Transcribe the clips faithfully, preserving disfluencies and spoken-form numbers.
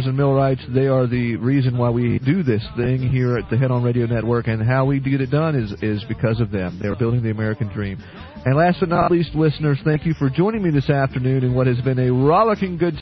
and millwrights. They are the reason why we do this thing here at the Head On Radio Network, and how we get it done is, is because of them. They're building the American dream. And last but not least, listeners, thank you for joining me this afternoon in what has been a rollicking good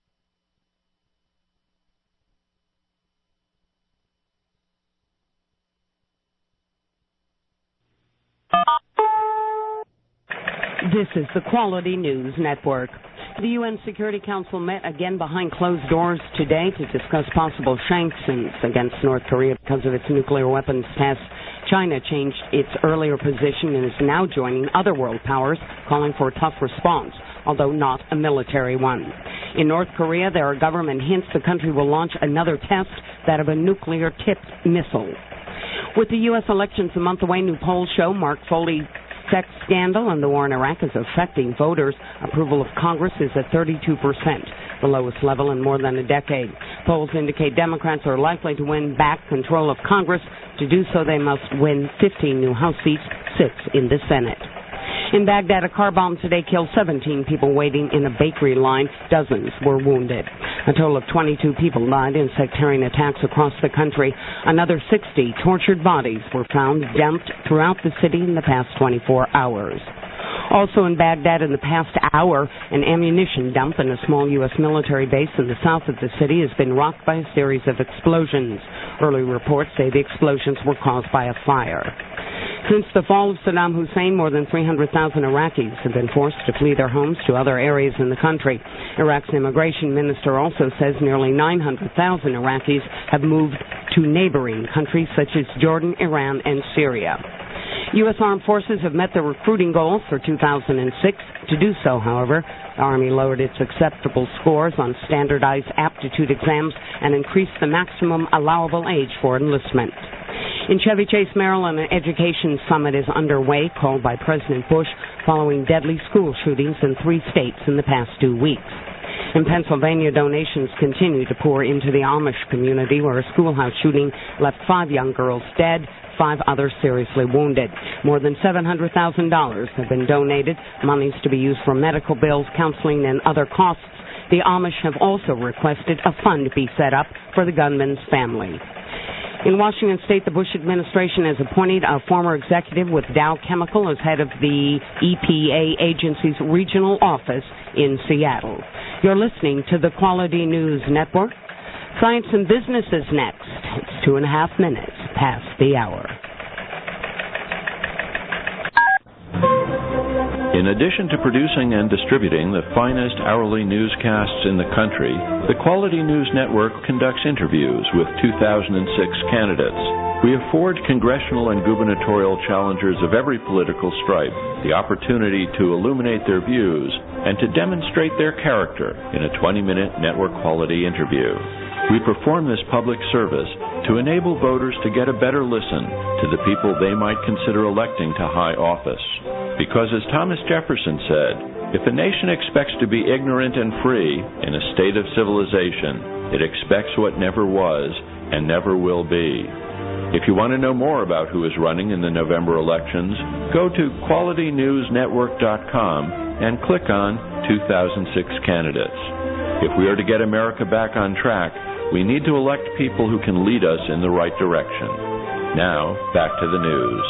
This is the Quality News Network. The U N Security Council met again behind closed doors today to discuss possible sanctions against North Korea because of its nuclear weapons tests. China changed its earlier position and is now joining other world powers, calling for a tough response, although not a military one. In North Korea, there are government hints the country will launch another test, that of a nuclear-tipped missile. With the U S elections a month away, new polls show Mark Foley's sex scandal and the war in Iraq is affecting voters. Approval of Congress is at thirty-two percent, the lowest level in more than a decade. Polls indicate Democrats are likely to win back control of Congress. To do so, they must win fifteen new House seats, six in the Senate. In Baghdad, a car bomb today killed seventeen people waiting in a bakery line. Dozens were wounded. A total of twenty-two people died in sectarian attacks across the country. Another sixty tortured bodies were found dumped throughout the city in the past twenty-four hours. Also in Baghdad in the past hour, an ammunition dump in a small U S military base in the south of the city has been rocked by a series of explosions. Early reports say the explosions were caused by a fire. Since the fall of Saddam Hussein, more than three hundred thousand Iraqis have been forced to flee their homes to other areas in the country. Iraq's immigration minister also says nearly nine hundred thousand Iraqis have moved to neighboring countries such as Jordan, Iran, and Syria. U S Armed Forces have met their recruiting goals for two thousand six. To do so, however, the Army lowered its acceptable scores on standardized aptitude exams and increased the maximum allowable age for enlistment. In Chevy Chase, Maryland, an education summit is underway, called by President Bush following deadly school shootings in three states in the past two weeks. In Pennsylvania, donations continue to pour into the Amish community, where a schoolhouse shooting left five young girls dead, five others seriously wounded. More than seven hundred thousand dollars have been donated, monies to be used for medical bills, counseling, and other costs. The Amish have also requested a fund be set up for the gunman's family. In Washington State, the Bush administration has appointed a former executive with Dow Chemical as head of the E P A agency's regional office in Seattle. You're listening to the Quality News Network. Science and Business is next. It's two and a half minutes past the hour. In addition to producing and distributing the finest hourly newscasts in the country, the Quality News Network conducts interviews with two thousand six candidates. We afford congressional and gubernatorial challengers of every political stripe the opportunity to illuminate their views and to demonstrate their character in a twenty-minute network-quality interview. We perform this public service to enable voters to get a better listen to the people they might consider electing to high office. Because as Thomas Jefferson said, if a nation expects to be ignorant and free in a state of civilization, it expects what never was and never will be. If you want to know more about who is running in the November elections, go to quality news network dot com and click on two thousand six candidates. If we are to get America back on track, we need to elect people who can lead us in the right direction. Now, back to the news.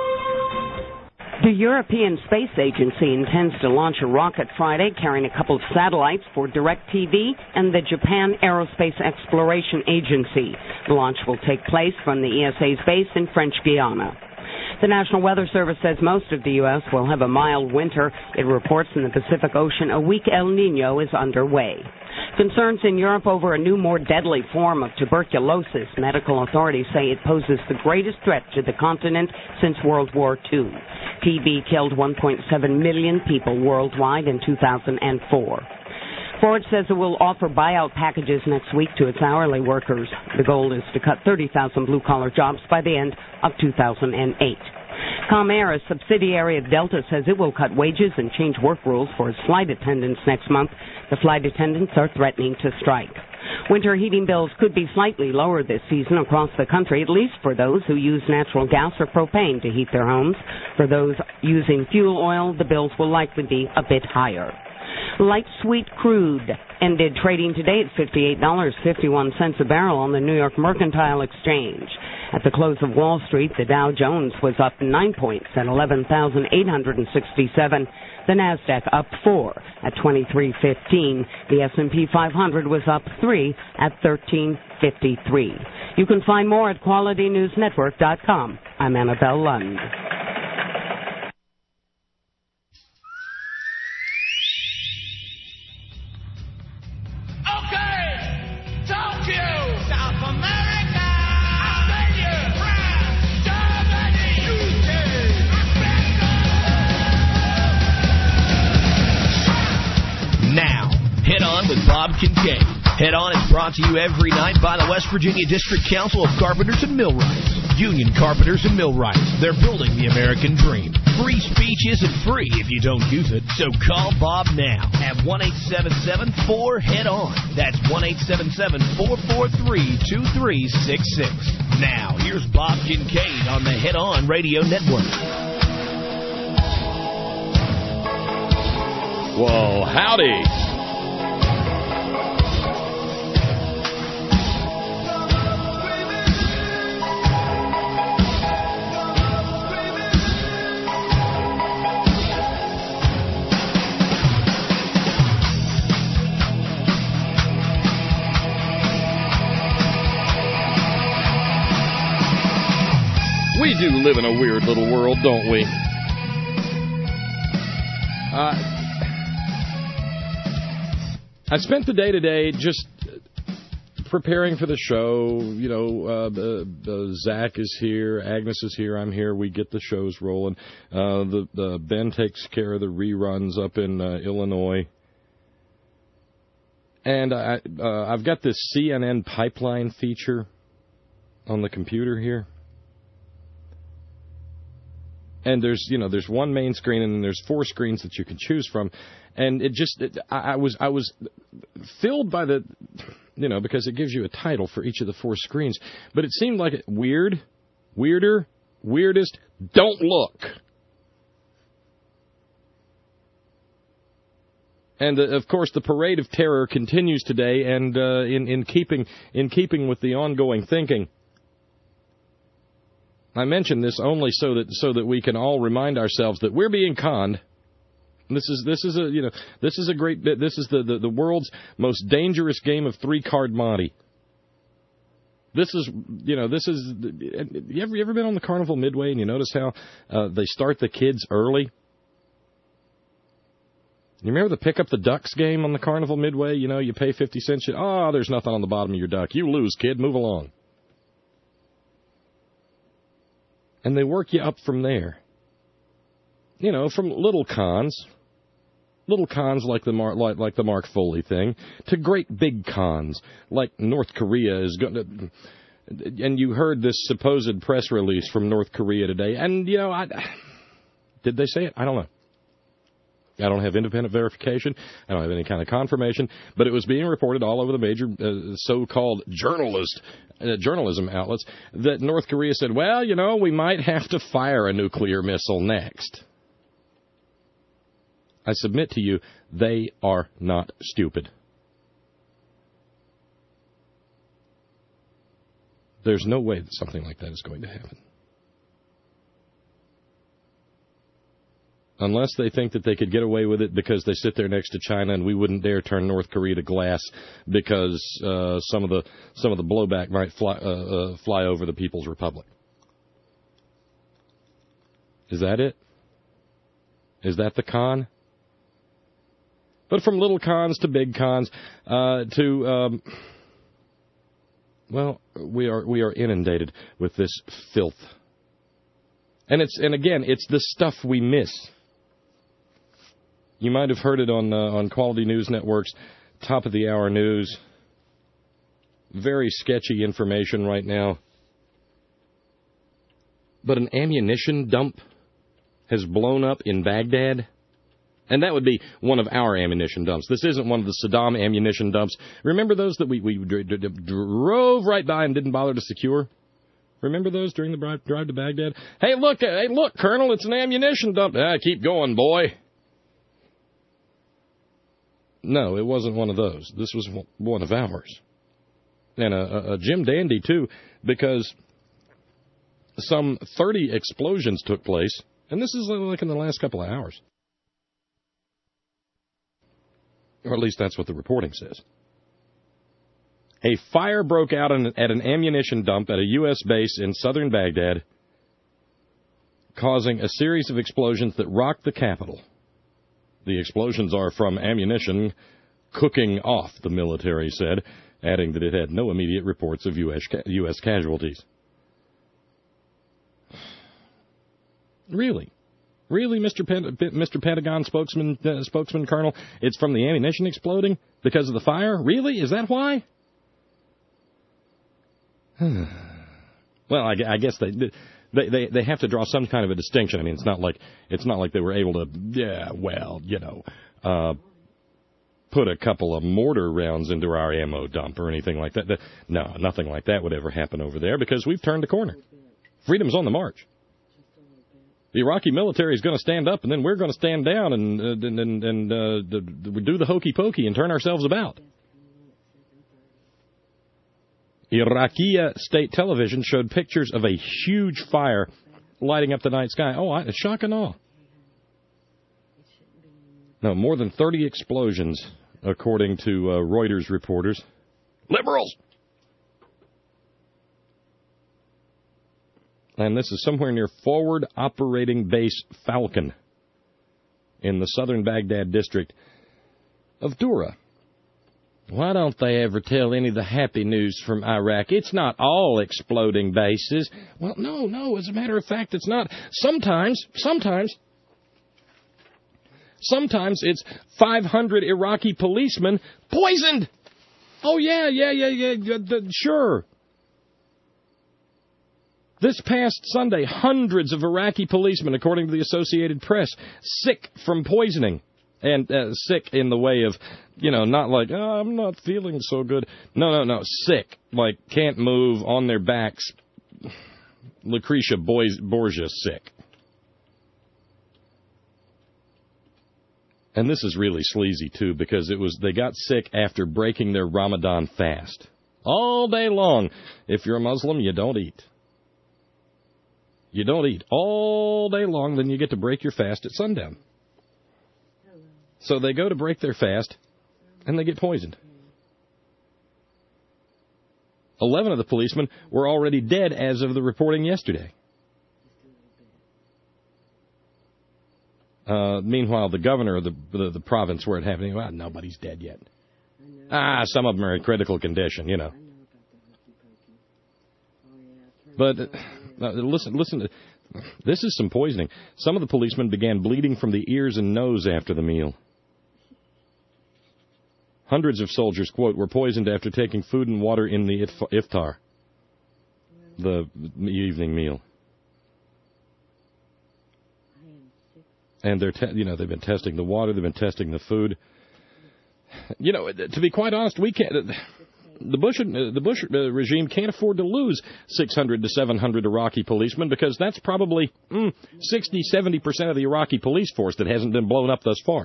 The European Space Agency intends to launch a rocket Friday carrying a couple of satellites for DirecTV and the Japan Aerospace Exploration Agency. The launch will take place from the E S A's base in French Guiana. The National Weather Service says most of the U S will have a mild winter. It reports in the Pacific Ocean a weak El Niño is underway. Concerns in Europe over a new, more deadly form of tuberculosis. Medical authorities say it poses the greatest threat to the continent since World War Two. T B killed one point seven million people worldwide in two thousand four. Ford says it will offer buyout packages next week to its hourly workers. The goal is to cut thirty thousand blue-collar jobs by the end of two thousand eight. Comair, a subsidiary of Delta, says it will cut wages and change work rules for its flight attendants next month. The flight attendants are threatening to strike. Winter heating bills could be slightly lower this season across the country, at least for those who use natural gas or propane to heat their homes. For those using fuel oil, the bills will likely be a bit higher. Light sweet crude ended trading today at fifty-eight dollars and fifty-one cents a barrel on the New York Mercantile Exchange. At the close of Wall Street, the Dow Jones was up nine points at eleven thousand eight hundred sixty-seven. The Nasdaq up four at twenty-three fifteen. The S and P five hundred was up three at thirteen fifty-three. You can find more at quality news network dot com. I'm Annabelle Lund. Bob Kincaid. Head On is brought to you every night by the West Virginia District Council of Carpenters and Millwrights. Union Carpenters and Millwrights. They're building the American dream. Free speech isn't free if you don't use it, so call Bob now at one eight seven seven four head on. That's one eight seven seven four four three two three six six. Now, here's Bob Kincaid on the Head On Radio Network. Well, howdy. We do live in a weird little world, don't we? Uh, I spent the day today just preparing for the show. You know, uh, uh, Zach is here, Agnes is here, I'm here. We get the shows rolling. Uh, the, the Ben takes care of the reruns up in uh, Illinois. And I, uh, I've got this C N N pipeline feature on the computer here. And there's, you know, there's one main screen and then there's four screens that you can choose from. And it just, it, I, I was, I was filled by the, you know, because it gives you a title for each of the four screens. But it seemed like it, weird, weirder, weirdest, don't look. And uh, of course, the parade of terror continues today, and uh, in in keeping in keeping with the ongoing thinking. I mention this only so that so that we can all remind ourselves that we're being conned. This is this is a you know this is a great bit. This is the, the, the world's most dangerous game of three card Monty. This is you know this is you ever you ever been on the Carnival Midway and you notice how uh, they start the kids early? You remember the pick up the ducks game on the Carnival Midway? You know, you pay fifty cents. You, oh, there's nothing on the bottom of your duck. You lose, kid. Move along. And they work you up from there. You know, from little cons, little cons like the Mark, like, like the Mark Foley thing, to great big cons like North Korea is going to. And you heard this supposed press release from North Korea today, and you know, I, did they say it? I don't know. I don't have independent verification. I don't have any kind of confirmation, but it was being reported all over the major uh, so-called journalist uh, journalism outlets that North Korea said, well, you know, we might have to fire a nuclear missile next. I submit to you, they are not stupid. There's no way that something like that is going to happen. Unless they think that they could get away with it because they sit there next to China and we wouldn't dare turn North Korea to glass because uh, some of the some of the blowback might fly, uh, uh, fly over the People's Republic. Is that it? Is that the con? But from little cons to big cons uh, to um, well, we are we are inundated with this filth, and it's and again, it's the stuff we miss. You might have heard it on uh, on Quality News Network's Top of the Hour News. Very sketchy information right now. But an ammunition dump has blown up in Baghdad. And that would be one of our ammunition dumps. This isn't one of the Saddam ammunition dumps. Remember those that we, we dr- dr- drove right by and didn't bother to secure? Remember those during the drive, drive to Baghdad? Hey, look, hey, look, Colonel, it's an ammunition dump. Ah, keep going, boy. No, it wasn't one of those. This was one of ours. And a, a, a Jim Dandy, too, because some thirty explosions took place, and this is like in the last couple of hours. Or at least that's what the reporting says. A fire broke out at an ammunition dump at a U S base in southern Baghdad, causing a series of explosions that rocked the capital. The explosions are from ammunition cooking off, the military said, adding that it had no immediate reports of U S, U S casualties. Really? Really, Mister Pen- Mister Pentagon spokesman, uh, spokesman Colonel? It's from the ammunition exploding because of the fire? Really? Is that why? Well, I, I guess they... They, they they have to draw some kind of a distinction. I mean, it's not like it's not like they were able to, yeah, well, you know, uh, put a couple of mortar rounds into our ammo dump or anything like that. No, nothing like that would ever happen over there because we've turned the corner. Freedom's on the march. The Iraqi military is going to stand up, and then we're going to stand down and uh, and and, and uh, do the hokey pokey and turn ourselves about. Iraqi state television showed pictures of a huge fire lighting up the night sky. Oh, I, shock and awe. No, more than thirty explosions, according to uh, Reuters reporters. Liberals! And this is somewhere near Forward Operating Base Falcon in the southern Baghdad district of Dura. Why don't they ever tell any of the happy news from Iraq? It's not all exploding bases. Well, no, no, as a matter of fact, it's not. Sometimes, sometimes, sometimes it's five hundred Iraqi policemen poisoned. Oh, yeah, yeah, yeah, yeah, yeah sure. This past Sunday, hundreds of Iraqi policemen, according to the Associated Press, sick from poisoning. And uh, sick in the way of, you know, not like, oh, I'm not feeling so good. No, no, no, sick. Like, can't move, on their backs. Lucretia Boys, Borgia sick. And this is really sleazy, too, because it was they got sick after breaking their Ramadan fast. All day long. If you're a Muslim, you don't eat. You don't eat all day long, then you get to break your fast at sundown. So they go to break their fast, and they get poisoned. Eleven of the policemen were already dead as of the reporting yesterday. Uh, meanwhile, the governor of the, the, the province where it happened, well, nobody's dead yet. Ah, some of them are in critical condition, you know. But uh, listen, listen to this is some poisoning. Some of the policemen began bleeding from the ears and nose after the meal. Hundreds of soldiers, quote, were poisoned after taking food and water in the iftar, the evening meal. And they're, te- you know, they've been testing the water, they've been testing the food. You know, to be quite honest, we can't. The Bush, the Bush regime can't afford to lose six hundred to seven hundred Iraqi policemen because that's probably mm, sixty, seventy percent of the Iraqi police force that hasn't been blown up thus far.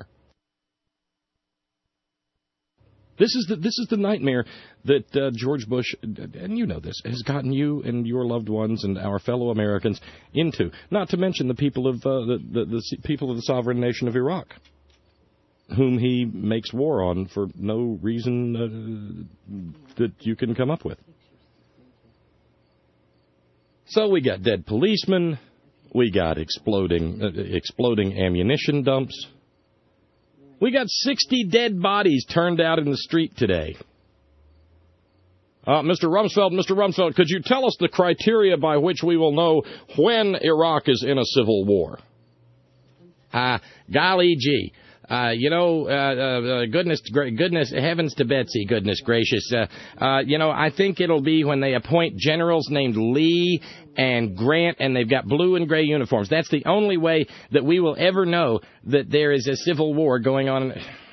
This is the this is the nightmare that uh, George Bush, and you know this, has gotten you and your loved ones and our fellow Americans into. Not to mention the people of uh, the, the the people of the sovereign nation of Iraq, whom he makes war on for no reason uh, that you can come up with. So we got dead policemen, we got exploding uh, exploding ammunition dumps. We got sixty dead bodies turned out in the street today. Uh, Mister Rumsfeld, Mister Rumsfeld, could you tell us the criteria by which we will know when Iraq is in a civil war? Uh, golly gee. Uh, you know, uh, uh, goodness, goodness, heavens to Betsy, goodness gracious. Uh, uh, you know, I think it'll be when they appoint generals named Lee and Grant, and they've got blue and gray uniforms. That's the only way that we will ever know that there is a civil war going on.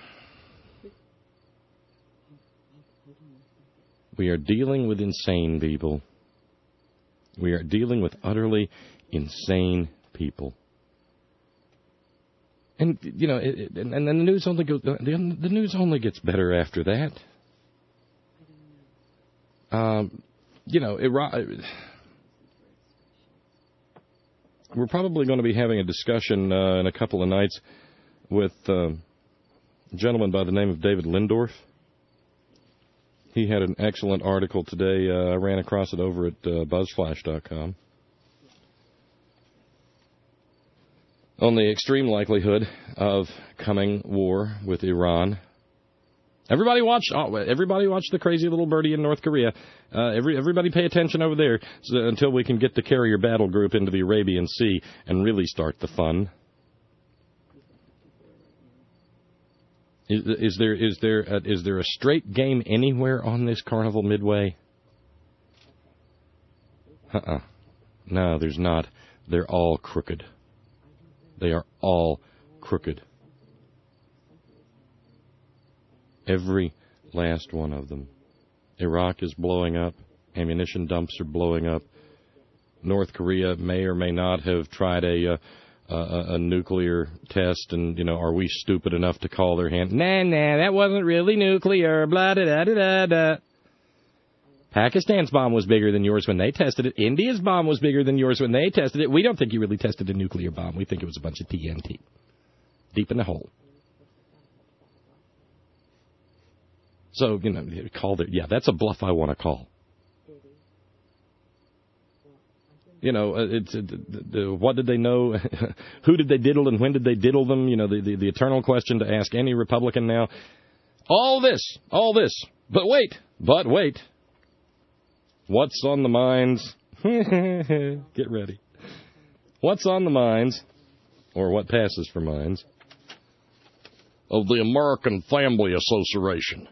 We are dealing with insane people. We are dealing with utterly insane people. And, you know, it, it, and, and the news only goes, the, the news only gets better after that. Um, you know, Iraq, we're probably going to be having a discussion uh, in a couple of nights with uh, a gentleman by the name of David Lindorf. He had an excellent article today. Uh, I ran across it over at uh, buzzflash dot com on the extreme likelihood of coming war with Iran. Everybody watch. Oh, everybody watch the crazy little birdie in North Korea. Uh, every everybody pay attention over there so, until we can get the carrier battle group into the Arabian Sea and really start the fun. Is, is there is there a, is there a straight game anywhere on this Carnival Midway? Uh-uh. No, there's not. They're all crooked. They are all crooked. Every last one of them. Iraq is blowing up. Ammunition dumps are blowing up. North Korea may or may not have tried a uh, a, a nuclear test, and, you know, are we stupid enough to call their hand? Nah, nah, that wasn't really nuclear. Blah, da, da, da, da, da. Pakistan's bomb was bigger than yours when they tested it. India's bomb was bigger than yours when they tested it. We don't think you really tested a nuclear bomb. We think it was a bunch of T N T. Deep in the hole. So, you know, call it. Yeah, that's a bluff I want to call. You know, it's it, the, the, what did they know? Who did they diddle and when did they diddle them? You know, the, the, the eternal question to ask any Republican now. All this, all this. But wait, but wait. What's on the minds? Get ready. What's on the minds, or what passes for minds, of the American Family Association?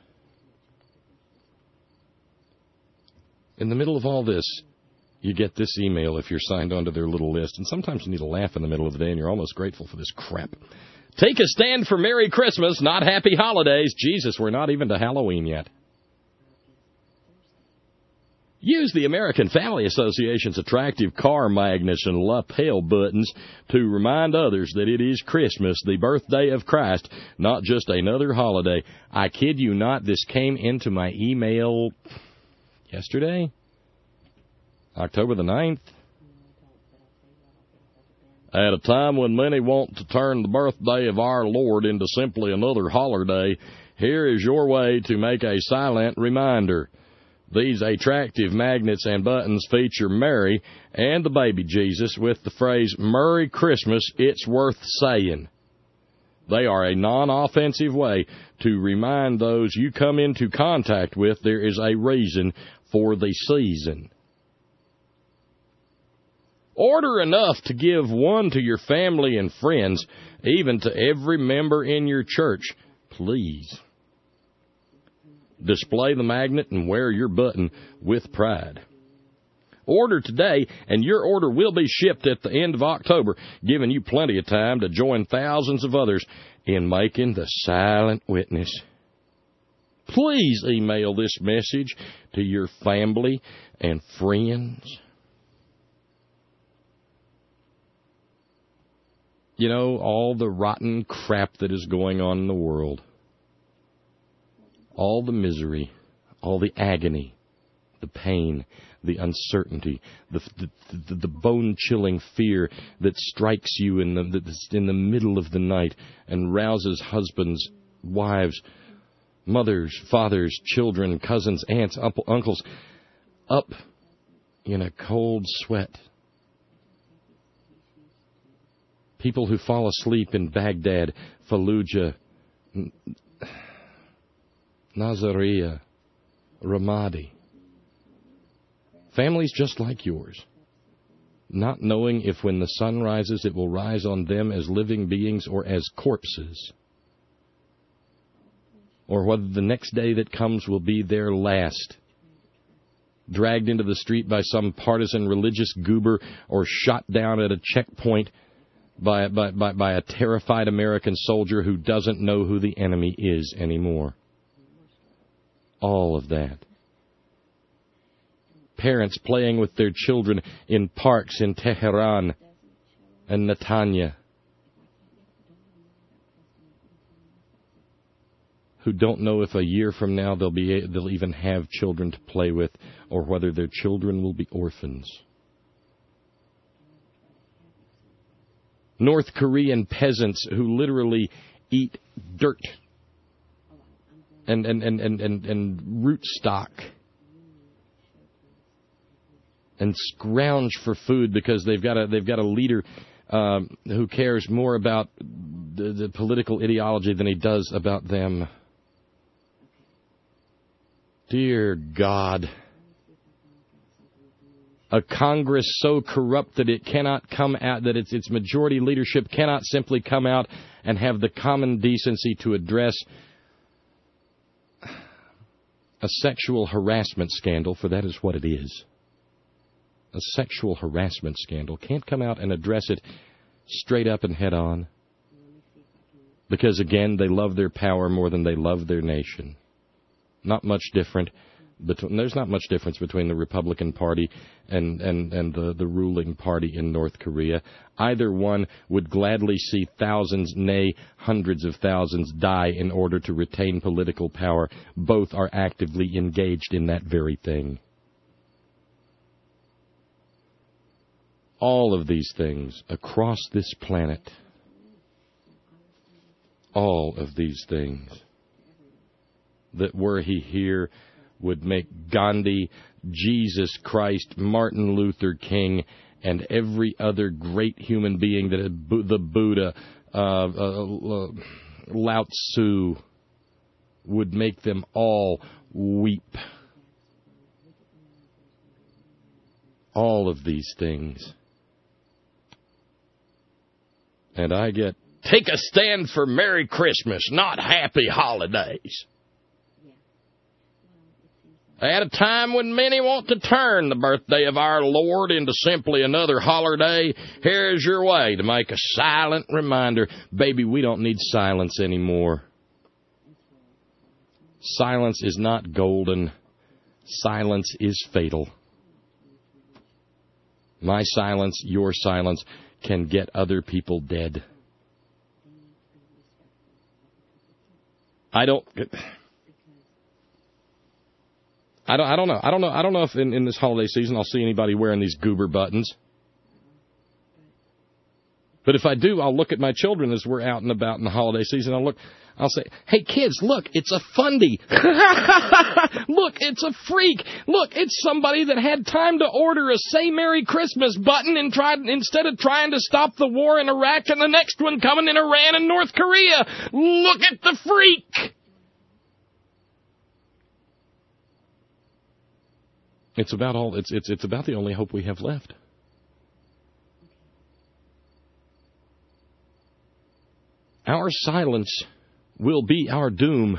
In the middle of all this, you get this email if you're signed onto their little list, and sometimes you need a laugh in the middle of the day, and you're almost grateful for this crap. Take a stand for Merry Christmas, not Happy Holidays. Jesus, we're not even to Halloween yet. Use the American Family Association's attractive car magnets and lapel buttons to remind others that it is Christmas, the birthday of Christ, not just another holiday. I kid you not, this came into my email yesterday, October the ninth. At a time when many want to turn the birthday of our Lord into simply another holiday, here is your way to make a silent reminder. These attractive magnets and buttons feature Mary and the baby Jesus with the phrase, Merry Christmas, it's worth saying. They are a non-offensive way to remind those you come into contact with there is a reason for the season. Order enough to give one to your family and friends, even to every member in your church, please. Display the magnet and wear your button with pride. Order today, and your order will be shipped at the end of October, giving you plenty of time to join thousands of others in making the silent witness. Please email this message to your family and friends. You know, all the rotten crap that is going on in the world. All the misery, all the agony, the pain, the uncertainty, the the, the, the bone-chilling fear that strikes you in the in the middle of the night and rouses husbands, wives, mothers, fathers, children, cousins, aunts, uncles up in a cold sweat. People who fall asleep in Baghdad, Fallujah, Nasiriyah, Ramadi. Families just like yours, not knowing if when the sun rises it will rise on them as living beings or as corpses, or whether the next day that comes will be their last, dragged into the street by some partisan religious goober or shot down at a checkpoint by, by, by, by a terrified American soldier who doesn't know who the enemy is anymore. All of that. Parents playing with their children in parks in Tehran and Netanya. who don't know if a year from now they'll be they'll even have children to play with, or whether their children will be orphans. North Korean peasants who literally eat dirt and and, and, and, and, and root stock and scrounge for food because they've got a they've got a leader um, who cares more about the, the political ideology than he does about them. Dear God, a Congress so corrupt that it cannot come out, that its its majority leadership cannot simply come out and have the common decency to address a sexual harassment scandal, for that is what it is. A sexual harassment scandal. Can't come out and address it straight up and head on. Because, again, they love their power more than they love their nation. Not much different. Between, there's not much difference between the Republican Party and, and, and the, the ruling party in North Korea. Either one would gladly see thousands, nay, hundreds of thousands die in order to retain political power. Both are actively engaged in that very thing. All of these things across this planet, all of these things that were he here would make Gandhi, Jesus Christ, Martin Luther King, and every other great human being, that the Buddha, uh, uh, uh, Lao Tzu, would make them all weep. All of these things. And I get, take a stand for Merry Christmas, not Happy Holidays. At a time when many want to turn the birthday of our Lord into simply another holiday, here's your way to make a silent reminder. Baby, we don't need silence anymore. Silence is not golden. Silence is fatal. My silence, your silence, can get other people dead. I don't... I don't, I don't know. I don't know. I don't know if in, in this holiday season I'll see anybody wearing these goober buttons. But if I do, I'll look at my children as we're out and about in the holiday season. I'll look. I'll say, "Hey kids, look! It's a fundy. Look, it's a freak. Look, it's somebody that had time to order a Say Merry Christmas button and tried instead of trying to stop the war in Iraq and the next one coming in Iran and North Korea. Look at the freak." It's about all. It's it's it's about the only hope we have left. Our silence will be our doom.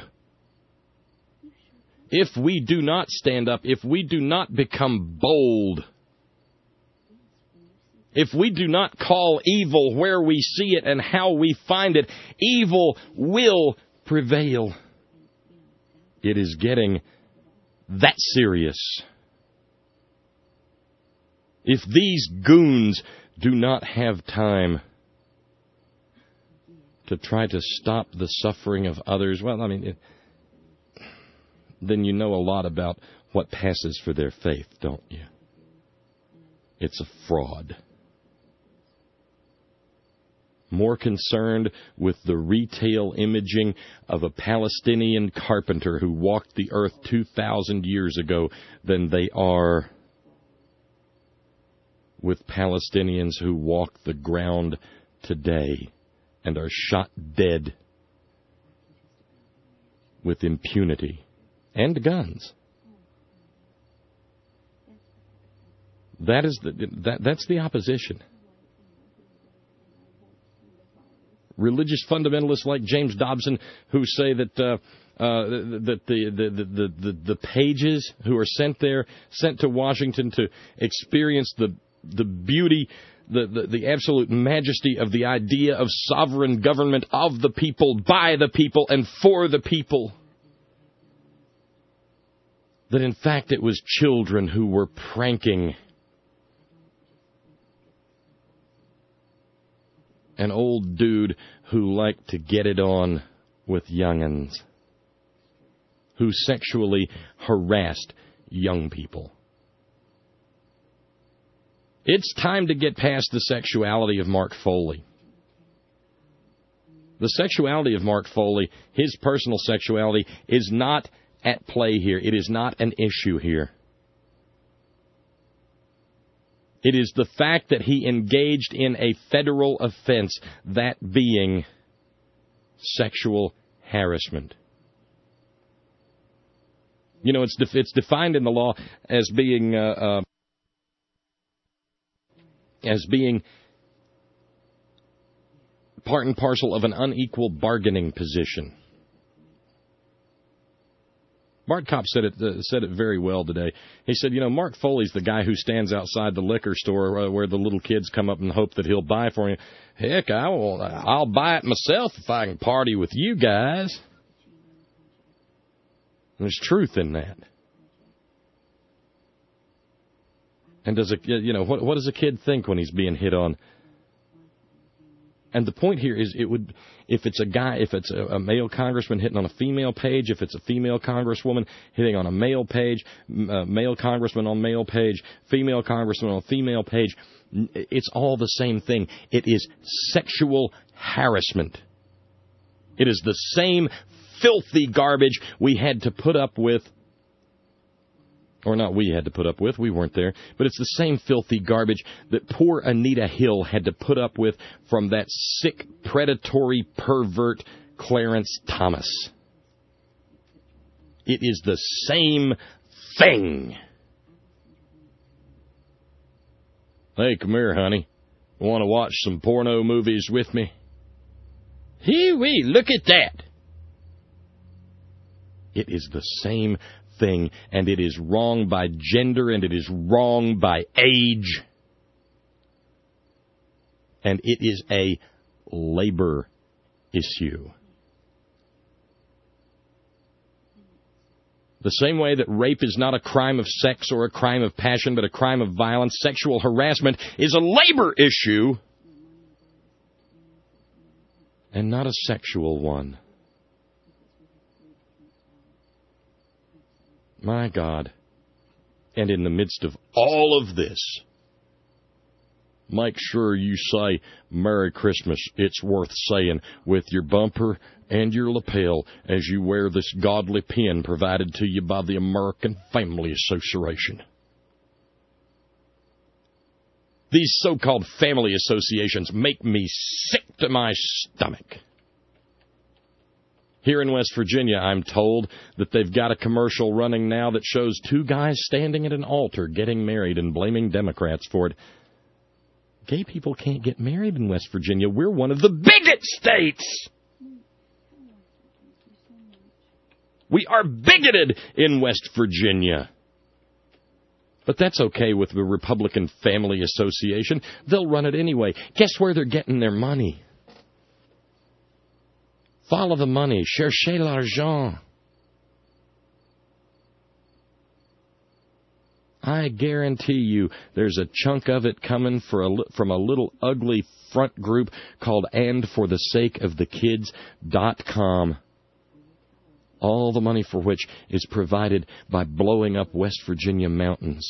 If we do not stand up, if we do not become bold, if we do not call evil where we see it and how we find it, evil will prevail. It is getting that serious. If these goons do not have time to try to stop the suffering of others, well, I mean, it, then you know a lot about what passes for their faith, don't you? It's a fraud. More concerned with the retail imaging of a Palestinian carpenter who walked the earth two thousand years ago than they are with Palestinians who walk the ground today and are shot dead with impunity and guns. That is the that that's the opposition. Religious fundamentalists like James Dobson, who say that uh, uh, that the the, the the the pages who are sent there, sent to Washington to experience the the beauty, the, the, the absolute majesty of the idea of sovereign government of the people, by the people, and for the people. That in fact it was children who were pranking an old dude who liked to get it on with young'uns. who sexually harassed young people. It's time to get past the sexuality of Mark Foley. The sexuality of Mark Foley, his personal sexuality, is not at play here. It is not an issue here. It is the fact that he engaged in a federal offense, that being sexual harassment. You know, it's def- it's defined in the law as being uh, uh, as being part and parcel of an unequal bargaining position. Bart Kopp said it uh, said it very well today. He said, you know, Mark Foley's the guy who stands outside the liquor store uh, where the little kids come up and hope that he'll buy for you. Heck, I will, I'll buy it myself if I can party with you guys. There's truth in that. And does a you know what what does a kid think when he's being hit on? And the point here is, it would, if it's a guy, if it's a, a male congressman hitting on a female page, if it's a female congresswoman hitting on a male page, uh, male congressman on male page, female congressman on female page, it's all the same thing. It is sexual harassment. It is the same filthy garbage we had to put up with. Or not we had to put up with, we weren't there, but it's the same filthy garbage that poor Anita Hill had to put up with from that sick, predatory pervert Clarence Thomas. It is the same thing. Hey, come here, honey. Want to watch some porno movies with me? Hee-wee, look at that. It is the same thing, and it is wrong by gender, and it is wrong by age, and it is a labor issue. The same way that rape is not a crime of sex or a crime of passion, but a crime of violence, sexual harassment is a labor issue and not a sexual one. My God. And in the midst of all of this, make sure you say Merry Christmas, it's worth saying, with your bumper and your lapel as you wear this godly pin provided to you by the American Family Association. These so-called family associations make me sick to my stomach. Here in West Virginia, I'm told that they've got a commercial running now that shows two guys standing at an altar getting married and blaming Democrats for it. Gay people can't get married in West Virginia. We're one of the bigot states. We are bigoted in West Virginia. But that's okay with the Republican Family Association. They'll run it anyway. Guess where they're getting their money? Follow the money. Cherchez l'argent. I guarantee you there's a chunk of it coming for a, from a little ugly front group called and for the sake of the kids dot com. All the money for which is provided by blowing up West Virginia mountains,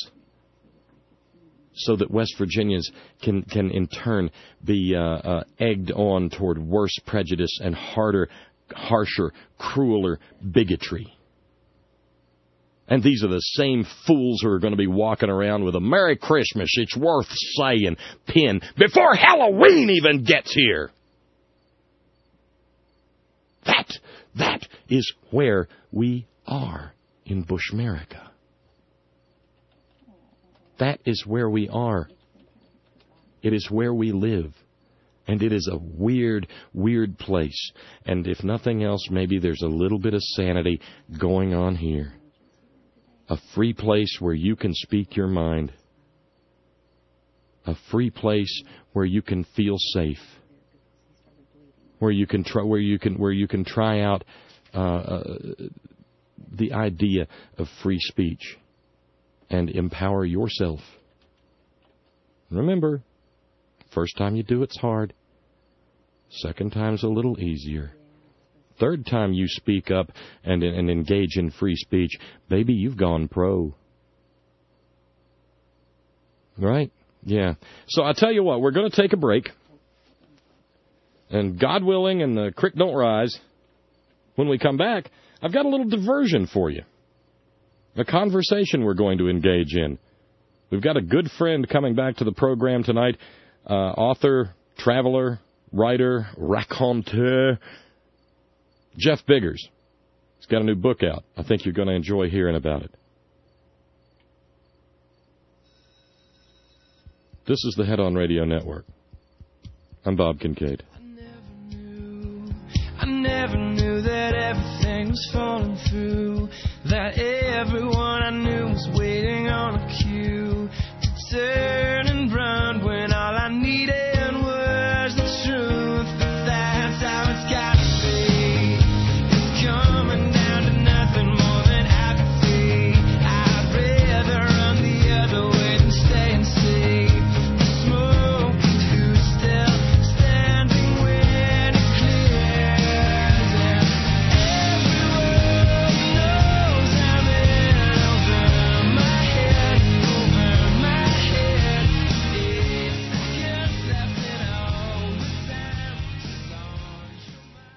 so that West Virginians can, can in turn be uh, uh, egged on toward worse prejudice and harder, harsher, crueler bigotry. And these are the same fools who are going to be walking around with a Merry Christmas, it's worth saying pin before Halloween even gets here. That, that is where we are in Bushmerica. That is where we are. It is where we live. And it is a weird, weird place. And if nothing else, maybe there's a little bit of sanity going on here. A free place where you can speak your mind. A free place where you can feel safe. Where you can try, where you can, where you can try out uh, uh, the idea of free speech. And empower yourself. Remember, first time you do it's hard. Second time's a little easier. Third time you speak up and, and engage in free speech, baby, you've gone pro. Right? Yeah. So I tell you what, we're going to take a break. And God willing and the creek don't rise, when we come back, I've got a little diversion for you. A conversation we're going to engage in. We've got a good friend coming back to the program tonight, uh, author, traveler, writer, raconteur, Jeff Biggers. He's got a new book out. I think you're going to enjoy hearing about it. This is the Head On Radio Network. I'm Bob Kincaid. I never knew, I never knew that everything was falling through, that everyone I knew was waiting on a cue to turn and run when all I needed was the truth. But that's how it's got to be. It's coming down to nothing more than apathy. I'd rather run the other way than stay and see the smoke and who's still standing when it clears. And everyone knows I'm in over my head, over my head. Eight seconds left in all the time. Launch your mind.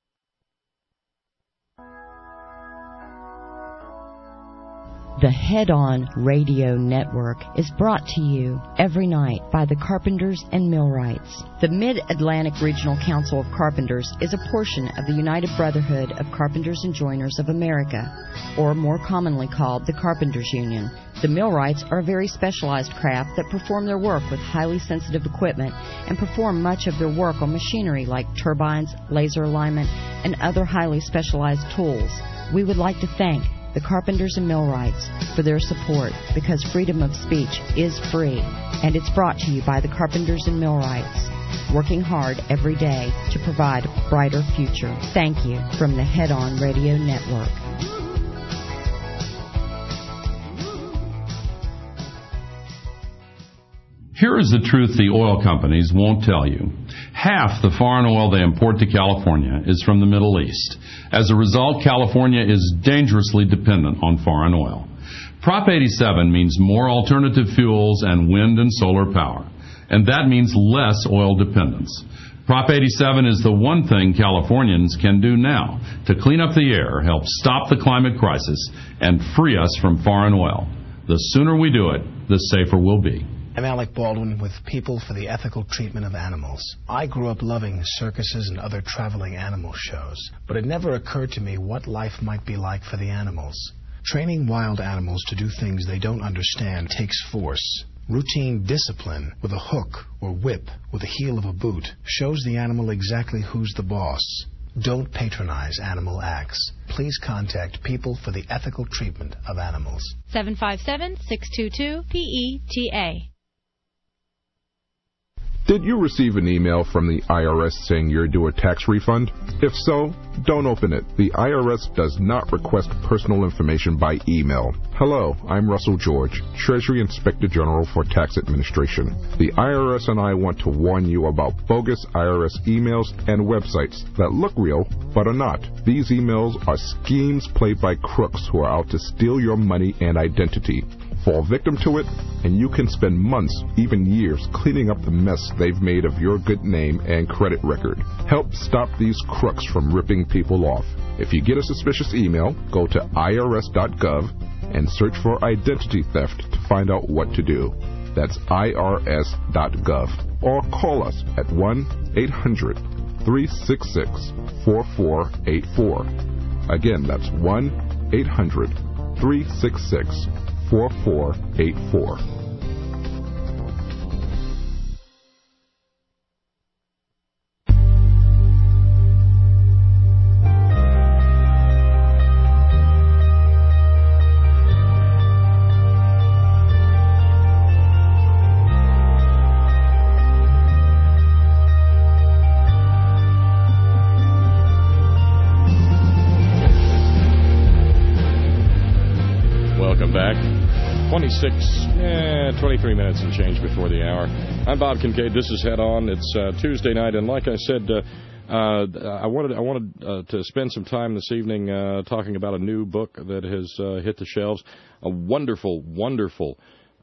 The Head On Radio Network is brought to you every night by the Carpenters and Millwrights. The Mid-Atlantic Regional Council of Carpenters is a portion of the United Brotherhood of Carpenters and Joiners of America, or more commonly called the Carpenters Union. The Millwrights are a very specialized craft that perform their work with highly sensitive equipment and perform much of their work on machinery like turbines, laser alignment, and other highly specialized tools. We would like to thank the Carpenters and Millwrights for their support, because freedom of speech is free, and it's brought to you by the Carpenters and Millwrights, working hard every day to provide a brighter future. Thank you from the Head On Radio Network. Here is the truth the oil companies won't tell you. Half the foreign oil they import to California is from the Middle East. As a result, California is dangerously dependent on foreign oil. Prop eighty-seven means more alternative fuels and wind and solar power, and that means less oil dependence. Prop eighty-seven is the one thing Californians can do now to clean up the air, help stop the climate crisis, and free us from foreign oil. The sooner we do it, the safer we'll be. I'm Alec Baldwin with People for the Ethical Treatment of Animals. I grew up loving circuses and other traveling animal shows, but it never occurred to me what life might be like for the animals. Training wild animals to do things they don't understand takes force. Routine discipline with a hook or whip with the heel of a boot shows the animal exactly who's the boss. Don't patronize animal acts. Please contact People for the Ethical Treatment of Animals. seven five seven, six two two, P E T A. Did you receive an email from the I R S saying you're due a tax refund? If so, don't open it. The I R S does not request personal information by email. Hello, I'm Russell George, Treasury Inspector General for Tax Administration. The I R S and I want to warn you about bogus I R S emails and websites that look real but are not. These emails are schemes played by crooks who are out to steal your money and identity. Fall victim to it, and you can spend months, even years, cleaning up the mess they've made of your good name and credit record. Help stop these crooks from ripping people off. If you get a suspicious email, go to I R S dot gov and search for identity theft to find out what to do. That's I R S dot gov. Or call us at one eight hundred, three six six, four four eight four. Again, that's one eight hundred, three six six, four four eight four. Welcome back. twenty-six, eh, twenty-three minutes and change before the hour. I'm Bob Kincaid. This is Head On. It's uh, Tuesday night, and like I said, uh, Uh, I wanted I wanted uh, to spend some time this evening uh, talking about a new book that has uh, hit the shelves. A wonderful, wonderful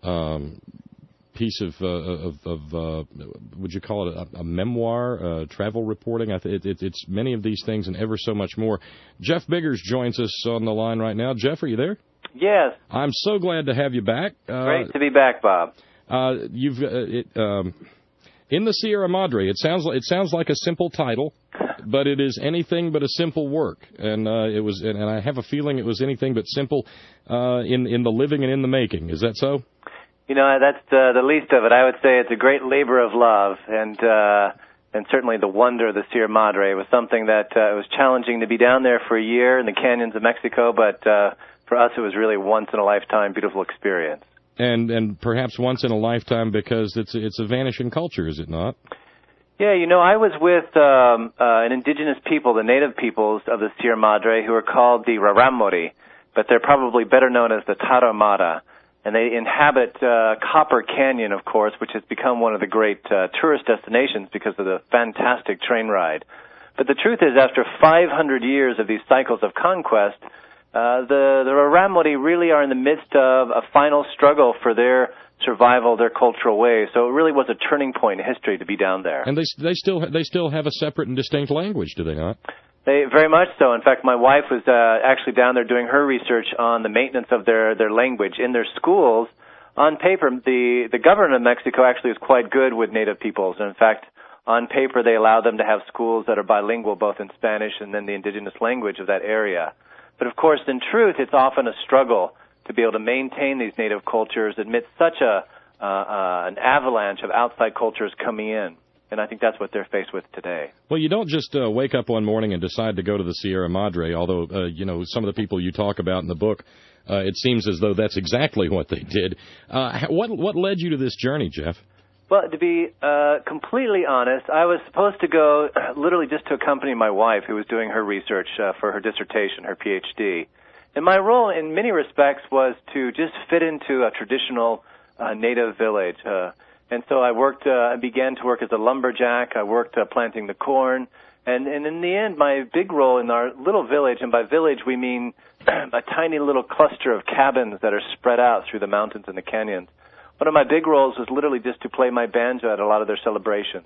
um, piece of, uh, of, of uh, would you call it a, a memoir, uh, travel reporting? I th- it, it, it's many of these things and ever so much more. Jeff Biggers joins us on the line right now. Jeff, are you there? Yes. I'm so glad to have you back. Uh, Great to be back, Bob. Uh, you've uh, it, um, in the Sierra Madre. It sounds like it sounds like a simple title, but it is anything but a simple work. And uh, it was, and, and I have a feeling it was anything but simple uh, in in the living and in the making. Is that so? You know, that's the, the least of it. I would say it's a great labor of love, and uh, and certainly the wonder of the Sierra Madre was something that uh, it was challenging to be down there for a year in the canyons of Mexico, but uh, for us it was really once in a lifetime beautiful experience. And and perhaps once in a lifetime because it's it's a vanishing culture, is it not? Yeah, you know, I was with um, uh, an indigenous people, the native peoples of the Sierra Madre, who are called the Raramuri, but they're probably better known as the Tarahumara. And they inhabit uh, Copper Canyon, of course, which has become one of the great uh, tourist destinations because of the fantastic train ride. But the truth is, after five hundred years of these cycles of conquest, Uh, the, the Raramuri really are in the midst of a final struggle for their survival, their cultural ways. So it really was a turning point in history to be down there. And they they still they still have a separate and distinct language, do they not? They very much so. In fact, my wife was uh, actually down there doing her research on the maintenance of their, their language in their schools. On paper, the the government of Mexico actually is quite good with native peoples. And in fact, on paper, they allow them to have schools that are bilingual, both in Spanish and then the indigenous language of that area. But, of course, in truth, it's often a struggle to be able to maintain these native cultures amidst such a uh, uh, an avalanche of outside cultures coming in. And I think that's what they're faced with today. Well, you don't just uh, wake up one morning and decide to go to the Sierra Madre, although, uh, you know, some of the people you talk about in the book, uh, it seems as though that's exactly what they did. Uh, what, what led you to this journey, Jeff? Well, to be uh, completely honest, I was supposed to go literally just to accompany my wife, who was doing her research uh, for her dissertation, her P H D. And my role, in many respects, was to just fit into a traditional uh, native village. Uh, and so I worked, uh, I began to work as a lumberjack. I worked uh, planting the corn. And, and in the end, my big role in our little village, and by village we mean a tiny little cluster of cabins that are spread out through the mountains and the canyons. One of my big roles was literally just to play my banjo at a lot of their celebrations.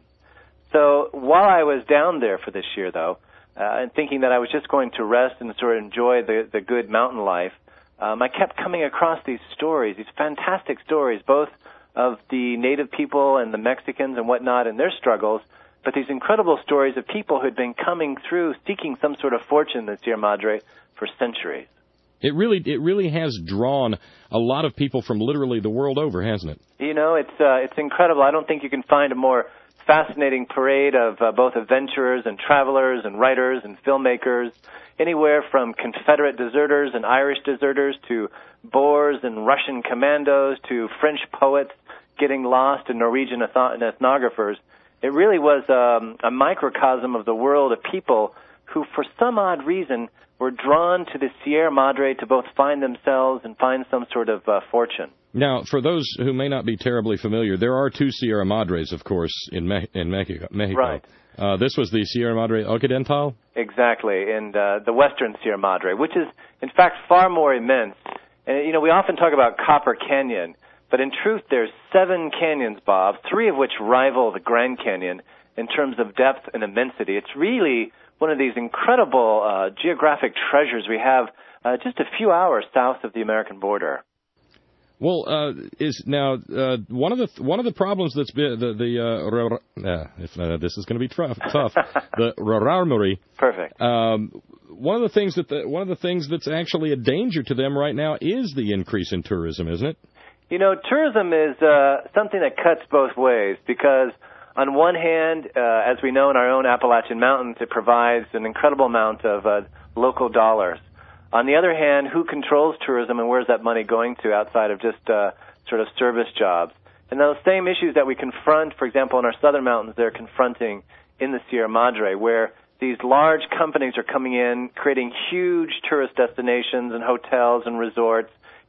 So while I was down there for this year, though, uh, and thinking that I was just going to rest and sort of enjoy the, the good mountain life, um, I kept coming across these stories, these fantastic stories, both of the native people and the Mexicans and whatnot and their struggles, but these incredible stories of people who had been coming through seeking some sort of fortune in the Sierra Madre for centuries. It really, it really has drawn a lot of people from literally the world over, hasn't it? You know, it's uh, it's incredible. I don't think you can find a more fascinating parade of uh, both adventurers and travelers and writers and filmmakers, anywhere from Confederate deserters and Irish deserters to Boers and Russian commandos to French poets getting lost and Norwegian ethnographers. It really was um, a microcosm of the world of people who, for some odd reason, were drawn to the Sierra Madre to both find themselves and find some sort of uh, fortune. Now, for those who may not be terribly familiar, there are two Sierra Madres, of course, in Me- in Mexico. Mexico. Right. Uh, this was the Sierra Madre Occidental? Exactly, and uh, the Western Sierra Madre, which is, in fact, far more immense. And, you know, we often talk about Copper Canyon, but in truth, there's seven canyons, Bob, three of which rival the Grand Canyon in terms of depth and immensity. It's really one of these incredible uh, geographic treasures we have uh, just a few hours south of the American border. Well, uh, is now uh, one of the one of the problems that's been the the uh, uh, if uh, this is going to be tough, tough the Raramuri. Perfect. Um, one of the things that the, one of the things that's actually a danger to them right now is the increase in tourism, isn't it? You know, tourism is uh, something that cuts both ways because, on one hand, uh, as we know in our own Appalachian Mountains, it provides an incredible amount of uh, local dollars. On the other hand, who controls tourism and where's that money going to outside of just uh, sort of service jobs? And those same issues that we confront, for example, in our southern mountains, they're confronting in the Sierra Madre, where these large companies are coming in, creating huge tourist destinations and hotels and resorts,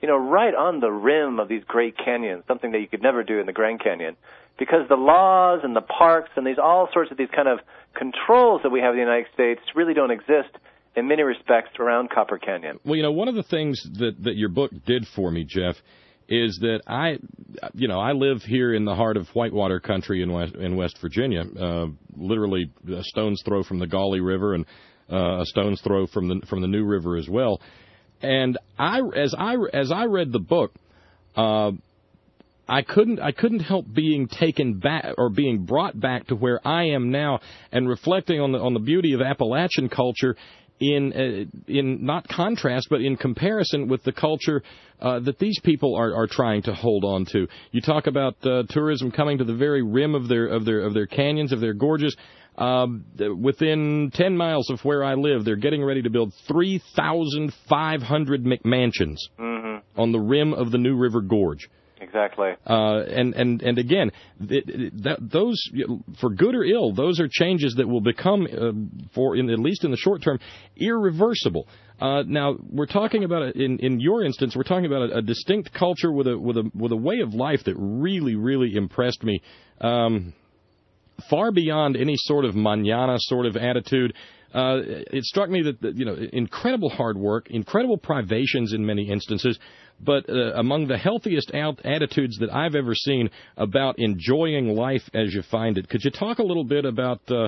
you know, right on the rim of these great canyons, something that you could never do in the Grand Canyon, because the laws and the parks and these all sorts of these kind of controls that we have in the United States really don't exist in many respects around Copper Canyon. Well, you know, one of the things that, that your book did for me, Jeff, is that I, you know, I live here in the heart of whitewater country in West, in West Virginia, uh, literally a stone's throw from the Gauley River and uh, a stone's throw from the from the New River as well. And I, as I as I read the book, uh, I couldn't I couldn't help being taken back or being brought back to where I am now and reflecting on the on the beauty of Appalachian culture. In uh, in not contrast, but in comparison with the culture uh, that these people are, are trying to hold on to. You talk about uh, tourism coming to the very rim of their of their of their canyons, of their gorges. Um, within ten miles of where I live, they're getting ready to build three thousand five hundred McMansions mm-hmm. on the rim of the New River Gorge. Exactly. Uh, and, and, and again, th- that, those, for good or ill, those are changes that will become, uh, for in, at least in the short term, irreversible. Uh, now, we're talking about, a, in, in your instance, we're talking about a, a distinct culture with a, with a, with a way of life that really, really impressed me, um, far beyond any sort of mañana sort of attitude. Uh, it struck me that, that, you know, incredible hard work, incredible privations in many instances, but uh, among the healthiest out- attitudes that I've ever seen about enjoying life as you find it. Could you talk a little bit about uh, uh,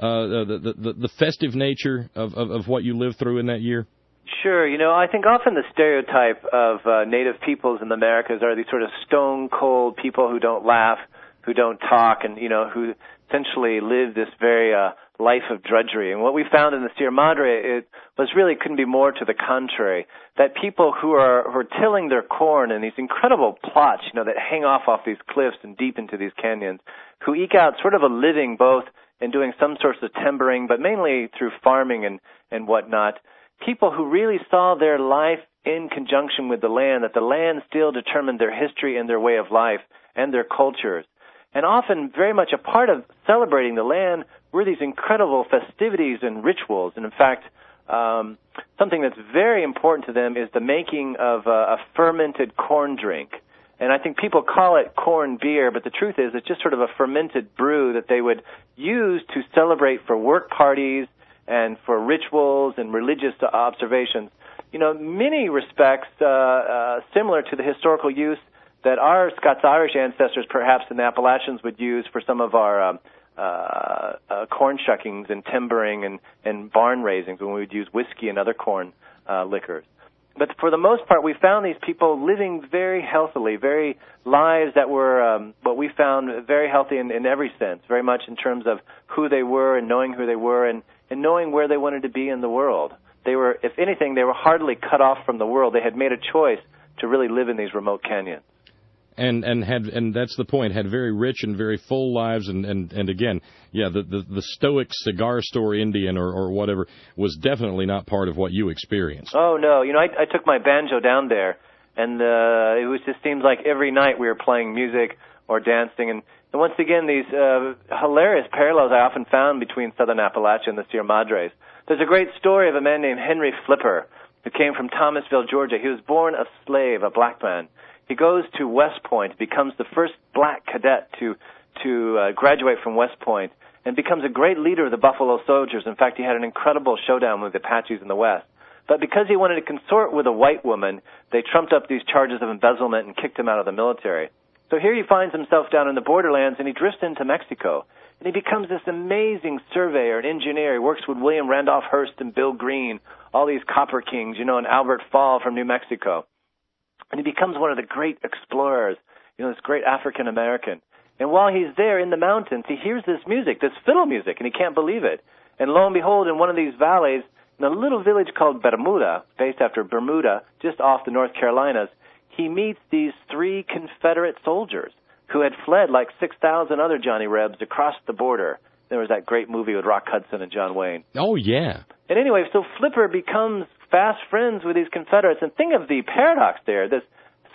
the, the, the festive nature of, of, of what you lived through in that year? Sure. You know, I think often the stereotype of uh, native peoples in the Americas are these sort of stone-cold people who don't laugh, who don't talk, and, you know, who essentially live this very uh, life of drudgery. And what we found in the Sierra Madre, it was really couldn't be more to the contrary, that people who are, who are tilling their corn in these incredible plots, you know, that hang off off these cliffs and deep into these canyons, who eke out sort of a living both in doing some sorts of timbering, but mainly through farming and, and whatnot, people who really saw their life in conjunction with the land, that the land still determined their history and their way of life and their cultures. And often very much a part of celebrating the land were these incredible festivities and rituals. And in fact, um, something that's very important to them is the making of a, a fermented corn drink. And I think people call it corn beer, but the truth is it's just sort of a fermented brew that they would use to celebrate for work parties and for rituals and religious observations. You know, many respects uh, uh, similar to the historical use that our Scots-Irish ancestors, perhaps in the Appalachians, would use for some of our um, uh, uh, corn shuckings and timbering and, and barn raisings, when we would use whiskey and other corn uh, liquors. But for the most part, we found these people living very healthily, very lives that were um, what we found very healthy in, in every sense, very much in terms of who they were and knowing who they were and, and knowing where they wanted to be in the world. They were, if anything, they were hardly cut off from the world. They had made a choice to really live in these remote canyons. And and had and that's the point, had very rich and very full lives, and, and, and again, yeah, the, the, the stoic cigar store Indian or, or whatever was definitely not part of what you experienced. Oh, no. You know, I, I took my banjo down there, and uh, it was just seems like every night we were playing music or dancing. And, and once again, these uh, hilarious parallels I often found between Southern Appalachia and the Sierra Madres. There's a great story of a man named Henry Flipper who came from Thomasville, Georgia. He was born a slave, a black man. He goes to West Point, becomes the first black cadet to to uh, graduate from West Point, and becomes a great leader of the Buffalo Soldiers. In fact, he had an incredible showdown with the Apaches in the West. But because he wanted to consort with a white woman, they trumped up these charges of embezzlement and kicked him out of the military. So here he finds himself down in the borderlands, and he drifts into Mexico. And he becomes this amazing surveyor and engineer. He works with William Randolph Hearst and Bill Green, all these copper kings, you know, and Albert Fall from New Mexico. And he becomes one of the great explorers, you know, this great African-American. And while he's there in the mountains, he hears this music, this fiddle music, and he can't believe it. And lo and behold, in one of these valleys, in a little village called Bermuda, based after Bermuda, just off the North Carolinas, he meets these three Confederate soldiers who had fled like six thousand other Johnny Rebs across the border. There was that great movie with Rock Hudson and John Wayne. Oh, yeah. And anyway, so Flipper becomes fast friends with these Confederates. And think of the paradox there. This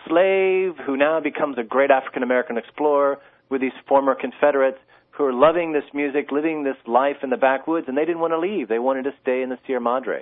slave who now becomes a great African-American explorer with these former Confederates who are loving this music, living this life in the backwoods, and they didn't want to leave. They wanted to stay in the Sierra Madre.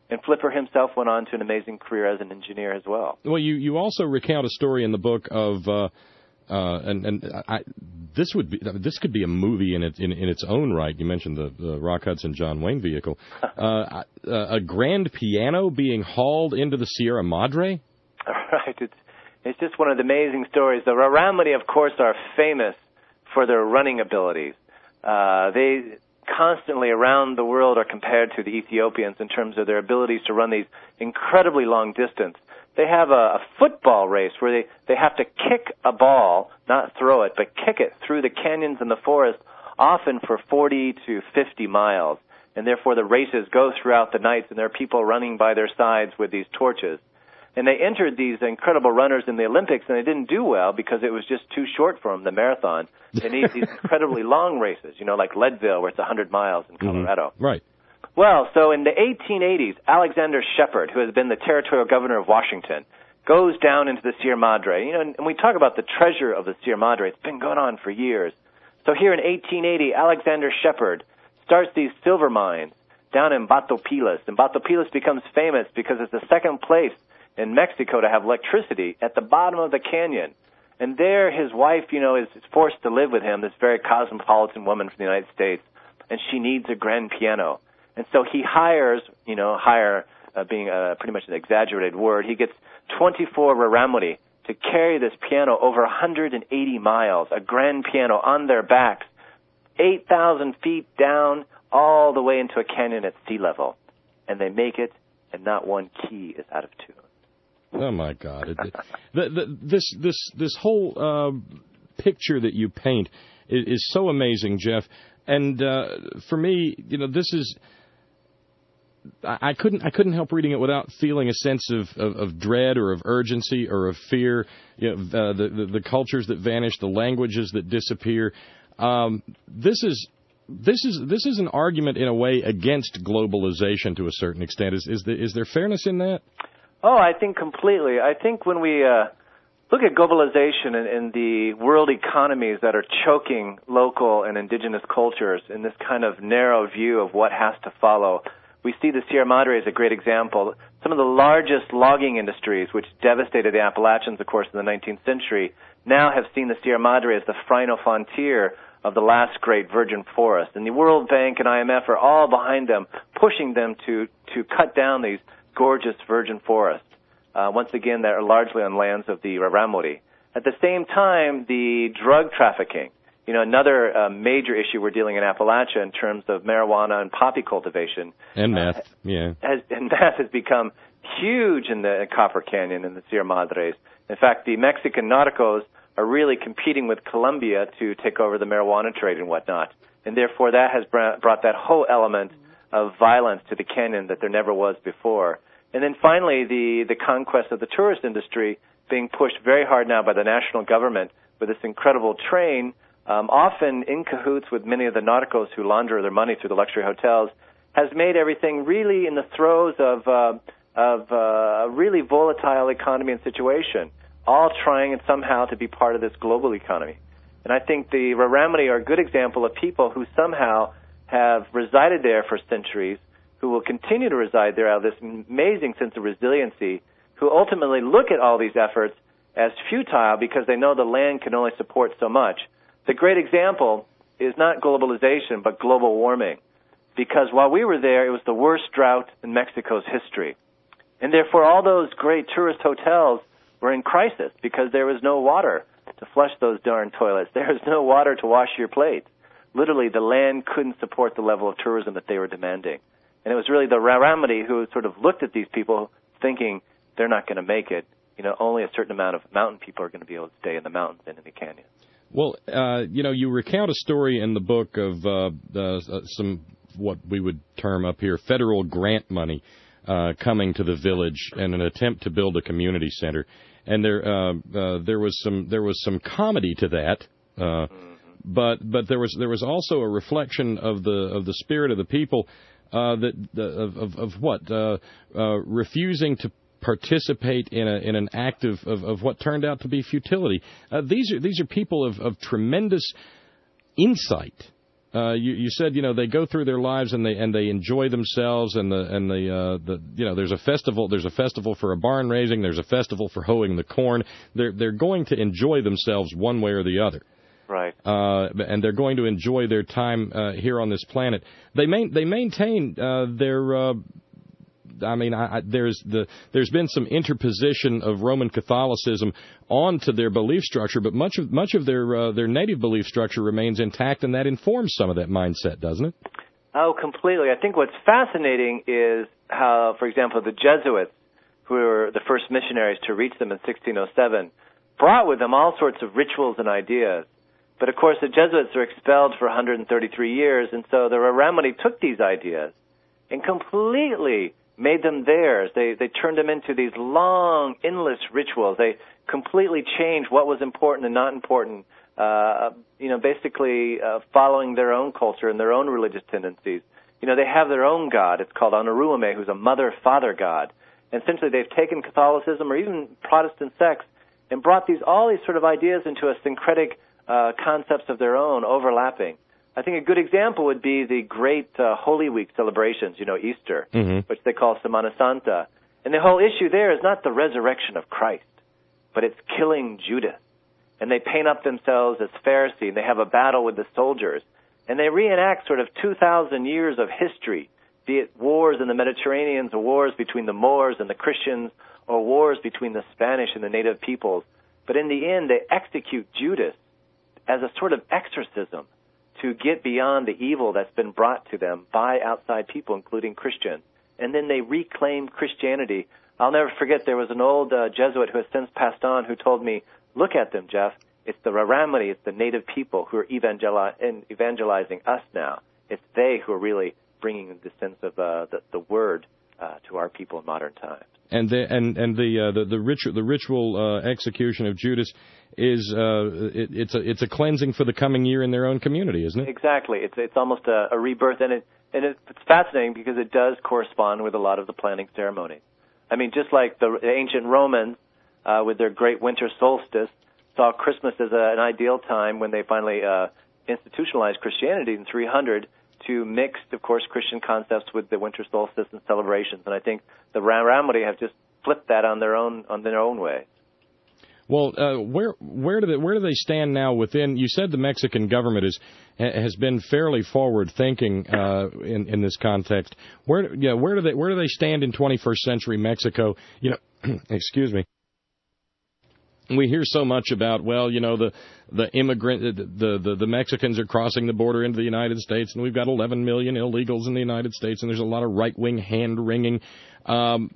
And Flipper himself went on to an amazing career as an engineer as well. Well, you, you also recount a story in the book of, uh, uh, and and I, this would be this could be a movie in its in, in its own right. You mentioned the, the Rock Hudson John Wayne vehicle, uh, a grand piano being hauled into the Sierra Madre. Right, it's it's just one of the amazing stories. The Raramuri, of course, are famous for their running abilities. Uh, they constantly around the world are compared to the Ethiopians in terms of their abilities to run these incredibly long distance. They have a, a football race where they, they have to kick a ball, not throw it, but kick it through the canyons and the forest, often for forty to fifty miles. And therefore the races go throughout the nights, and there are people running by their sides with these torches. And they entered these incredible runners in the Olympics, and they didn't do well because it was just too short for them, the marathon. They need these incredibly long races, you know, like Leadville, where it's one hundred miles in Colorado. Mm-hmm. Right. Well, so in the eighteen eighties, Alexander Shepard, who has been the territorial governor of Washington, goes down into the Sierra Madre. You know, and we talk about the treasure of the Sierra Madre. It's been going on for years. So here in eighteen eighty, Alexander Shepard starts these silver mines down in Batopilas. And Batopilas becomes famous because it's the second place in Mexico to have electricity at the bottom of the canyon. And there his wife, you know, is forced to live with him, this very cosmopolitan woman from the United States, and she needs a grand piano. And so he hires, you know, hire uh, being uh, pretty much an exaggerated word, he gets twenty-four Raramuri to carry this piano over one hundred eighty miles, a grand piano on their backs, eight thousand feet down, all the way into a canyon at sea level. And they make it, and not one key is out of tune. Oh my God! It, the, the, this this this whole uh, picture that you paint is, is so amazing, Jeff. And uh, for me, you know, this is I, I couldn't I couldn't help reading it without feeling a sense of, of, of dread or of urgency or of fear. You know, uh, the, the the cultures that vanish, the languages that disappear. Um, this is. This is this is an argument in a way against globalization to a certain extent. Is is, the, is there fairness in that? Oh, I think completely. I think when we uh, look at globalization and, and the world economies that are choking local and indigenous cultures in this kind of narrow view of what has to follow, we see the Sierra Madre as a great example. Some of the largest logging industries, which devastated the Appalachians, of course, in the nineteenth century, now have seen the Sierra Madre as the final frontier of the last great virgin forest. And the World Bank and I M F are all behind them, pushing them to, to cut down these gorgeous virgin forests. Uh, once again, that are largely on lands of the Raramuri. At the same time, the drug trafficking, you know, another uh, major issue we're dealing in Appalachia in terms of marijuana and poppy cultivation. And meth, uh, yeah. Has, and meth has become huge in the Copper Canyon and the Sierra Madres. In fact, the Mexican narcos are really competing with Colombia to take over the marijuana trade and whatnot. And therefore, that has brought that whole element of violence to the canyon that there never was before. And then finally, the, the conquest of the tourist industry being pushed very hard now by the national government with this incredible train, um, often in cahoots with many of the narcos who launder their money through the luxury hotels, has made everything really in the throes of, uh, of uh, a really volatile economy and situation, all trying somehow to be part of this global economy. And I think the Raramuri are a good example of people who somehow have resided there for centuries, who will continue to reside there out of this amazing sense of resiliency, who ultimately look at all these efforts as futile because they know the land can only support so much. The great example is not globalization, but global warming. Because while we were there, it was the worst drought in Mexico's history. And therefore, all those great tourist hotels were in crisis because there was no water to flush those darn toilets. There was no water to wash your plates. Literally, the land couldn't support the level of tourism that they were demanding. And it was really the Raramuri who sort of looked at these people thinking they're not going to make it. You know, only a certain amount of mountain people are going to be able to stay in the mountains and in the canyons. Well, uh, you know, you recount a story in the book of uh, uh, some, what we would term up here, federal grant money uh, coming to the village in an attempt to build a community center. And there, uh, uh, there was some, there was some comedy to that. Uh, mm-hmm. But, but there was, there was also a reflection of the, of the spirit of the people. Uh, that uh, of, of of what uh, uh, refusing to participate in a in an act of, of, of what turned out to be futility. Uh, these are these are people of, of tremendous insight. Uh, Uh, you, you said, you know, they go through their lives and they and they enjoy themselves, and the and the uh, the you know, there's a festival, there's a festival for a barn raising, there's a festival for hoeing the corn. They're they're going to enjoy themselves one way or the other. Right. Uh, and they're going to enjoy their time uh, here on this planet. They main, they maintain uh, their. Uh, I mean, I, I, there's the there's been some interposition of Roman Catholicism onto their belief structure, but much of much of their uh, their native belief structure remains intact, and that informs some of that mindset, doesn't it? Oh, completely. I think what's fascinating is how, for example, the Jesuits, who were the first missionaries to reach them in sixteen oh seven, brought with them all sorts of rituals and ideas. But, of course, the Jesuits were expelled for one hundred thirty-three years, and so the Raramuri took these ideas and completely made them theirs. They they turned them into these long, endless rituals. They completely changed what was important and not important, uh, you know, basically uh, following their own culture and their own religious tendencies. You know, they have their own god. It's called Anaruame, who's a mother-father god. And essentially they've taken Catholicism or even Protestant sects and brought these all these sort of ideas into a syncretic uh, concepts of their own, overlapping. I think a good example would be the great uh, Holy Week celebrations, you know, Easter, mm-hmm. which they call Semana Santa. And the whole issue there is not the resurrection of Christ, but it's killing Judas. And they paint up themselves as Pharisee, and they have a battle with the soldiers. And they reenact sort of two thousand years of history, be it wars in the Mediterranean, or wars between the Moors and the Christians, or wars between the Spanish and the native peoples. But in the end, they execute Judas as a sort of exorcism to get beyond the evil that's been brought to them by outside people, including Christians. And then they reclaim Christianity. I'll never forget, there was an old uh, Jesuit who has since passed on who told me, look at them, Jeff. It's the Raramuri, it's the native people who are evangeli- evangelizing us now. It's they who are really bringing the sense of uh, the, the word uh, to our people in modern times. And the and and the uh, the the ritual the ritual uh, execution of Judas is uh, it, it's a it's a cleansing for the coming year in their own community, isn't it? Exactly. It's it's almost a, a rebirth, and it and it's fascinating because it does correspond with a lot of the planting ceremonies. I mean, just like the ancient Romans uh, with their great winter solstice saw Christmas as a, an ideal time when they finally uh, institutionalized Christianity in three hundred. To mix, of course, Christian concepts with the winter solstice and celebrations, and I think the Raramuri have just flipped that on their own on their own way. Well, uh, where where do they where do they stand now within? You said the Mexican government is has been fairly forward thinking uh, in in this context. Where yeah, where do they where do they stand in twenty-first century Mexico? You know, excuse me. We hear so much about, well, you know, the the immigrant, the, the the Mexicans are crossing the border into the United States, and we've got eleven million illegals in the United States, and there's a lot of right-wing hand-wringing, um,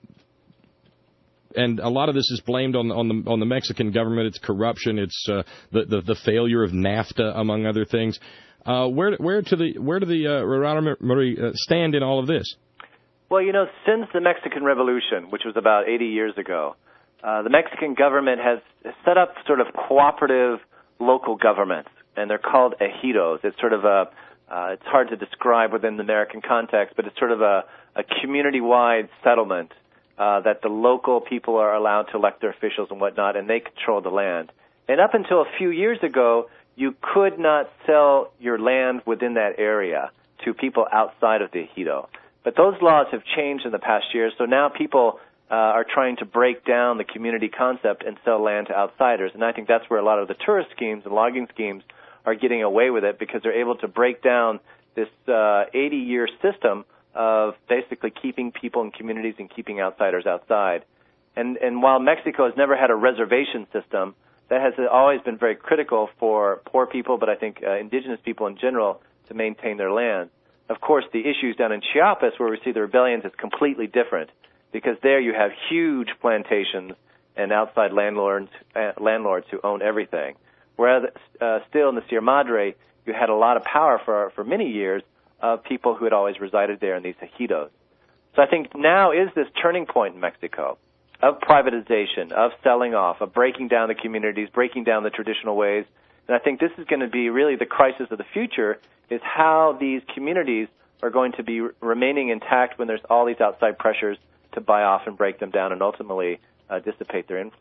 and a lot of this is blamed on on the on the Mexican government. It's corruption, it's uh, the, the the failure of NAFTA, among other things. Uh, where where to the where do the uh, Raramuri uh, stand in all of this? Well, you know, since the Mexican Revolution, which was about eighty years ago. Uh, the Mexican government has set up sort of cooperative local governments, and they're called ejidos. It's sort of a, uh, it's hard to describe within the American context, but it's sort of a, a community-wide settlement uh, that the local people are allowed to elect their officials and whatnot, and they control the land. And up until a few years ago, you could not sell your land within that area to people outside of the ejido. But those laws have changed in the past years, so now people Uh, are trying to break down the community concept and sell land to outsiders. And I think that's where a lot of the tourist schemes and logging schemes are getting away with it because they're able to break down this uh, eighty-year system of basically keeping people in communities and keeping outsiders outside. And, and while Mexico has never had a reservation system, that has always been very critical for poor people, but I think uh, indigenous people in general, to maintain their land. Of course, the issues down in Chiapas, where we see the rebellions, is completely different. Because there you have huge plantations and outside landlords uh, landlords who own everything. Whereas uh, still in the Sierra Madre, you had a lot of power for for many years of people who had always resided there in these ejidos. So I think now is this turning point in Mexico of privatization, of selling off, of breaking down the communities, breaking down the traditional ways. And I think this is going to be really the crisis of the future, is how these communities are going to be remaining intact when there's all these outside pressures to buy off and break them down and ultimately uh, dissipate their influence.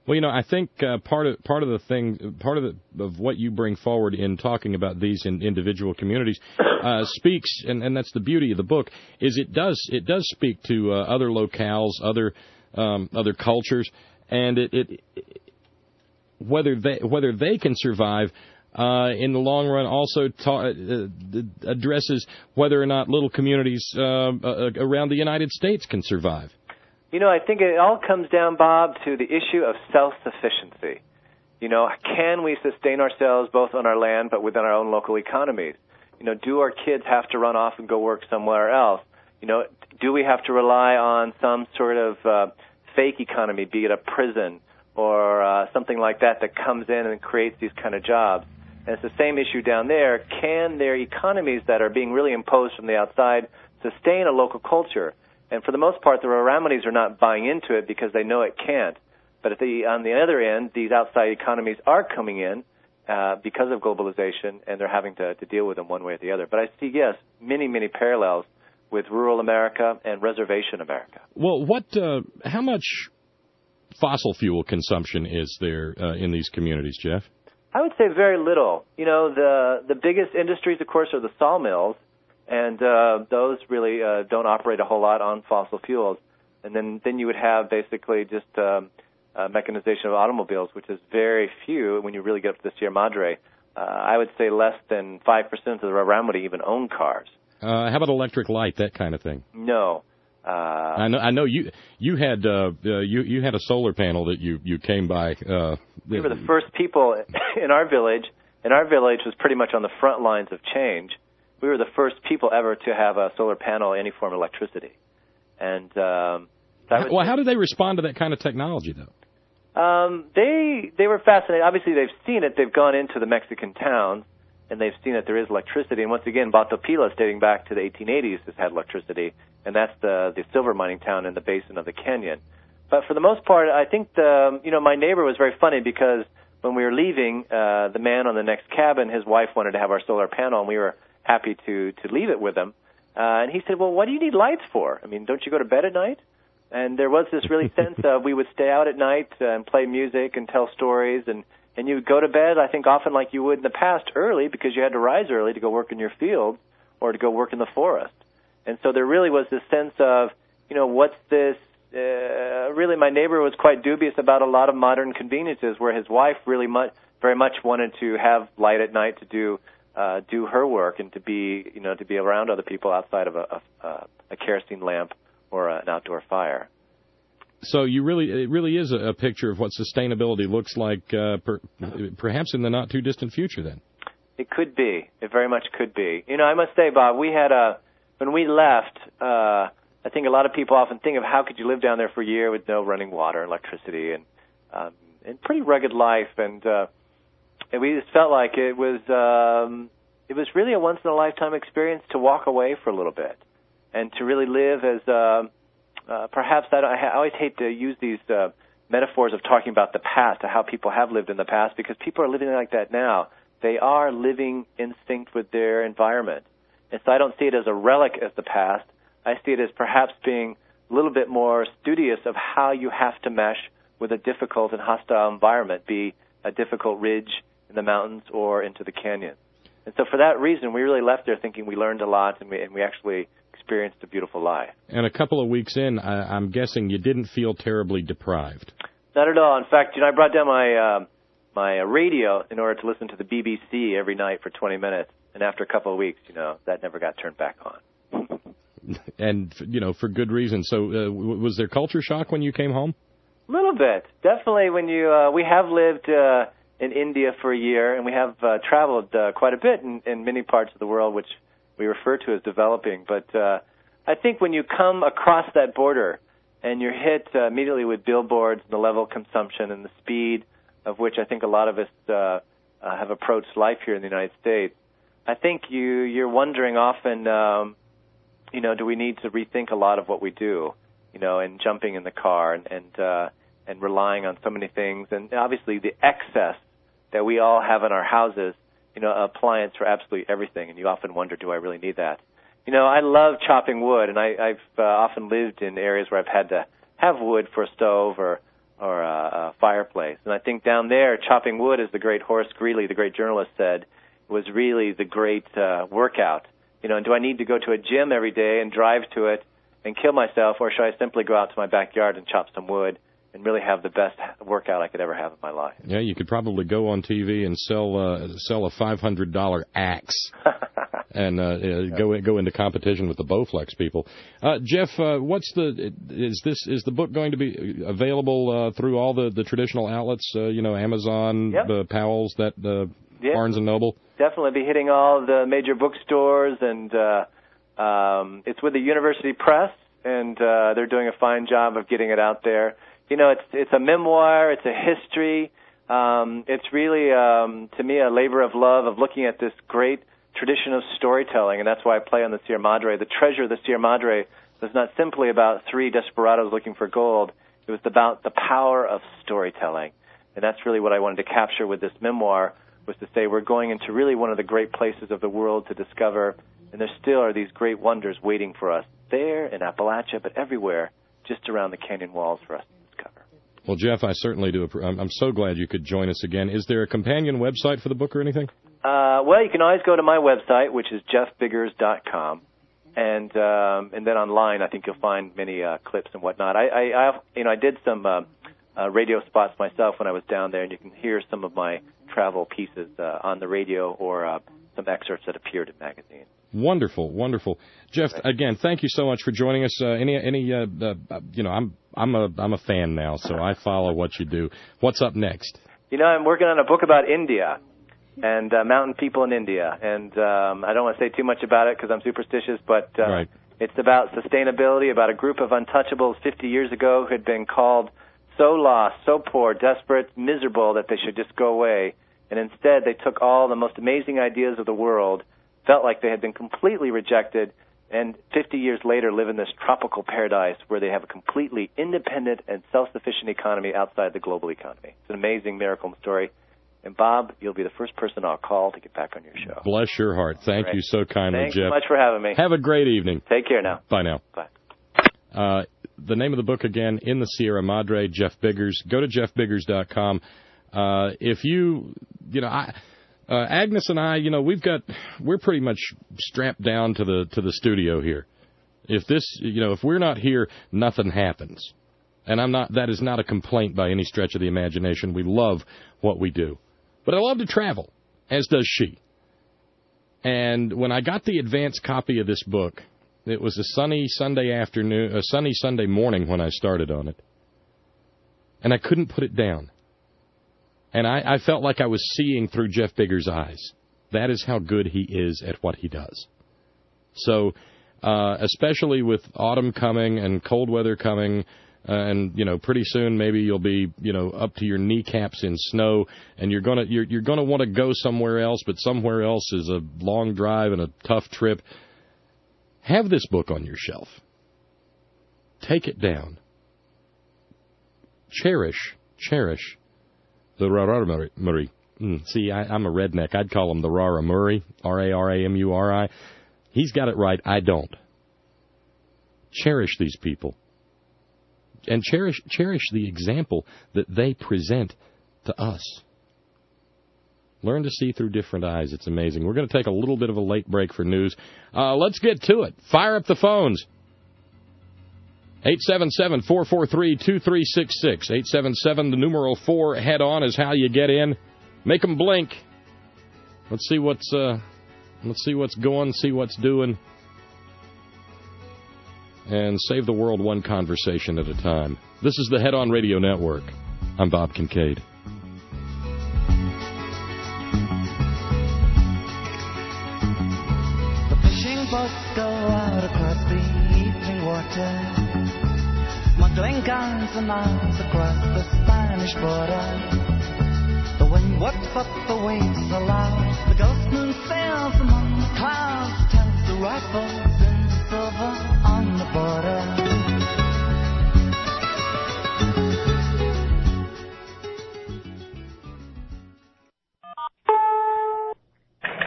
Well, you know, I think uh, part of part of the thing, part of the, of what you bring forward in talking about these in individual communities, uh, speaks, and, and that's the beauty of the book, is it does it does speak to uh, other locales, other um, other cultures, and it, it, it whether they whether they can survive. Uh, in the long run, also ta- uh, addresses whether or not little communities uh, uh, around the United States can survive. You know, I think it all comes down, Bob, to the issue of self-sufficiency. You know, can we sustain ourselves both on our land but within our own local economies? You know, do our kids have to run off and go work somewhere else? You know, do we have to rely on some sort of uh, fake economy, be it a prison or uh, something like that that comes in and creates these kind of jobs? And it's the same issue down there. Can their economies that are being really imposed from the outside sustain a local culture? And for the most part, the Raramonis are not buying into it because they know it can't. But at the, on the other end, these outside economies are coming in uh, because of globalization, and they're having to, to deal with them one way or the other. But I see, yes, many, many parallels with rural America and reservation America. Well, what? Uh, how much fossil fuel consumption is there uh, in these communities, Jeff? I would say very little. You know, the the biggest industries, of course, are the sawmills, and uh, those really uh, don't operate a whole lot on fossil fuels. And then, then you would have basically just um, uh, mechanization of automobiles, which is very few when you really get up to the Sierra Madre. Uh, I would say less than five percent of the Raramuri even own cars. Uh, how about electric light, that kind of thing? No. Uh, I know. I know you. You had uh, uh, you you had a solar panel that you, you came by. Uh, we were the first people in our village, and our village was pretty much on the front lines of change. We were the first people ever to have a solar panel, any form of electricity. And um, that was, well, how did they respond to that kind of technology, though? Um, they they were fascinated. Obviously, they've seen it. They've gone into the Mexican towns, and they've seen that there is electricity. And once again, Batopilas, dating back to the eighteen eighties, has had electricity, and that's the the silver mining town in the basin of the canyon. But for the most part, I think the you know my neighbor was very funny because when we were leaving, uh, the man on the next cabin, his wife wanted to have our solar panel, and we were happy to to leave it with him. Uh, and he said, "Well, what do you need lights for? I mean, don't you go to bed at night?" And there was this really sense of we would stay out at night and play music and tell stories, and and you would go to bed, I think, often like you would in the past, early, because you had to rise early to go work in your field or to go work in the forest. And so there really was this sense of, you know, what's this? Uh, really, my neighbor was quite dubious about a lot of modern conveniences, where his wife really much, very much wanted to have light at night to do uh, do her work and to be, you know, to be around other people outside of a, a, a kerosene lamp or an outdoor fire. So you really, it really is a, a picture of what sustainability looks like, uh, per, perhaps in the not too distant future. Then it could be. It very much could be. You know, I must say, Bob, we had a when we left. Uh, I think a lot of people often think of how could you live down there for a year with no running water, electricity, and um, and pretty rugged life, and uh, and we just felt like it was um, it was really a once in a lifetime experience to walk away for a little bit, and to really live as uh, uh, perhaps I, don't, I always hate to use these uh, metaphors of talking about the past, to how people have lived in the past, because people are living like that now. They are living in sync with their environment, and so I don't see it as a relic of the past. I see it as perhaps being a little bit more studious of how you have to mesh with a difficult and hostile environment, be a difficult ridge in the mountains or into the canyon. And so for that reason, we really left there thinking we learned a lot, and we, and we actually experienced a beautiful life. And a couple of weeks in, I, I'm guessing you didn't feel terribly deprived. Not at all. In fact, you know, I brought down my uh, my radio in order to listen to the B B C every night for twenty minutes. And after a couple of weeks, you know, that never got turned back on. And, you know, for good reason. So uh, was there culture shock when you came home? A little bit. Definitely when you, uh, we have lived uh, in India for a year, and we have uh, traveled uh, quite a bit in, in many parts of the world, which we refer to as developing. But uh, I think when you come across that border and you're hit uh, immediately with billboards and the level of consumption and the speed of which I think a lot of us uh, uh, have approached life here in the United States, I think you, you're wondering often, um, you know, do we need to rethink a lot of what we do, you know, and jumping in the car and and, uh, and relying on so many things, and obviously the excess that we all have in our houses, you know, appliance for absolutely everything, and you often wonder, do I really need that? You know, I love chopping wood, and I, I've uh, often lived in areas where I've had to have wood for a stove or or a, a fireplace. And I think down there, chopping wood, as the great Horace Greeley, the great journalist, said, was really the great uh, workout. You know, and do I need to go to a gym every day and drive to it and kill myself, or should I simply go out to my backyard and chop some wood and really have the best workout I could ever have in my life? Yeah, you could probably go on T V and sell uh, sell a five hundred dollar axe and uh, uh, go go into competition with the Bowflex people. Uh, Jeff, uh, what's the is this is the book going to be available uh, through all the, the traditional outlets? Uh, you know, Amazon, yep. uh, Powell's, that uh, yep. Barnes and Noble. Definitely be hitting all the major bookstores, and uh, um, it's with the University Press, and uh, they're doing a fine job of getting it out there. You know, it's it's a memoir, it's a history. Um, it's really, um, to me, a labor of love of looking at this great tradition of storytelling, and that's why I play on the Sierra Madre. The treasure of the Sierra Madre was not simply about three desperados looking for gold. It was about the power of storytelling, and that's really what I wanted to capture with this memoir, was to say we're going into really one of the great places of the world to discover, and there still are these great wonders waiting for us there in Appalachia, but everywhere just around the canyon walls for us. Well, Jeff, I certainly do. I'm, I'm so glad you could join us again. Is there a companion website for the book or anything? Uh, well, you can always go to my website, which is jeff biggers dot com, and um, and then online, I think you'll find many uh, clips and whatnot. I, I, I, you know, I did some uh, uh, radio spots myself when I was down there, and you can hear some of my travel pieces uh, on the radio or uh, some excerpts that appeared in magazines. Wonderful, wonderful, Jeff. Again, thank you so much for joining us. Uh, any, any, uh, uh, you know, I'm, I'm a, I'm a fan now, so I follow what you do. What's up next? You know, I'm working on a book about India and uh, mountain people in India, and um, I don't want to say too much about it because I'm superstitious, but uh, right. It's about sustainability, about a group of untouchables fifty years ago who had been called so lost, so poor, desperate, miserable that they should just go away, and instead they took all the most amazing ideas of the world, felt like they had been completely rejected, and fifty years later live in this tropical paradise where they have a completely independent and self-sufficient economy outside the global economy. It's an amazing miracle story. And, Bob, you'll be the first person I'll call to get back on your show. Bless your heart. Thank right. you so kindly, Thanks Jeff. Thanks so much for having me. Have a great evening. Take care now. Bye now. Bye. Uh, the name of the book, again, In the Sierra Madre, Jeff Biggers. Go to jeff biggers dot com. Uh, if you, you know, I... Uh, Agnes and I, you know, we've got, we're pretty much strapped down to the to the studio here. If this, you know, if we're not here, nothing happens. And I'm not, that is not a complaint by any stretch of the imagination. We love what we do. But I love to travel, as does she. And when I got the advance copy of this book, it was a sunny Sunday afternoon, a sunny Sunday morning when I started on it. And I couldn't put it down. And I, I felt like I was seeing through Jeff Biggers' eyes. That is how good he is at what he does. So, uh, especially with autumn coming and cold weather coming, uh, and you know, pretty soon maybe you'll be, you know, up to your kneecaps in snow, and you're gonna you're you're gonna want to go somewhere else, but somewhere else is a long drive and a tough trip. Have this book on your shelf. Take it down. Cherish, cherish. The Raramuri. Mm, see, I, I'm a redneck. I'd call him the Raramuri, R A R A M U R I. He's got it right. I don't. Cherish these people. And cherish cherish the example that they present to us. Learn to see through different eyes. It's amazing. We're going to take a little bit of a late break for news. Uh, let's get to it. Fire up the phones. eight seven seven, four four three, two three six six. eight seven seven, the numeral four, head on is how you get in. Make them blink. Let's see what's uh, let's see what's going, see what's doing. And save the world one conversation at a time. This is the Head On Radio Network. I'm Bob Kincaid. The fishing boats go out across the evening water, smuggling guns and arms across the Spanish border. The wind whips up the waves so loud, the ghost moon sails among the clouds, tells the rifles in silver on the border.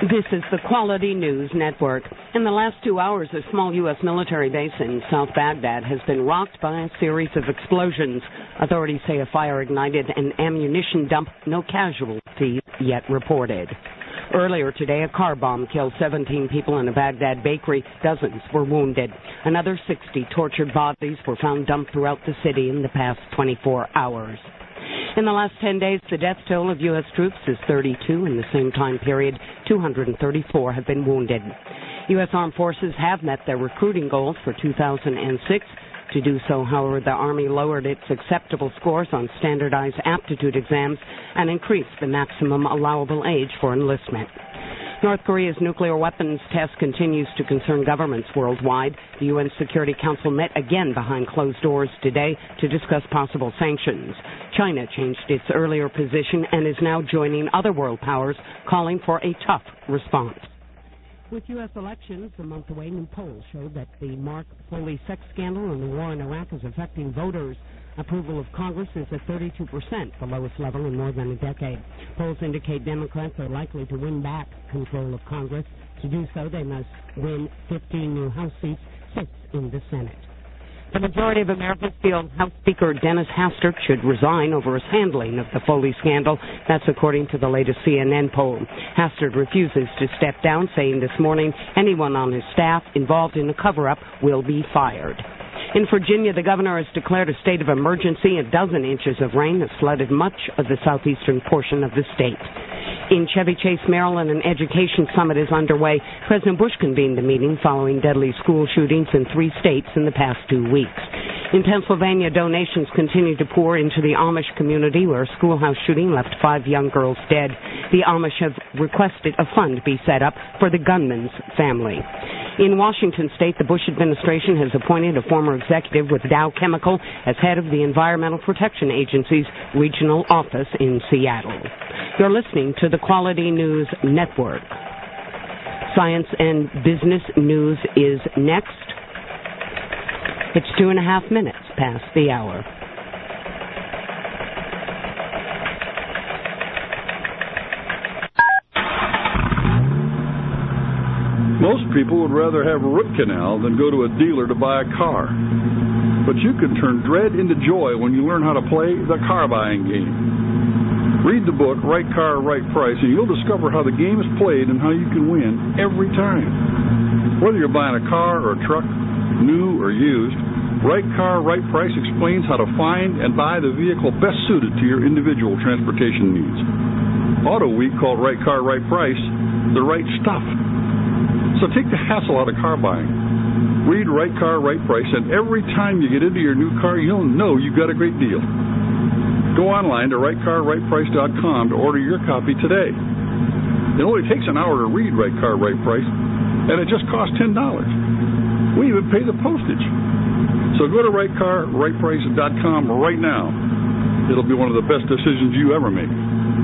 This is the Quality News Network. In the last two hours, a small U S military base in South Baghdad has been rocked by a series of explosions. Authorities say a fire ignited an ammunition dump. No casualties yet reported. Earlier today, a car bomb killed seventeen people in a Baghdad bakery. Dozens were wounded. Another sixty tortured bodies were found dumped throughout the city in the past twenty-four hours. In the last ten days, the death toll of U S troops is thirty-two. In the same time period, two hundred thirty-four have been wounded. U S Armed Forces have met their recruiting goals for two thousand six. To do so, however, the Army lowered its acceptable scores on standardized aptitude exams and increased the maximum allowable age for enlistment. North Korea's nuclear weapons test continues to concern governments worldwide. The U N Security Council met again behind closed doors today to discuss possible sanctions. China changed its earlier position and is now joining other world powers calling for a tough response. With U S elections a month away, new polls show that the Mark Foley sex scandal and the war in Iraq is affecting voters. Approval of Congress is at thirty-two percent, the lowest level in more than a decade. Polls indicate Democrats are likely to win back control of Congress. To do so, they must win fifteen new House seats, six in the Senate. The majority of Americans feel House Speaker Dennis Hastert should resign over his handling of the Foley scandal. That's according to the latest C N N poll. Hastert refuses to step down, saying this morning anyone on his staff involved in the cover-up will be fired. In Virginia, the governor has declared a state of emergency. A dozen inches of rain has flooded much of the southeastern portion of the state. In Chevy Chase, Maryland, an education summit is underway. President Bush convened the meeting following deadly school shootings in three states in the past two weeks. In Pennsylvania, donations continue to pour into the Amish community, where a schoolhouse shooting left five young girls dead. The Amish have requested a fund be set up for the gunman's family. In Washington state, the Bush administration has appointed a former executive with Dow Chemical as head of the Environmental Protection Agency's regional office in Seattle. You're listening to the Quality News Network. Science and business news is next. It's two and a half minutes past the hour. Most people would rather have a root canal than go to a dealer to buy a car. But you can turn dread into joy when you learn how to play the car buying game. Read the book, Right Car, Right Price, and you'll discover how the game is played and how you can win every time. Whether you're buying a car or a truck, new or used, Right Car, Right Price explains how to find and buy the vehicle best suited to your individual transportation needs. Auto Week called Right Car, Right Price the right stuff. So take the hassle out of car buying. Read Right Car, Right Price, and every time you get into your new car, you'll know you've got a great deal. Go online to right car right price dot com to order your copy today. It only takes an hour to read Right Car, Right Price, and it just costs ten dollars. We even pay the postage. So go to right car right price dot com right now. It'll be one of the best decisions you ever make.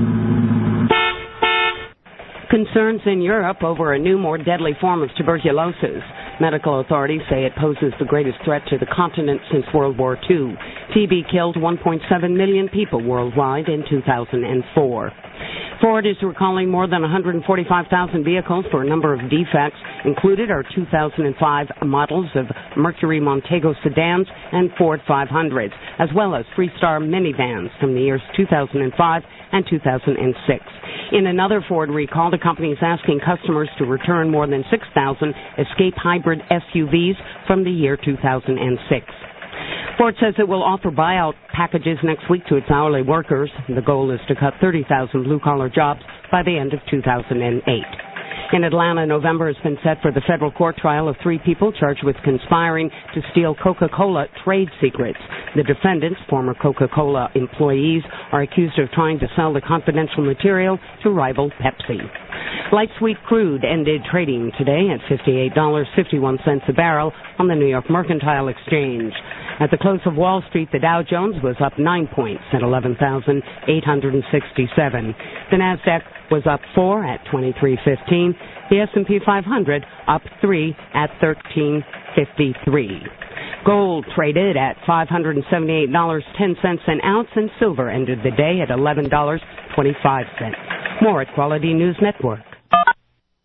Concerns in Europe over a new, more deadly form of tuberculosis. Medical authorities say it poses the greatest threat to the continent since World War Two. T B killed one point seven million people worldwide in two thousand four. Ford is recalling more than one hundred forty-five thousand vehicles for a number of defects. Included are two thousand five models of Mercury Montego sedans and Ford five hundreds, as well as Freestar minivans from the years two thousand five and two thousand six. In another Ford recall, the company is asking customers to return more than six thousand Escape hybrid S U Vs from the year two thousand six. Ford says it will offer buyout packages next week to its hourly workers. The goal is to cut thirty thousand blue-collar jobs by the end of two thousand eight. In Atlanta, November has been set for the federal court trial of three people charged with conspiring to steal Coca-Cola trade secrets. The defendants, former Coca-Cola employees, are accused of trying to sell the confidential material to rival Pepsi. Light sweet crude ended trading today at fifty-eight dollars and fifty-one cents a barrel on the New York Mercantile Exchange. At the close of Wall Street, the Dow Jones was up nine points at eleven thousand eight hundred sixty-seven. The Nasdaq was up four at twenty-three fifteen. The S and P five hundred up three at thirteen fifty-three. Gold traded at five hundred seventy-eight dollars and ten cents an ounce, and silver ended the day at eleven dollars and twenty-five cents. More at Quality News Network.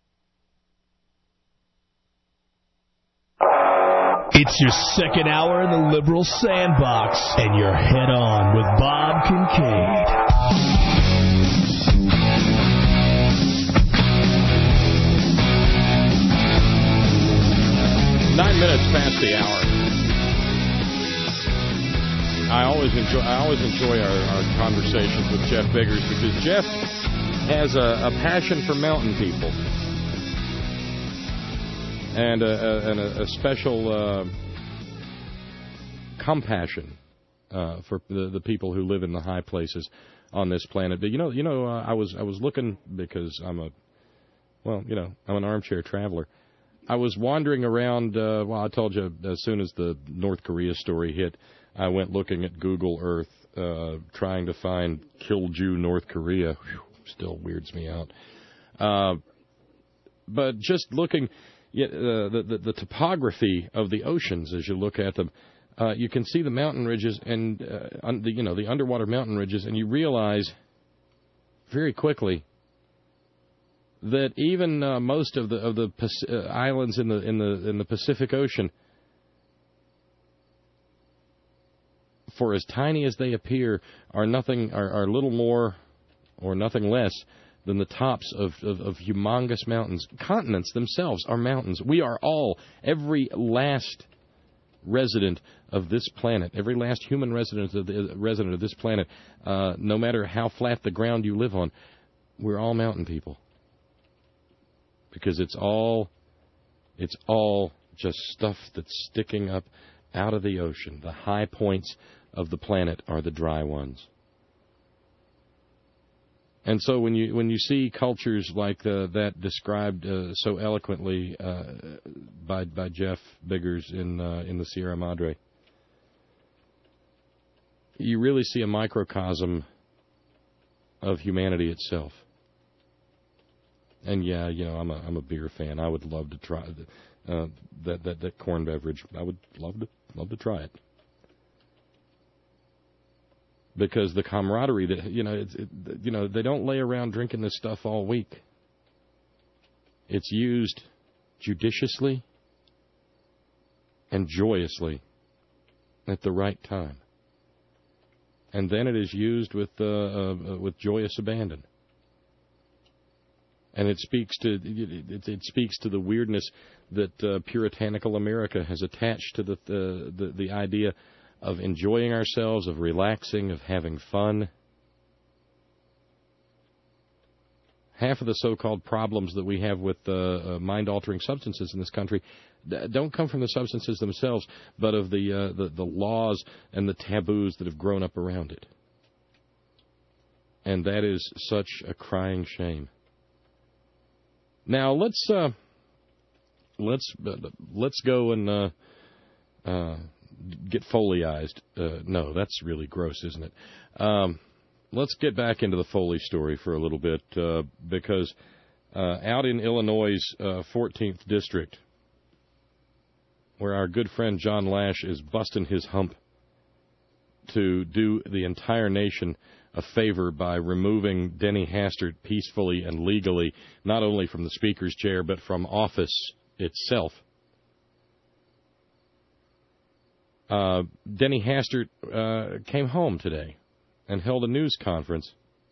It's your second hour in the liberal sandbox, and you're head on with Bob Kincaid. Nine minutes past the hour. I always enjoy. I always enjoy our, our conversations with Jeff Biggers because Jeff has a, a passion for mountain people. And a, a, and a, a special uh, compassion uh, for the, the people who live in the high places on this planet. But you know, you know, uh, I was I was looking because I'm a well, you know, I'm an armchair traveler. I was wandering around. Uh, well, I told you as soon as the North Korea story hit, I went looking at Google Earth, uh, trying to find Killju, North Korea. Whew, still weirds me out. Uh, but just looking. Yeah, uh, the, the the topography of the oceans as you look at them, uh, you can see the mountain ridges and uh, un, the, you know the underwater mountain ridges, and you realize very quickly that even uh, most of the of the uh, islands in the in the in the Pacific Ocean, for as tiny as they appear, are nothing are, are little more or nothing less than the tops of, of, of humongous mountains. Continents themselves are mountains. We are all, every last resident of this planet, every last human resident of, the, resident of this planet, uh, no matter how flat the ground you live on, we're all mountain people. Because it's all, it's all just stuff that's sticking up out of the ocean. The high points of the planet are the dry ones. And so when you when you see cultures like uh, that described uh, so eloquently uh, by by Jeff Biggers in uh, in the Sierra Madre, you really see a microcosm of humanity itself. And yeah, you know, I'm a I'm a beer fan. I would love to try uh, that that that corn beverage. I would love to love to try it. Because the camaraderie that, you know, it's, it, you know, they don't lay around drinking this stuff all week. It's used judiciously and joyously at the right time. And then it is used with uh, uh, with joyous abandon. And it speaks to it, it speaks to the weirdness that uh, puritanical America has attached to the, the the the idea of enjoying ourselves, of relaxing, of having fun. Half of the so-called problems that we have with uh, uh, mind-altering substances in this country d- don't come from the substances themselves, but of the, uh, the the laws and the taboos that have grown up around it. And that is such a crying shame. Now let's uh, let's uh, let's go and uh, uh, get Foleyized. Uh, no, that's really gross, isn't it? Um, let's get back into the Foley story for a little bit, uh, because uh, out in Illinois' uh, fourteenth District, where our good friend John Lash is busting his hump to do the entire nation a favor by removing Denny Hastert peacefully and legally, not only from the Speaker's chair, but from office itself. Uh, Denny Hastert uh, came home today and held a news conference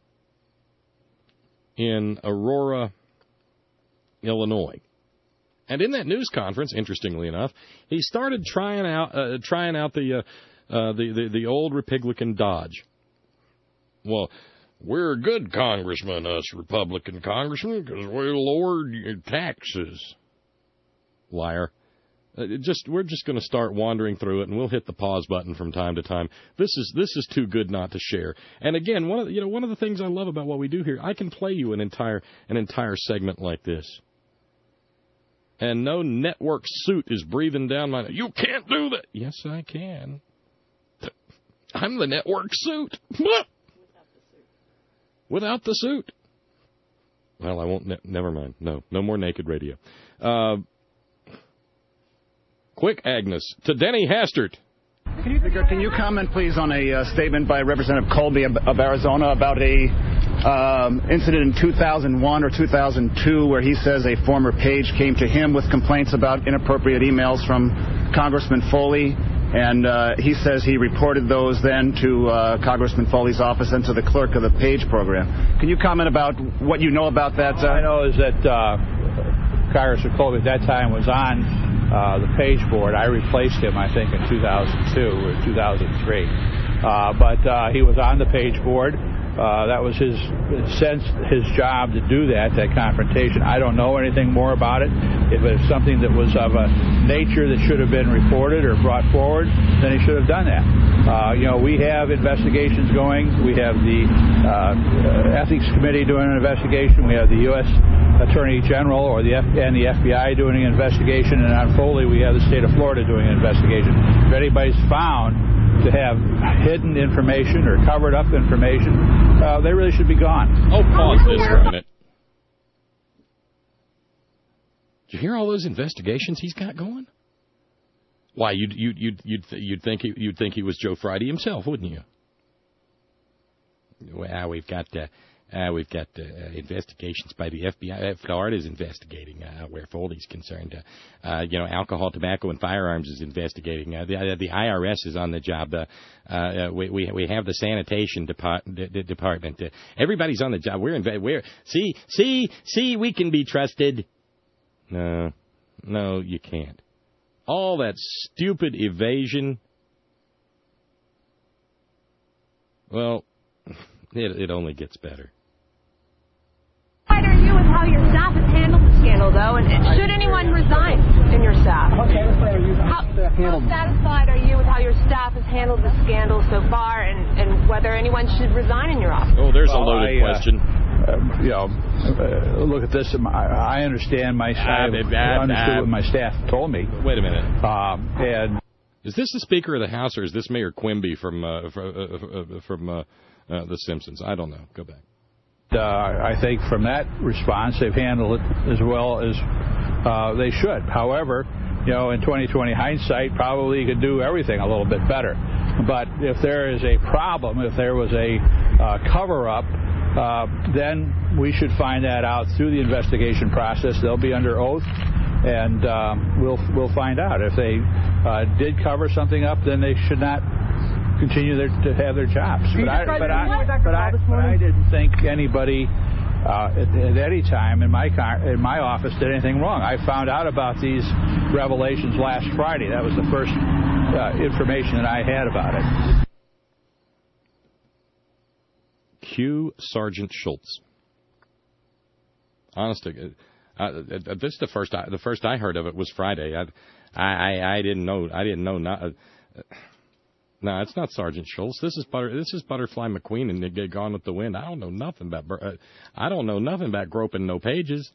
in Aurora, Illinois. And in that news conference, interestingly enough, he started trying out uh, trying out the, uh, uh, the the the old Republican dodge. Well, we're good congressmen, us Republican congressmen, because we lowered your taxes. Liar. Uh, just we're just going to start wandering through it, and we'll hit the pause button from time to time. This is this is too good not to share. And again, one of the, you know one of the things I love about what we do here, I can play you an entire an entire segment like this, and no network suit is breathing down my. You can't do that. Yes, I can. I'm the network suit. Without the suit. Well, I won't. Ne- never mind. No, no more naked radio. Uh, Quick, Agnes, to Denny Hastert. Can you, can you comment, please, on a uh, statement by Representative Colby of, of Arizona about a um, incident in two thousand one or two thousand two where he says a former page came to him with complaints about inappropriate emails from Congressman Foley, and uh, he says he reported those then to uh, Congressman Foley's office and to the clerk of the PAGE program. Can you comment about what you know about that? Uh... All I know is that uh, Congressman Foley at that time was on uh, the PAGE board. I replaced him, I think, in two thousand two or two thousand three. Uh, but uh, he was on the PAGE board. Uh, that was his sense, his job to do that, that confrontation. I don't know anything more about it. If it's something that was of a nature that should have been reported or brought forward, then he should have done that. Uh, you know, we have investigations going. We have the uh, Ethics Committee doing an investigation. We have the U S Attorney General or the F- and the F B I doing an investigation. And on Foley, we have the state of Florida doing an investigation. If anybody's found to have hidden information or covered up information, uh, they really should be gone. Oh, pause this for a minute. Did you hear all those investigations he's got going? Why, you'd you'd you'd you'd, you'd think he, you'd think he was Joe Friday himself, wouldn't you? Well, we've got uh, uh, we've got uh, investigations by the F B I. Florida's investigating uh, where Foley's concerned. Uh, uh, you know, alcohol, tobacco, and firearms is investigating. Uh, the uh, the I R S is on the job. Uh, uh, we we we have the sanitation depart, d- d- department. Uh, everybody's on the job. We're inve- we're see see see. We can be trusted. No, no, you can't. All that stupid evasion. Well, it it only gets better. Satisfied are you with how your staff has handled the scandal, though? And should anyone resign in your staff? How satisfied are you, how, how satisfied are you with how your staff has handled the scandal so far, and, and whether anyone should resign in your office? Oh, there's well, a loaded I, question. Uh, uh, you know, uh, look at this. I, I understand my staff. Uh, I understood uh, what my staff told me. Wait a minute. Um, and is this the Speaker of the House, or is this Mayor Quimby from uh, from uh, from uh, uh, The Simpsons? I don't know. Go back. Uh, I think from that response, they've handled it as well as uh, they should. However, you know, in twenty twenty hindsight, probably you could do everything a little bit better. But if there is a problem, if there was a uh, cover-up, uh, then we should find that out through the investigation process. They'll be under oath, and uh, we'll we'll find out. If they uh, did cover something up, then they should not continue their, to have their jobs. But I, but, I, but, I, but I didn't think anybody uh, at, at any time in my car, in my office did anything wrong. I found out about these revelations last Friday. That was the first uh, information that I had about it. Cue Sergeant Schultz. Honestly, uh, uh, this is the first I, the first I heard of it was Friday. I I, I didn't know I didn't know not. Uh, No, it's not Sergeant Schultz. This is Butter. This is Butterfly McQueen and get Gone with the Wind. I don't know nothing about. Uh, I don't know nothing about groping no pages.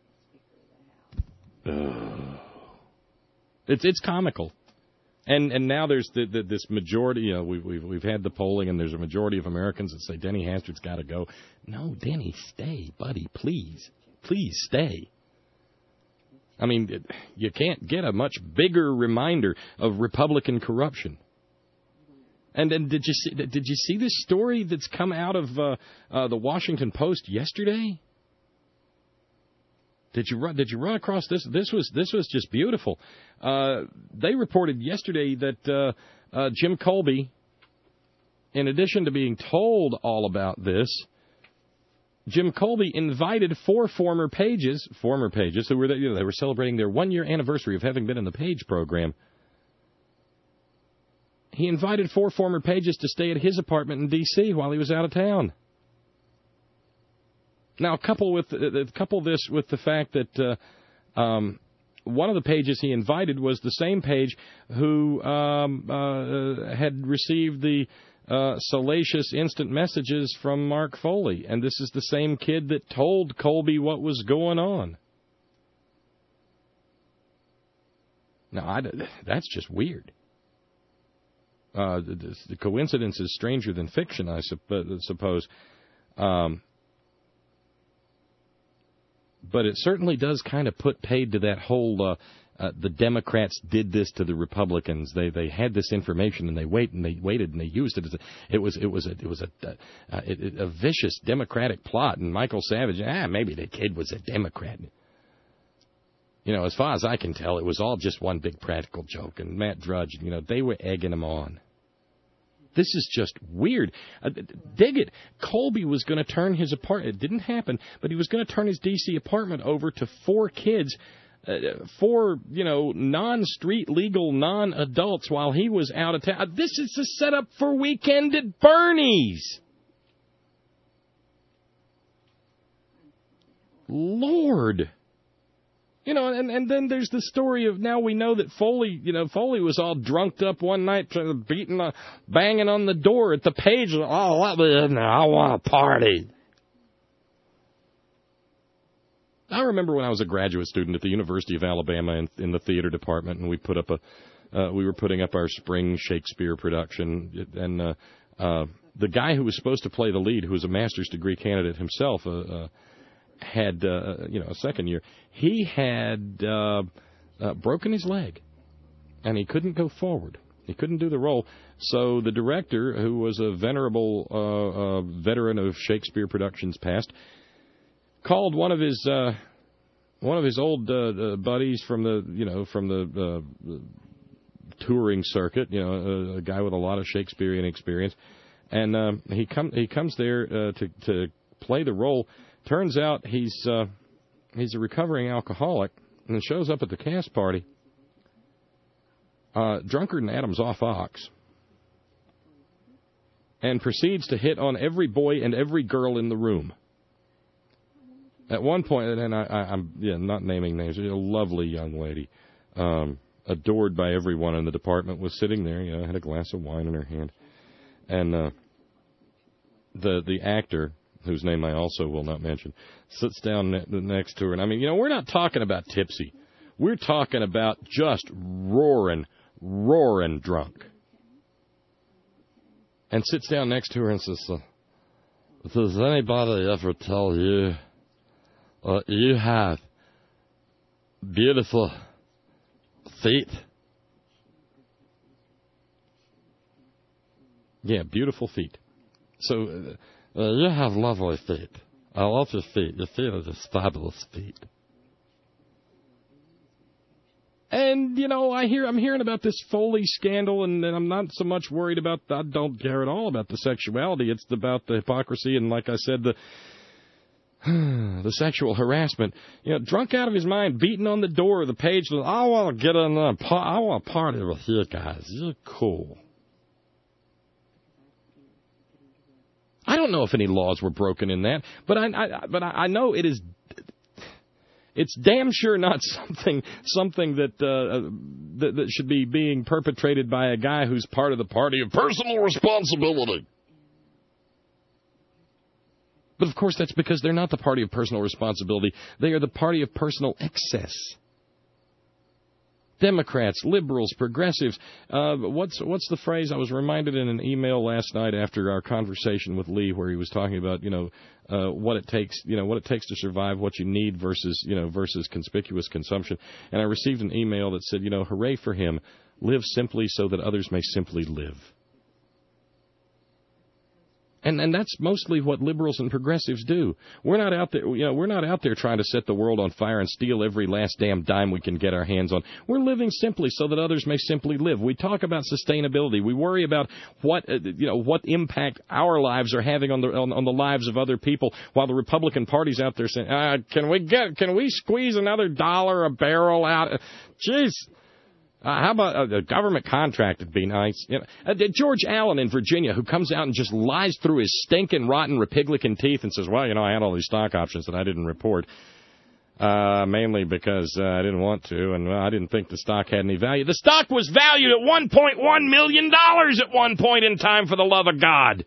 Ugh. It's it's comical, and and now there's the, the, this majority. You know, we've we've we've had the polling, and there's a majority of Americans that say Denny Hastard's got to go. No, Denny, stay, buddy, please, please stay. I mean, it, you can't get a much bigger reminder of Republican corruption. And then did you see, did you see this story that's come out of uh, uh, the Washington Post yesterday? Did you run? Did you run across this? This was this was just beautiful. Uh, they reported yesterday that uh, uh, Jim Colby, in addition to being told all about this, Jim Colby invited four former pages, former pages who were you know, they were celebrating their one year anniversary of having been in the Page program. He invited four former pages to stay at his apartment in D C while he was out of town. Now, couple with uh, couple this with the fact that uh, um, one of the pages he invited was the same page who um, uh, had received the uh, salacious instant messages from Mark Foley, and this is the same kid that told Colby what was going on. Now, I, that's just weird. Uh, the, the coincidence is stranger than fiction, I suppose. Um, but it certainly does kind of put paid to that whole uh, uh, the Democrats did this to the Republicans. They they had this information and they wait and they waited and they used it as a, it was it was a, it was a a, a a vicious Democratic plot. And Michael Savage, ah, maybe the kid was a Democrat. You know, as far as I can tell, it was all just one big practical joke. And Matt Drudge, you know, they were egging him on. This is just weird. Uh, dig it. Colby was going to turn his apartment. It didn't happen, but he was going to turn his D C apartment over to four kids, uh, four, you know, non-street legal, non-adults while he was out of town. This is a setup for Weekend at Bernie's. Lord. You know, and, and then there's the story of now we know that Foley, you know, Foley was all drunked up one night, beating, uh, banging on the door at the page. Oh, let me in there. I want a party. I remember when I was a graduate student at the University of Alabama in, in the theater department, and we put up a, uh, we were putting up our spring Shakespeare production, and uh, uh, the guy who was supposed to play the lead, who was a master's degree candidate himself, uh, uh, had, uh, you know, a second year, he had uh, uh, broken his leg, and he couldn't go forward. He couldn't do the role. So the director, who was a venerable uh, uh, veteran of Shakespeare productions past, called one of his uh, one of his old uh, uh, buddies from the, you know, from the uh, touring circuit, you know, a, a guy with a lot of Shakespearean experience, and uh, he come he comes there uh, to to play the role. Turns out he's uh, he's a recovering alcoholic, and shows up at the cast party, uh, drunker than Adam's off ox, and proceeds to hit on every boy and every girl in the room. At one point, and I, I, I'm yeah not naming names, a lovely young lady, um, adored by everyone in the department, was sitting there, you know, had a glass of wine in her hand, and uh, the the actor, whose name I also will not mention, sits down ne- next to her. And I mean, you know, we're not talking about tipsy. We're talking about just roaring, roaring drunk. And sits down next to her and says, uh, does anybody ever tell you uh, you have beautiful feet? Yeah, beautiful feet. So... Uh, Uh, you have lovely feet. I love your feet. Your feet are just fabulous feet. And, you know, I hear, I'm hearing about this Foley scandal, and, and I'm not so much worried about, I don't care at all about the sexuality. It's about the hypocrisy and, like I said, the the sexual harassment. You know, drunk out of his mind, beating on the door of the page. I want to get in there. I want to party with you guys. You're cool. I don't know if any laws were broken in that, but I, I but I know it is. It's damn sure not something something that, uh, that that should be being perpetrated by a guy who's part of the party of personal responsibility. But of course, that's because they're not the party of personal responsibility. They are the party of personal excess. Democrats, liberals, progressives. Uh, what's what's the phrase? I was reminded in an email last night after our conversation with Lee, where he was talking about, you know, uh, what it takes, you know, what it takes to survive, what you need versus, you know, versus conspicuous consumption. And I received an email that said, you know, hooray for him, live simply so that others may simply live. And and that's mostly what liberals and progressives do. We're not out there, you know, we're not out there trying to set the world on fire and steal every last damn dime we can get our hands on. We're living simply so that others may simply live. We talk about sustainability. We worry about what, uh, you know, what impact our lives are having on the on, on the lives of other people, while the Republican Party's out there saying, uh, "Can we get, can we squeeze another dollar a barrel out?" Jeez. Uh, how about a, a government contract would be nice? You know, uh, George Allen in Virginia, who comes out and just lies through his stinking, rotten Republican teeth and says, well, you know, I had all these stock options that I didn't report, uh, mainly because uh, I didn't want to, and well, I didn't think the stock had any value. The stock was valued at one point one million dollars at one point in time, for the love of God.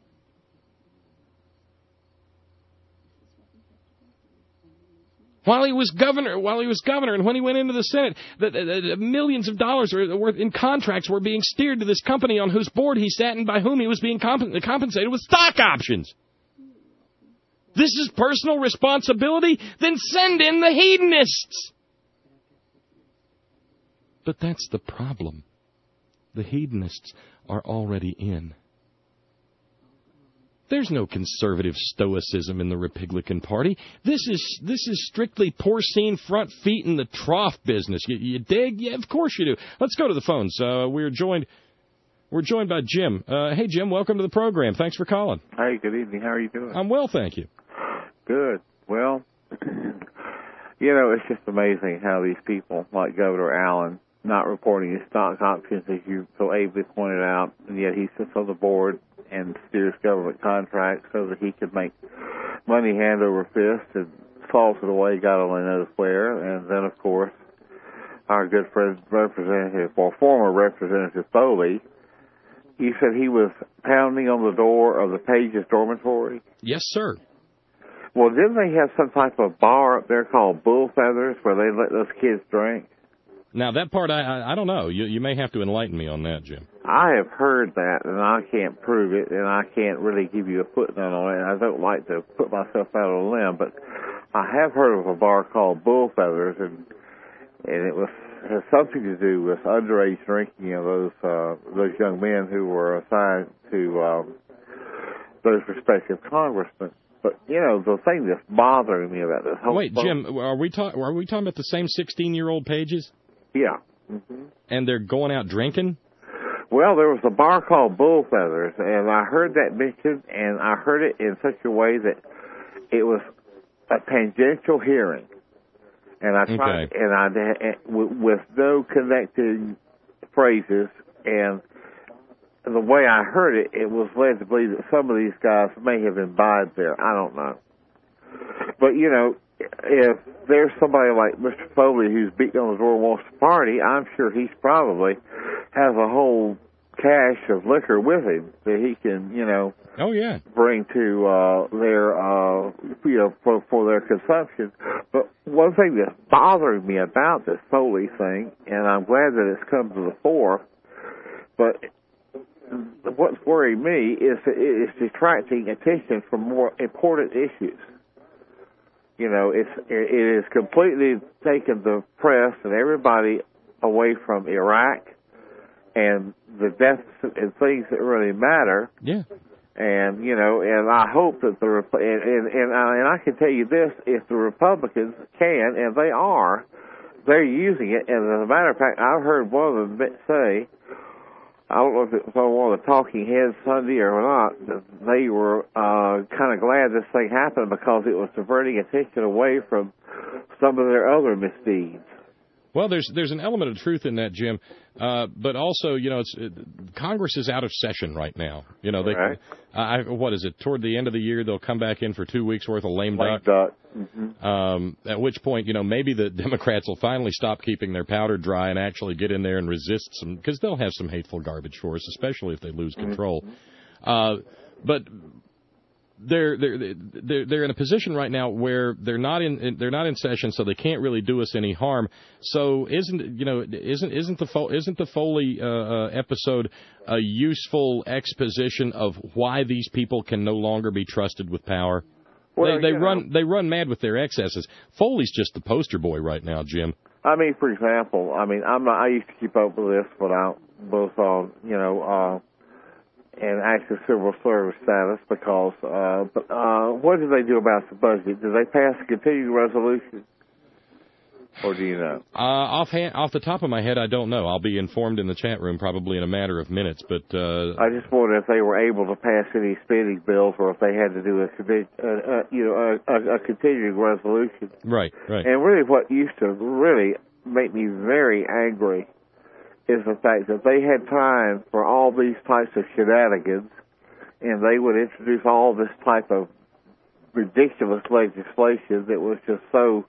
While he was governor, while he was governor, and when he went into the Senate, the, the, the millions of dollars worth in contracts were being steered to this company on whose board he sat and by whom he was being comp- compensated with stock options. This is personal responsibility? Then send in the hedonists. But that's the problem. The hedonists are already in. There's no conservative stoicism in the Republican Party. This is this is strictly porcine front feet in the trough business. You, you dig? Yeah, of course you do. Let's go to the phones. Uh, we're joined we're joined by Jim. Uh, hey, Jim, welcome to the program. Thanks for calling. Hey, good evening. How are you doing? I'm well, thank you. Good. Well, you know, it's just amazing how these people, like Governor Allen, not reporting his stock options, as you so ably pointed out, and yet he sits on the board and steers government contracts so that he could make money hand over fist and falls it away God only knows where. And then, of course, our good friend, Representative, or former Representative Foley, you said he was pounding on the door of the Pages dormitory? Yes, sir. Well, didn't they have some type of bar up there called Bull Feathers where they let those kids drink? Now, that part, I I, I don't know. You, you may have to enlighten me on that, Jim. I have heard that, and I can't prove it, and I can't really give you a footnote on it. I don't like to put myself out on a limb, but I have heard of a bar called Bull Feathers, and and it was has something to do with underage drinking of those uh, those young men who were assigned to um, those respective congressmen. But you know, the thing that's bothering me about this whole wait, Jim, are we talking are we talking about the same sixteen-year-old Pages? Yeah. Mm-hmm. And they're going out drinking? Well, there was a bar called Bull Feathers, and I heard that mentioned, and I heard it in such a way that it was a tangential hearing. And I tried, okay. and I with no connecting phrases, and the way I heard it, it was led to believe that some of these guys may have imbibed there. I don't know. But, you know, if there's somebody like Mister Foley who's beating on the door and wants to party, I'm sure he's probably has a whole cache of liquor with him that he can, you know, oh yeah, bring to uh, their, uh, you know, for, for their consumption. But one thing that's bothering me about this Foley thing, and I'm glad that it's come to the fore, but what's worrying me is that it is detracting attention from more important issues. You know, it's it is completely taken the press and everybody away from Iraq and the deficit and things that really matter. Yeah. And you know, and I hope that the and and and I, and I can tell you this: if the Republicans can, and they are, they're using it. And as a matter of fact, I've heard one of them say, I don't know if it was on one of the talking heads Sunday or not, that they were uh, kind of glad this thing happened because it was diverting attention away from some of their other misdeeds. Well, there's there's an element of truth in that, Jim, uh, but also, you know, it's it, Congress is out of session right now. You know, they right. I, what is it? Toward the end of the year, they'll come back in for two weeks worth of lame, lame duck. duck. Mm-hmm. Um, at which point, you know, maybe the Democrats will finally stop keeping their powder dry and actually get in there and resist some, because they'll have some hateful garbage for us, especially if they lose control. Mm-hmm. Uh, but they're they're they're they're in a position right now where they're not in they're not in session, so they can't really do us any harm. So isn't you know isn't isn't the isn't the Foley uh, uh, episode a useful exposition of why these people can no longer be trusted with power? Well, they they run know, they run mad with their excesses. Foley's just the poster boy right now, Jim. I mean, for example, I mean, I'm not, I used to keep up with this when I was on, you know, uh, in active civil service status because, uh, but, uh, what did they do about the budget? Did they pass a continuing resolution? Or do you know? Uh, offhand, off the top of my head, I don't know. I'll be informed in the chat room probably in a matter of minutes. But uh, I just wonder if they were able to pass any spending bills, or if they had to do a, uh, uh, you know, a, a continuing resolution. Right, right. And really, what used to really make me very angry is the fact that they had time for all these types of shenanigans, and they would introduce all this type of ridiculous legislation that was just so.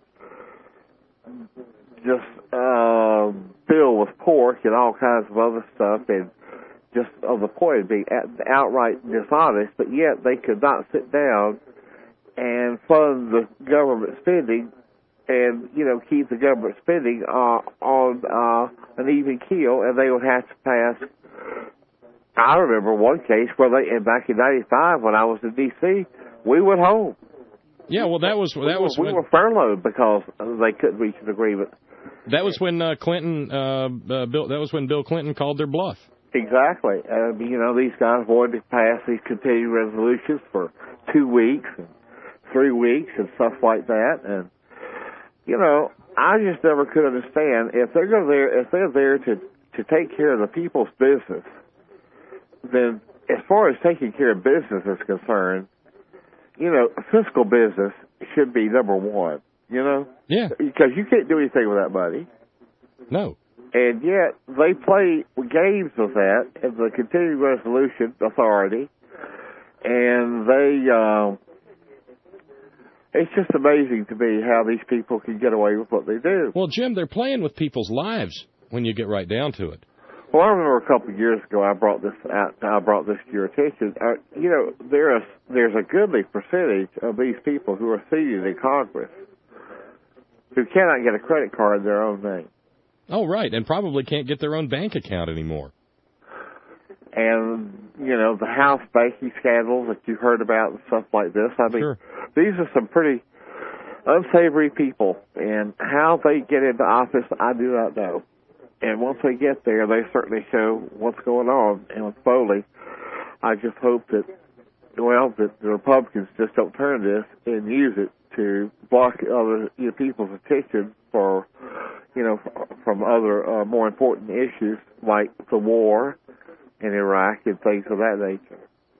just uh, filled with pork and all kinds of other stuff, and just on the point of being outright dishonest, but yet they could not sit down and fund the government spending and, you know, keep the government spending uh, on uh, an even keel, and they would have to pass. I remember one case where they, and back in ninety-five when I was in D C, we went home. Yeah, well, that was that we were, was we when, were furloughed because they couldn't reach an agreement. That was when uh, Clinton, uh, uh, Bill. That was when Bill Clinton called their bluff. Exactly. Uh, you know, these guys wanted to pass these continuing resolutions for two weeks and three weeks and stuff like that. And, you know, I just never could understand if they're going there, if they're there to, to take care of the people's business, then as far as taking care of business is concerned, you know, fiscal business should be number one, you know? Yeah. Because you can't do anything with that money. No. And yet they play games with that in the Continuing Resolution Authority, and they, um, it's just amazing to me how these people can get away with what they do. Well, Jim, they're playing with people's lives when you get right down to it. Well, I remember a couple of years ago I brought this out. I brought this to your attention. Uh, you know, there is there's a goodly percentage of these people who are seated in Congress who cannot get a credit card in their own name. Oh, right, and probably can't get their own bank account anymore. And, you know, the house banking scandals that you heard about and stuff like this. I mean, sure. These are some pretty unsavory people, and how they get into office, I do not know. And once they get there, they certainly show what's going on. And with Foley, I just hope that, well, that the Republicans just don't turn this and use it to block other you know, people's attention for, you know, from other uh, more important issues like the war in Iraq and things of that nature.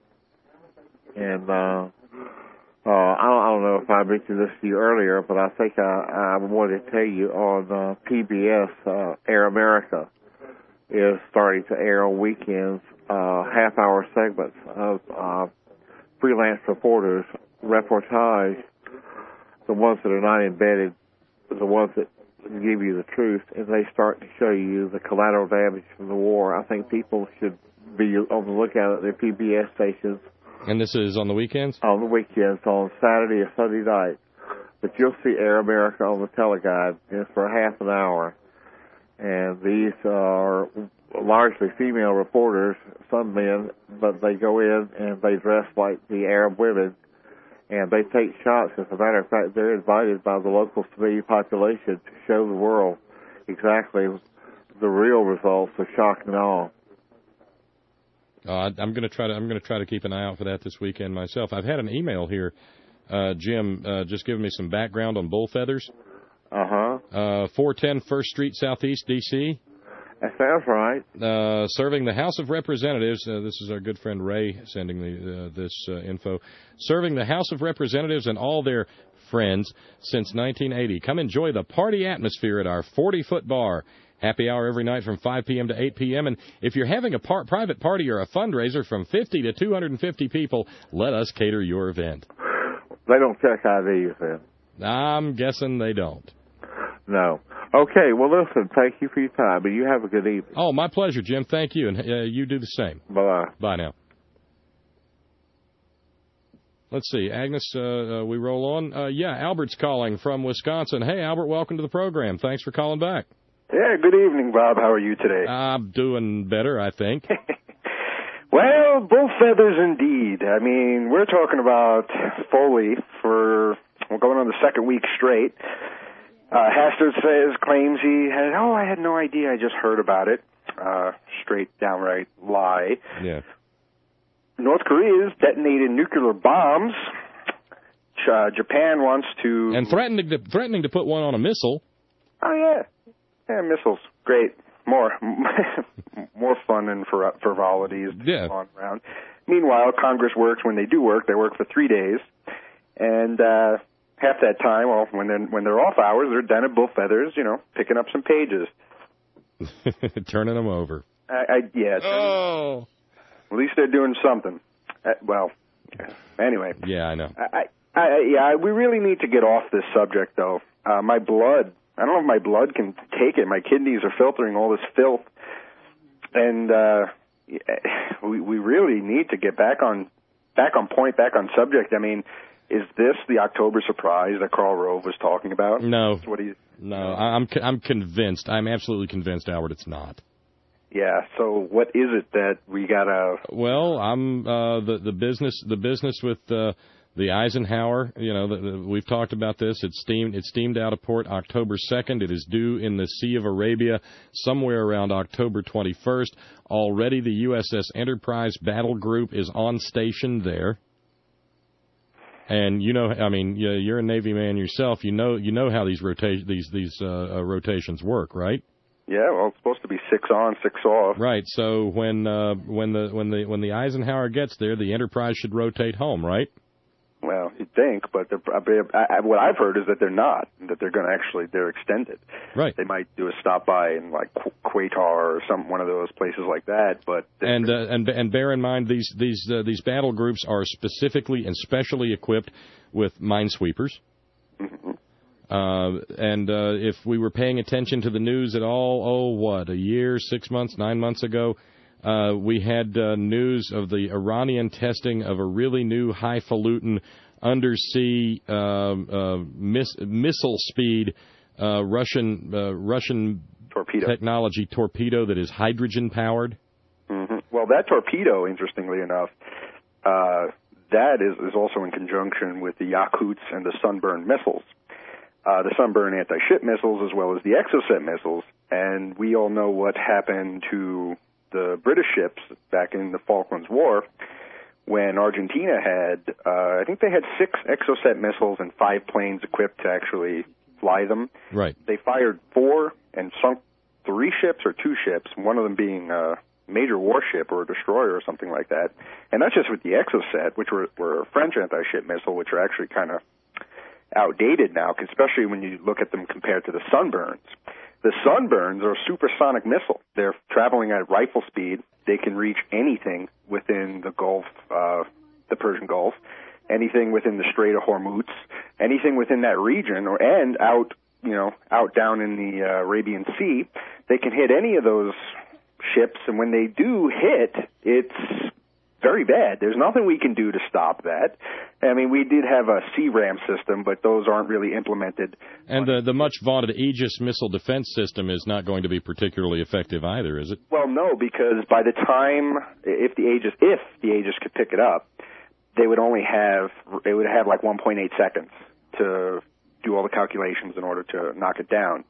And uh, uh, I, don't, I don't know if I mentioned this to you earlier, but I think I, I wanted to tell you on uh, P B S, uh, Air America is starting to air on weekends uh, half-hour segments of uh, freelance reporters, reportage, the ones that are not embedded, the ones that give you the truth, and they start to show you the collateral damage from the war. I think people should be on the lookout at their P B S stations. And this is on the weekends? On the weekends, on Saturday or Sunday night. But you'll see Air America on the teleguide. It's for half an hour. And these are largely female reporters, some men, but they go in and they dress like the Arab women, and they take shots. As a matter of fact, they're invited by the local civilian population to show the world exactly the real results of shock and awe. Uh, I'm going to try to. I'm going to try to keep an eye out for that this weekend myself. I've had an email here, uh, Jim, uh, just giving me some background on bull feathers. Uh-huh. Uh, four ten First Street, Southeast D C. That sounds right. Uh, serving the House of Representatives. Uh, this is our good friend Ray sending the, uh, this uh, info. Serving the House of Representatives and all their friends since nineteen eighty. Come enjoy the party atmosphere at our forty-foot bar. Happy hour every night from five p.m. to eight p.m. And if you're having a par- private party or a fundraiser from fifty to two hundred fifty people, let us cater your event. They don't check I Ds then? I'm guessing they don't. No. Okay, well, listen, thank you for your time, and you have a good evening. Oh, my pleasure, Jim. Thank you, and uh, you do the same. Bye-bye. Bye now. Let's see, Agnes, uh, uh, we roll on. Uh, yeah, Albert's calling from Wisconsin. Hey, Albert, welcome to the program. Thanks for calling back. Yeah, good evening, Bob. How are you today? I'm doing better, I think. Well, bull feathers indeed. I mean, we're talking about Foley for, we're going on the second week straight. Uh, Hastert says, claims he had, oh, I had no idea. I just heard about it. Uh, straight downright lie. Yeah. North Korea is detonating nuclear bombs. Uh, Japan wants to... And threatening to, threatening to put one on a missile. Oh, yeah. Yeah, missiles. Great. More more fun and for frivolities yeah. on around. Meanwhile, Congress works when they do work. They work for three days. And uh, half that time, well, when they're, when they're off hours, they're down at Bull Feathers, you know, picking up some pages. Turning them over. I, I Yeah. Oh. At least they're doing something. Uh, well, anyway. Yeah, I know. I, I, yeah, we really need to get off this subject, though. Uh, my blood, I don't know if my blood can take it. My kidneys are filtering all this filth. And uh, we, we really need to get back on back on point, back on subject. I mean, is this the October surprise that Karl Rove was talking about? No. What do you, no, I'm I'm convinced. I'm absolutely convinced, Albert, it's not. Yeah. So what is it that we gotta? Well, I'm uh, the the business the business with uh, The Eisenhower, you know, the, the, we've talked about this. It's steamed, it's steamed out of port October second. It is due in the Sea of Arabia somewhere around October twenty-first. Already the U S S Enterprise battle group is on station there. And you know, I mean, you're a Navy man yourself. You know, you know how these rota- these these uh, uh, rotations work, right? Yeah, well, it's supposed to be six on, six off. Right. So when uh, when the when the when the Eisenhower gets there, the Enterprise should rotate home, right? Well, you'd think, but I, I, what I've heard is that they're not, that they're going to actually, they're extended. Right. They might do a stop by in like Qatar or some one of those places like that, but and uh, and and bear in mind these these uh, these battle groups are specifically and specially equipped with minesweepers. Mm-hmm. Uh, and uh, if we were paying attention to the news at all, oh, what, a year, six months, nine months ago, Uh, we had uh, news of the Iranian testing of a really new highfalutin undersea uh, uh, miss, missile speed uh, Russian uh, Russian torpedo technology torpedo that is hydrogen powered. Mm-hmm. Well, that torpedo, interestingly enough, uh, that is, is also in conjunction with the Yakuts and the Sunburn missiles. Uh, the Sunburn anti-ship missiles as well as the Exocet missiles. And we all know what happened to the British ships back in the Falklands War when Argentina had, uh, I think they had six Exocet missiles and five planes equipped to actually fly them. Right. They fired four and sunk three ships or two ships, one of them being a major warship or a destroyer or something like that. And that's just with the Exocet, which were, were a French anti-ship missile, which are actually kind of outdated now, especially when you look at them compared to the Sunburns. The Sunburns are a supersonic missile. They're traveling at rifle speed. They can reach anything within the Gulf, uh, the Persian Gulf, anything within the Strait of Hormuz, anything within that region, or and out, you know, out down in the uh, Arabian Sea. They can hit any of those ships, and when they do hit, it's very bad. There's nothing we can do to stop that. I mean, we did have a C RAM system, but those aren't really implemented. And the, the much vaunted Aegis missile defense system is not going to be particularly effective either, is it? Well, no, because by the time, if the Aegis, if the Aegis could pick it up, they would only have, it would have like one point eight seconds to do all the calculations in order to knock it down.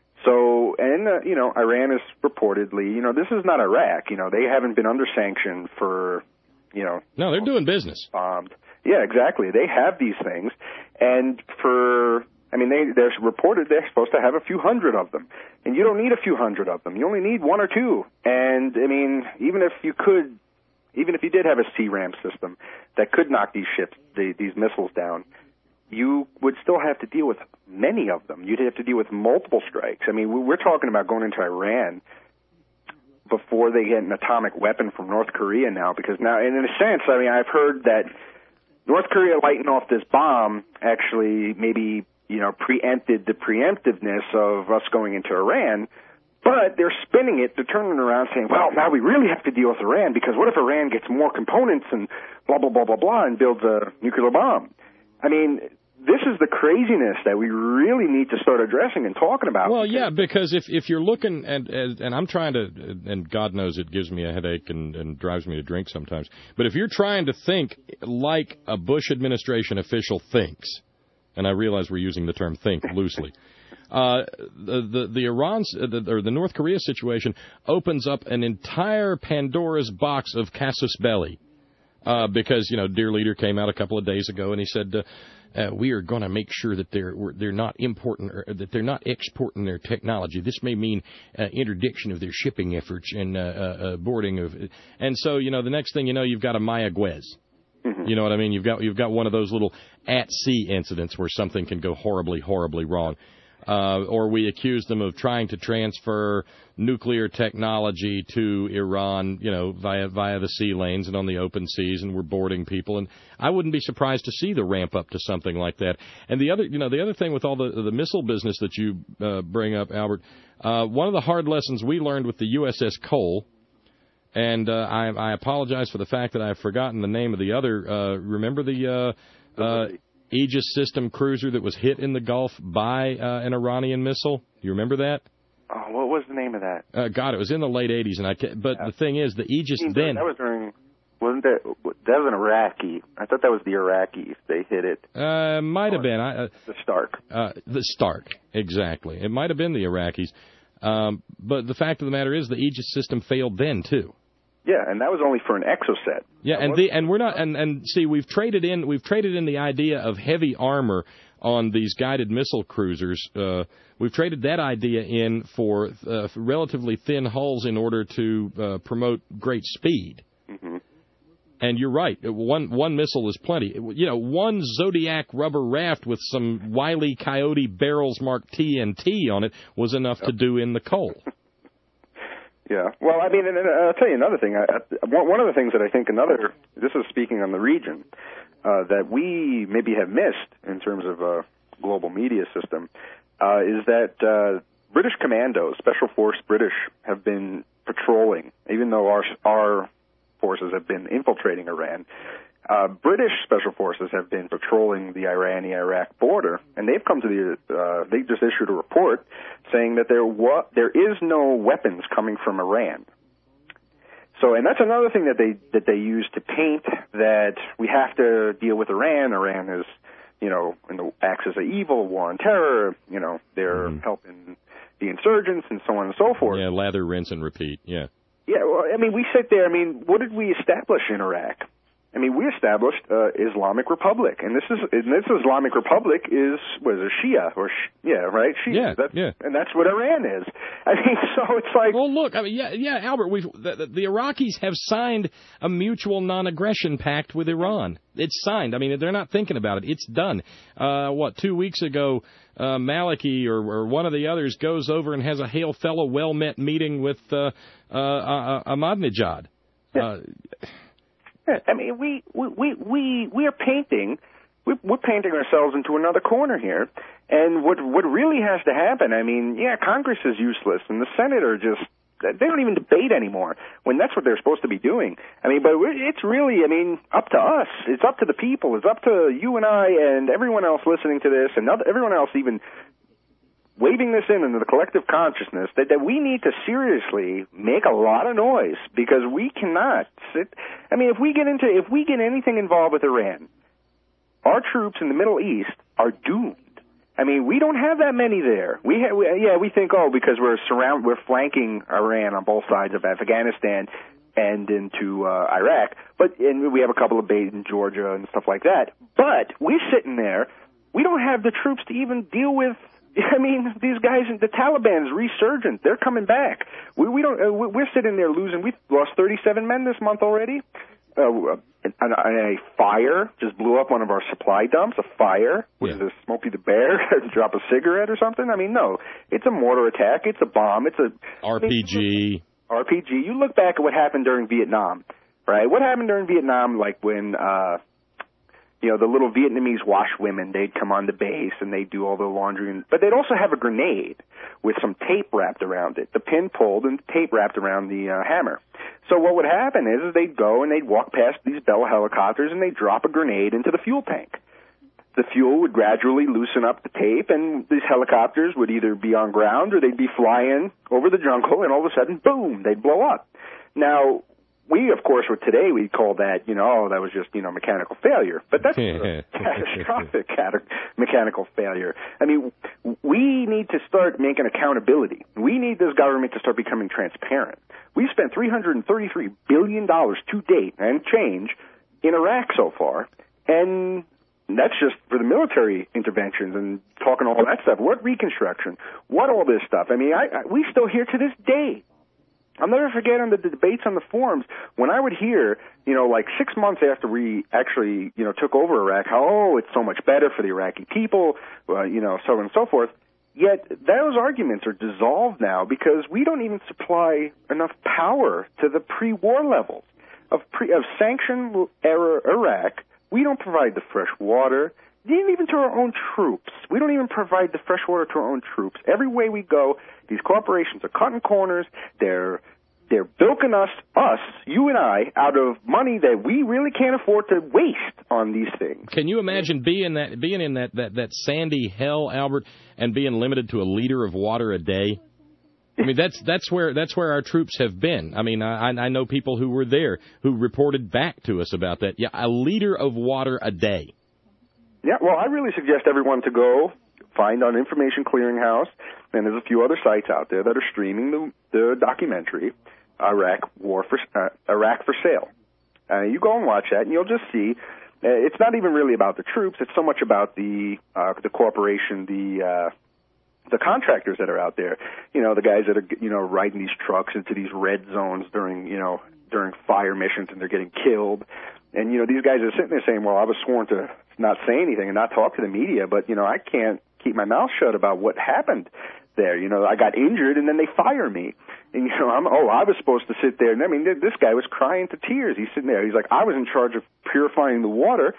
So, and, uh, you know, Iran is reportedly, you know, this is not Iraq. You know, they haven't been under sanction for, you know. No, they're doing business. Bombed. Yeah, exactly. They have these things. And for, I mean, they, they're reported they're supposed to have a few hundred of them. And you don't need a few hundred of them. You only need one or two. And, I mean, even if you could, even if you did have a C RAM system that could knock these ships, the, these missiles down, you would still have to deal with many of them. You'd have to deal with multiple strikes. I mean, we're talking about going into Iran before they get an atomic weapon from North Korea now, because now, and in a sense, I mean, I've heard that North Korea lighting off this bomb actually maybe, you know, preempted the preemptiveness of us going into Iran, but they're spinning it, they're turning around saying, well, now we really have to deal with Iran, because what if Iran gets more components and blah, blah, blah, blah, blah, and builds a nuclear bomb? I mean, this is the craziness that we really need to start addressing and talking about. Well, yeah, because if if you're looking, and and I'm trying to, and God knows it gives me a headache and, and drives me to drink sometimes, but if you're trying to think like a Bush administration official thinks, and I realize we're using the term think loosely, uh, the, the, the Iran, the, or the North Korea situation opens up an entire Pandora's box of casus belli. Uh, because, you know, dear leader came out a couple of days ago and he said, uh, uh, we are going to make sure that they're they're not importing or that they're not exporting their technology. This may mean uh, interdiction of their shipping efforts and uh, uh, boarding of. And so, you know, the next thing you know, you've got a Mayaguez. Mm-hmm. You know what I mean? You've got you've got one of those little at sea incidents where something can go horribly, horribly wrong. Uh, or we accuse them of trying to transfer nuclear technology to Iran, you know, via via the sea lanes and on the open seas, and we're boarding people. And I wouldn't be surprised to see the ramp up to something like that. And the other, you know, the other thing with all the the missile business that you uh, bring up, Albert, uh, one of the hard lessons we learned with the U S S Cole, and uh, I, I apologize for the fact that I've forgotten the name of the other. Uh, remember the. Uh, uh, Aegis system cruiser that was hit in the Gulf by uh, an Iranian missile. Do you remember that? Oh, what was the name of that? Uh, God, it was in the late eighties, and I. Ca- but yeah. the thing is, the Aegis I mean, then. That was during Wasn't that that was an Iraqi? I thought that was the Iraqis. They hit it. Uh, might have been. I, uh, the Stark. Uh, the Stark, exactly. It might have been the Iraqis. Um, but the fact of the matter is the Aegis system failed then, too. Yeah, and that was only for an Exocet. Yeah, and the, and we're not and, and see we've traded in we've traded in the idea of heavy armor on these guided missile cruisers. Uh, we've traded that idea in for uh, relatively thin hulls in order to uh, promote great speed. Mm-hmm. And you're right. One one missile is plenty. You know, one Zodiac rubber raft with some Wile E. Coyote barrels marked T N T on it was enough to do in the coal. Yeah. Well, I mean, and, and I'll tell you another thing. I, I, one of the things that I think another, this is speaking on the region, uh, that we maybe have missed in terms of a global media system, uh, is that uh, British commandos, Special Force British, have been patrolling, even though our our forces have been infiltrating Iran. Uh, British Special Forces have been patrolling the Iranian-Iraq border, and they've come to the, uh, they just issued a report saying that there wa- there is no weapons coming from Iran. So, and that's another thing that they, that they use to paint that we have to deal with Iran. Iran is, you know, in the axis of evil, war on terror, you know, they're mm. helping the insurgents and so on and so forth. Yeah, lather, rinse, and repeat, yeah. Yeah, well, I mean, we sit there, I mean, what did we establish in Iraq? I mean, we established uh, Islamic Republic, and this is and this Islamic Republic is what is it, Shia or Sh- yeah, right? Shia. Yeah, that's, yeah. And that's what Iran is. I mean, so it's like. Well, look, I mean, yeah, yeah, Albert, we've the, the, the Iraqis have signed a mutual non-aggression pact with Iran. It's signed. I mean, they're not thinking about it. It's done. Uh, what two weeks ago, uh, Maliki or, or one of the others goes over and has a hail fellow, well-met meeting with uh, uh, uh, Ahmadinejad. Yeah. Uh, I mean, we we we we, we are painting. We, we're painting ourselves into another corner here, and what what really has to happen? I mean, yeah, Congress is useless, and the Senate are just. They don't even debate anymore when that's what they're supposed to be doing. I mean, but it's really, I mean, up to us. It's up to the people. It's up to you and I and everyone else listening to this and other, everyone else even waving this in into the collective consciousness that, that we need to seriously make a lot of noise because we cannot sit. I mean, if we get into, if we get anything involved with Iran, our troops in the Middle East are doomed. I mean, we don't have that many there. We, ha- we yeah, we think, oh, because we're surround, we're flanking Iran on both sides of Afghanistan and into uh, Iraq, but and we have a couple of bases in Georgia and stuff like that. But we're sitting there. We don't have the troops to even deal with. I mean, these guys, the Taliban's resurgent. They're coming back. We, we don't. Uh, we're sitting there losing. We've lost thirty-seven men this month already. Uh, and, and a fire just blew up one of our supply dumps. A fire. What yeah. is this? Smokey the Bear? Drop a cigarette or something? I mean, no. It's a mortar attack. It's a bomb. It's a R P G. I mean, R P G. You look back at what happened during Vietnam, right? What happened during Vietnam? Like when. Uh, You know, the little Vietnamese washwomen, they'd come on the base and they'd do all the laundry. And, but they'd also have a grenade with some tape wrapped around it. The pin pulled and tape wrapped around the uh, hammer. So what would happen is, is they'd go and they'd walk past these Bell helicopters and they'd drop a grenade into the fuel tank. The fuel would gradually loosen up the tape and these helicopters would either be on ground or they'd be flying over the jungle and all of a sudden, boom, they'd blow up. Now, we, of course, with today, we call that, you know, oh, that was just, you know, mechanical failure. But that's a catastrophic mechanical failure. I mean, we need to start making accountability. We need this government to start becoming transparent. We spent three hundred thirty-three billion dollars to date and change in Iraq so far, and that's just for the military interventions and talking all that stuff. What reconstruction? What all this stuff? I mean, I, I, we still hear to this day. I'll never forget on the, the debates on the forums when I would hear, you know, like six months after we actually, you know, took over Iraq, how, oh, it's so much better for the Iraqi people, uh, you know, so on and so forth. Yet those arguments are dissolved now because we don't even supply enough power to the pre-war levels of pre of sanction era Iraq. We don't provide the fresh water, even to our own troops. We don't even provide the fresh water to our own troops. Every way we go, these corporations are cutting corners. They're they're bilking us, us, you and I, out of money that we really can't afford to waste on these things. Can you imagine being that being in that, that, that sandy hell, Albert, and being limited to a liter of water a day? I mean, that's that's where that's where our troops have been. I mean, I, I know people who were there who reported back to us about that. Yeah, a liter of water a day. Yeah, well, I really suggest everyone to go find on Information Clearinghouse, and there's a few other sites out there that are streaming the, the documentary, Iraq War for uh, Iraq for Sale. Uh, you go and watch that, and you'll just see uh, it's not even really about the troops. It's so much about the uh, the corporation, the uh, the contractors that are out there. You know, the guys that are you know riding these trucks into these red zones during you know during fire missions, and they're getting killed. And, you know, these guys are sitting there saying, well, I was sworn to not say anything and not talk to the media, but, you know, I can't keep my mouth shut about what happened there. You know, I got injured, and then they fire me. And, you know, I'm, oh, I was supposed to sit there. And, I mean, this guy was crying to tears. He's sitting there. He's like, I was in charge of purifying the water,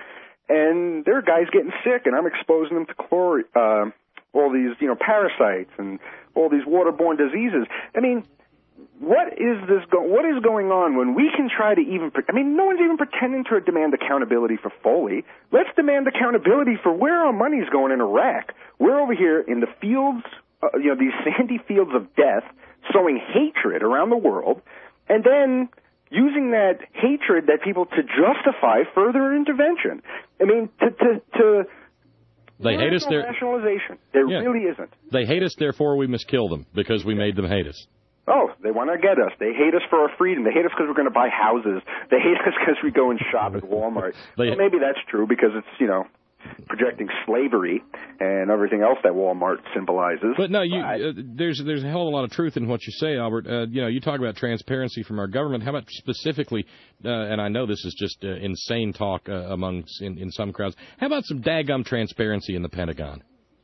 and there are guys getting sick, and I'm exposing them to chlor, uh, all these, you know, parasites and all these waterborne diseases. I mean, What is this? Go- what is going on when we can try to even? Pre- I mean, no one's even pretending to demand accountability for Foley. Let's demand accountability for where our money's going in Iraq. We're over here in the fields, uh, you know, these sandy fields of death, sowing hatred around the world, and then using that hatred that people to justify further intervention. I mean, to to. to They hate us. No there rationalization. There yeah. really isn't. They hate us, therefore we must kill them because we made them hate us. Oh, they want to get us. They hate us for our freedom. They hate us because we're going to buy houses. They hate us because we go and shop at Walmart. they, well, maybe that's true because it's, you know, projecting slavery and everything else that Walmart symbolizes. But no, you, uh, there's there's a hell of a lot of truth in what you say, Albert. Uh, you know, you talk about transparency from our government. How about specifically, uh, and I know this is just uh, insane talk uh, among in, in some crowds, how about some daggum transparency in the Pentagon?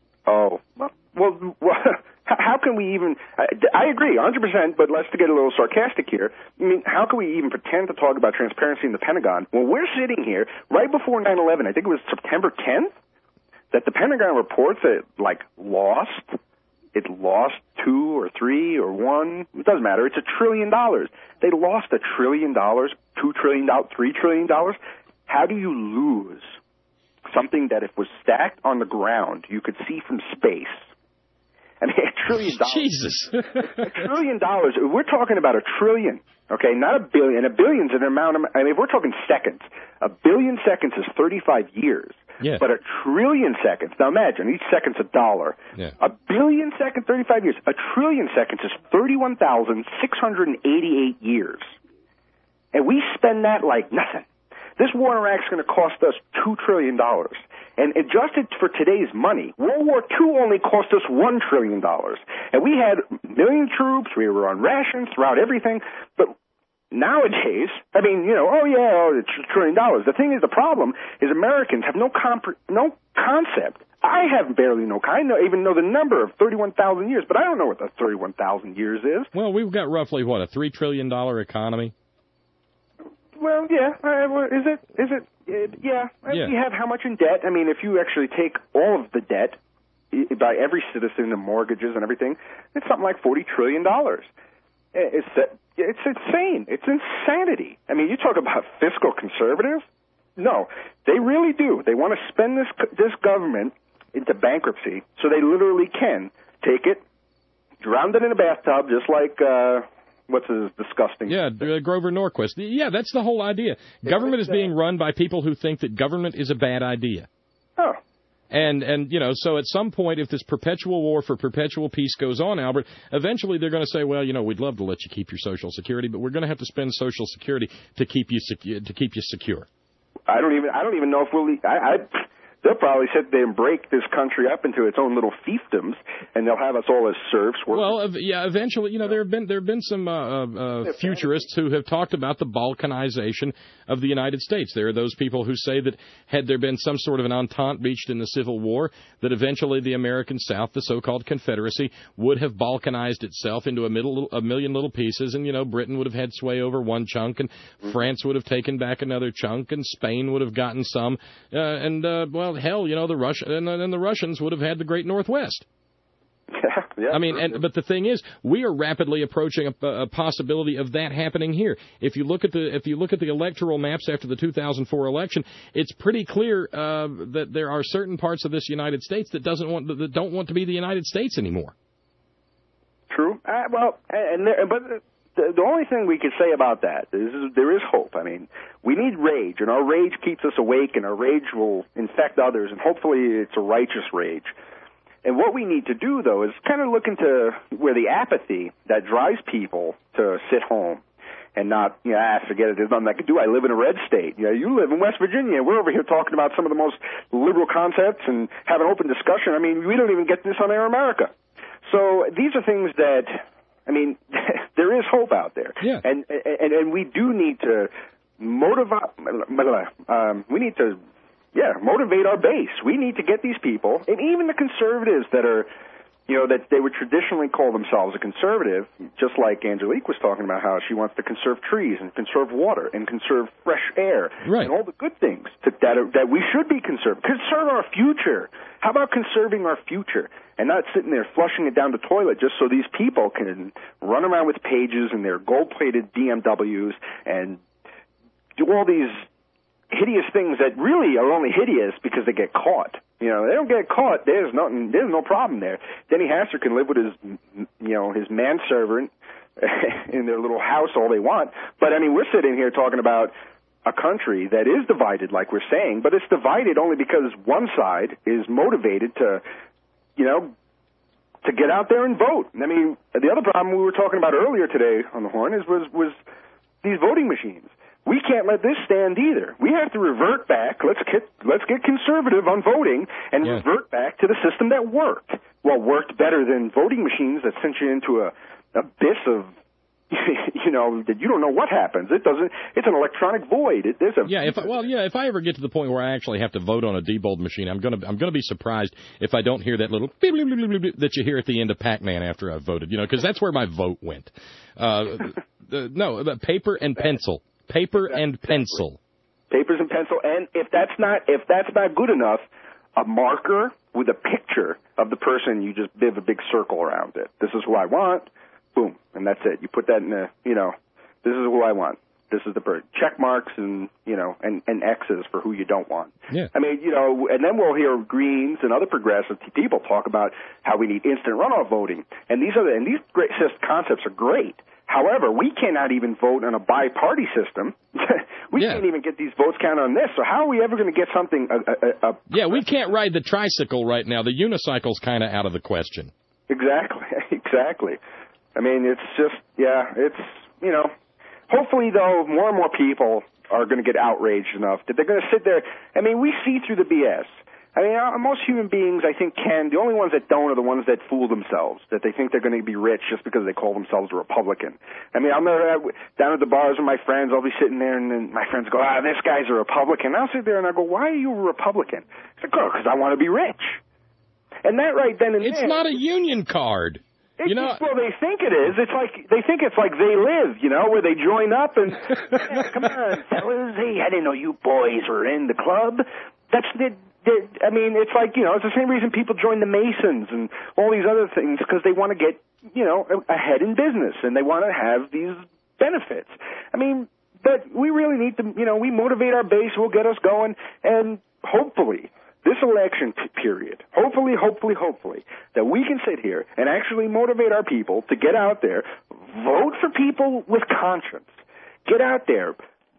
Oh, well, well, well how can we even, I, I agree, one hundred percent, but let's get a little sarcastic here. I mean, how can we even pretend to talk about transparency in the Pentagon when we're sitting here right before nine eleven, I think it was September tenth, that the Pentagon reports that, like, lost, it lost two or three or one, it doesn't matter, it's a trillion dollars. They lost a trillion dollars, two trillion dollars, three trillion dollars. How do you lose something that if was stacked on the ground, you could see from space? I mean, a trillion dollars. Jesus. A trillion dollars. We're talking about a trillion, okay, not a billion. A billion's an amount of, I mean, if we're talking seconds, a billion seconds is thirty-five years. Yeah. But a trillion seconds, now imagine, each second's a dollar. Yeah. A billion seconds, thirty-five years. A trillion seconds is thirty-one thousand six hundred eighty-eight years. And we spend that like nothing. This war in Iraq is going to cost us two trillion dollars. And adjusted for today's money, World War Two only cost us one trillion dollars. And we had a million troops, we were on rations throughout everything. But nowadays, I mean, you know, oh, yeah, oh, it's a trillion dollars. The thing is, the problem is Americans have no comp- no concept. I have barely no I know, even know the number of thirty-one thousand years, but I don't know what the thirty-one thousand years is. Well, we've got roughly, what, a three trillion dollars economy? Well, yeah. Uh, is it? Is it? Uh, yeah. yeah. We have how much in debt? I mean, if you actually take all of the debt by every citizen, the mortgages and everything, it's something like forty trillion dollars. It's it's insane. It's insanity. I mean, you talk about fiscal conservative. No, they really do. They want to spend this this government into bankruptcy, so they literally can take it, drown it in a bathtub, just like. Uh, What's his disgusting? Yeah, uh, Grover Norquist. Yeah, that's the whole idea. Government is being run by people who think that government is a bad idea. Oh. And, and you know, so at some point, if this perpetual war for perpetual peace goes on, Albert, eventually they're going to say, well, you know, we'd love to let you keep your Social Security, but we're going to have to spend Social Security to keep you secu- to keep you secure. I don't even I don't even know if we'll. I. I They'll probably sit there and break this country up into its own little fiefdoms, and they'll have us all as serfs. Well, uh, yeah, eventually, you know, there have been there have been some uh, uh, futurists who have talked about the Balkanization of the United States. There are those people who say that had there been some sort of an entente reached in the Civil War, that eventually the American South, the so-called Confederacy, would have Balkanized itself into a middle a million little pieces, and you know, Britain would have had sway over one chunk, and mm-hmm. France would have taken back another chunk, and Spain would have gotten some, uh, and uh, well. Hell, you know, the Rush and, and the Russians would have had the Great Northwest. Yeah, yeah, I mean, and, but the thing is, we are rapidly approaching a, a possibility of that happening here. If you look at the if you look at the electoral maps after the two thousand four election, it's pretty clear uh, that there are certain parts of this United States that doesn't want that don't want to be the United States anymore. true. Uh, well, and there, but the, the only thing we could say about that is, is there is hope. I mean, we need rage, and our rage keeps us awake, and our rage will infect others, and hopefully it's a righteous rage. And what we need to do, though, is kind of look into where the apathy that drives people to sit home and not, you know, ah, forget it, there's nothing I can do. I live in a red state. You know, you live in West Virginia. We're over here talking about some of the most liberal concepts and have an open discussion. I mean, we don't even get this on Air America. So these are things that, I mean, there is hope out there. Yeah. And, and, and we do need to motivate, um, we need to, yeah, motivate our base. We need to get these people, and even the conservatives that are, you know, that they would traditionally call themselves a conservative, just like Angelique was talking about how she wants to conserve trees and conserve water and conserve fresh air right. and all the good things that, that, are, that we should be conserving. Conserve our future. How about conserving our future and not sitting there flushing it down the toilet just so these people can run around with pages and their gold-plated B M Ws and do all these hideous things that really are only hideous because they get caught. You know, they don't get caught. There's nothing. There's no problem there. Denny Hastert can live with his, you know, his manservant in their little house all they want. But I mean, we're sitting here talking about a country that is divided, like we're saying, but it's divided only because one side is motivated to, you know, to get out there and vote. I mean, the other problem we were talking about earlier today on the Horn is was was these voting machines. We can't let this stand either. We have to revert back. Let's get let's get conservative on voting and yeah. revert back to the system that worked. Well, worked better than voting machines that sent you into a abyss of, you know, that you don't know what happens. It doesn't. It's an electronic void. It, there's a yeah. If I, well, yeah. If I ever get to the point where I actually have to vote on a Diebold machine, I'm gonna I'm gonna be surprised if I don't hear that little beep, beep, beep, beep, beep, that you hear at the end of Pac-Man after I've voted. You know, because that's where my vote went. Uh, the, no, the paper and pencil. Paper and pencil. Papers and pencil, and if that's not if that's not good enough, a marker with a picture of the person. You just have a big circle around it. This is who I want. Boom, and that's it. You put that in a, you know, this is who I want. This is the person. Check marks and you know and, and X's for who you don't want. Yeah. I mean, you know, and then we'll hear Greens and other progressive people talk about how we need instant runoff voting, and these are the, and these great concepts are great. However, we cannot even vote on a bi-party system. we yeah. can't even get these votes counted on this. So how are we ever going to get something? A, a, a, yeah, we can't ride the tricycle right now. The unicycle's kind of out of the question. Exactly, exactly. I mean, it's just, yeah, it's, you know, hopefully, though, more and more people are going to get outraged enough that they're going to sit there. I mean, we see through the B S. I mean, most human beings, I think, can. The only ones that don't are the ones that fool themselves, that they think they're going to be rich just because they call themselves a Republican. I mean, I'm down at the bars with my friends. I'll be sitting there, and then my friends go, ah, this guy's a Republican. I'll sit there, and I go, why are you a Republican? It's like, oh, because I want to be rich. And that right then and it's there. It's not a union card. It, you know, well, they think it is. It's like they think it's like They Live, you know, where they join up and yeah, come on, fellas. Hey, I didn't know you boys were in the club. That's the. I mean, it's like, you know, it's the same reason people join the Masons and all these other things, because they want to get, you know, ahead in business and they want to have these benefits. I mean, but we really need to, you know, we motivate our base, we'll get us going, and hopefully this election period, hopefully, hopefully, hopefully, that we can sit here and actually motivate our people to get out there, vote for people with conscience, get out there,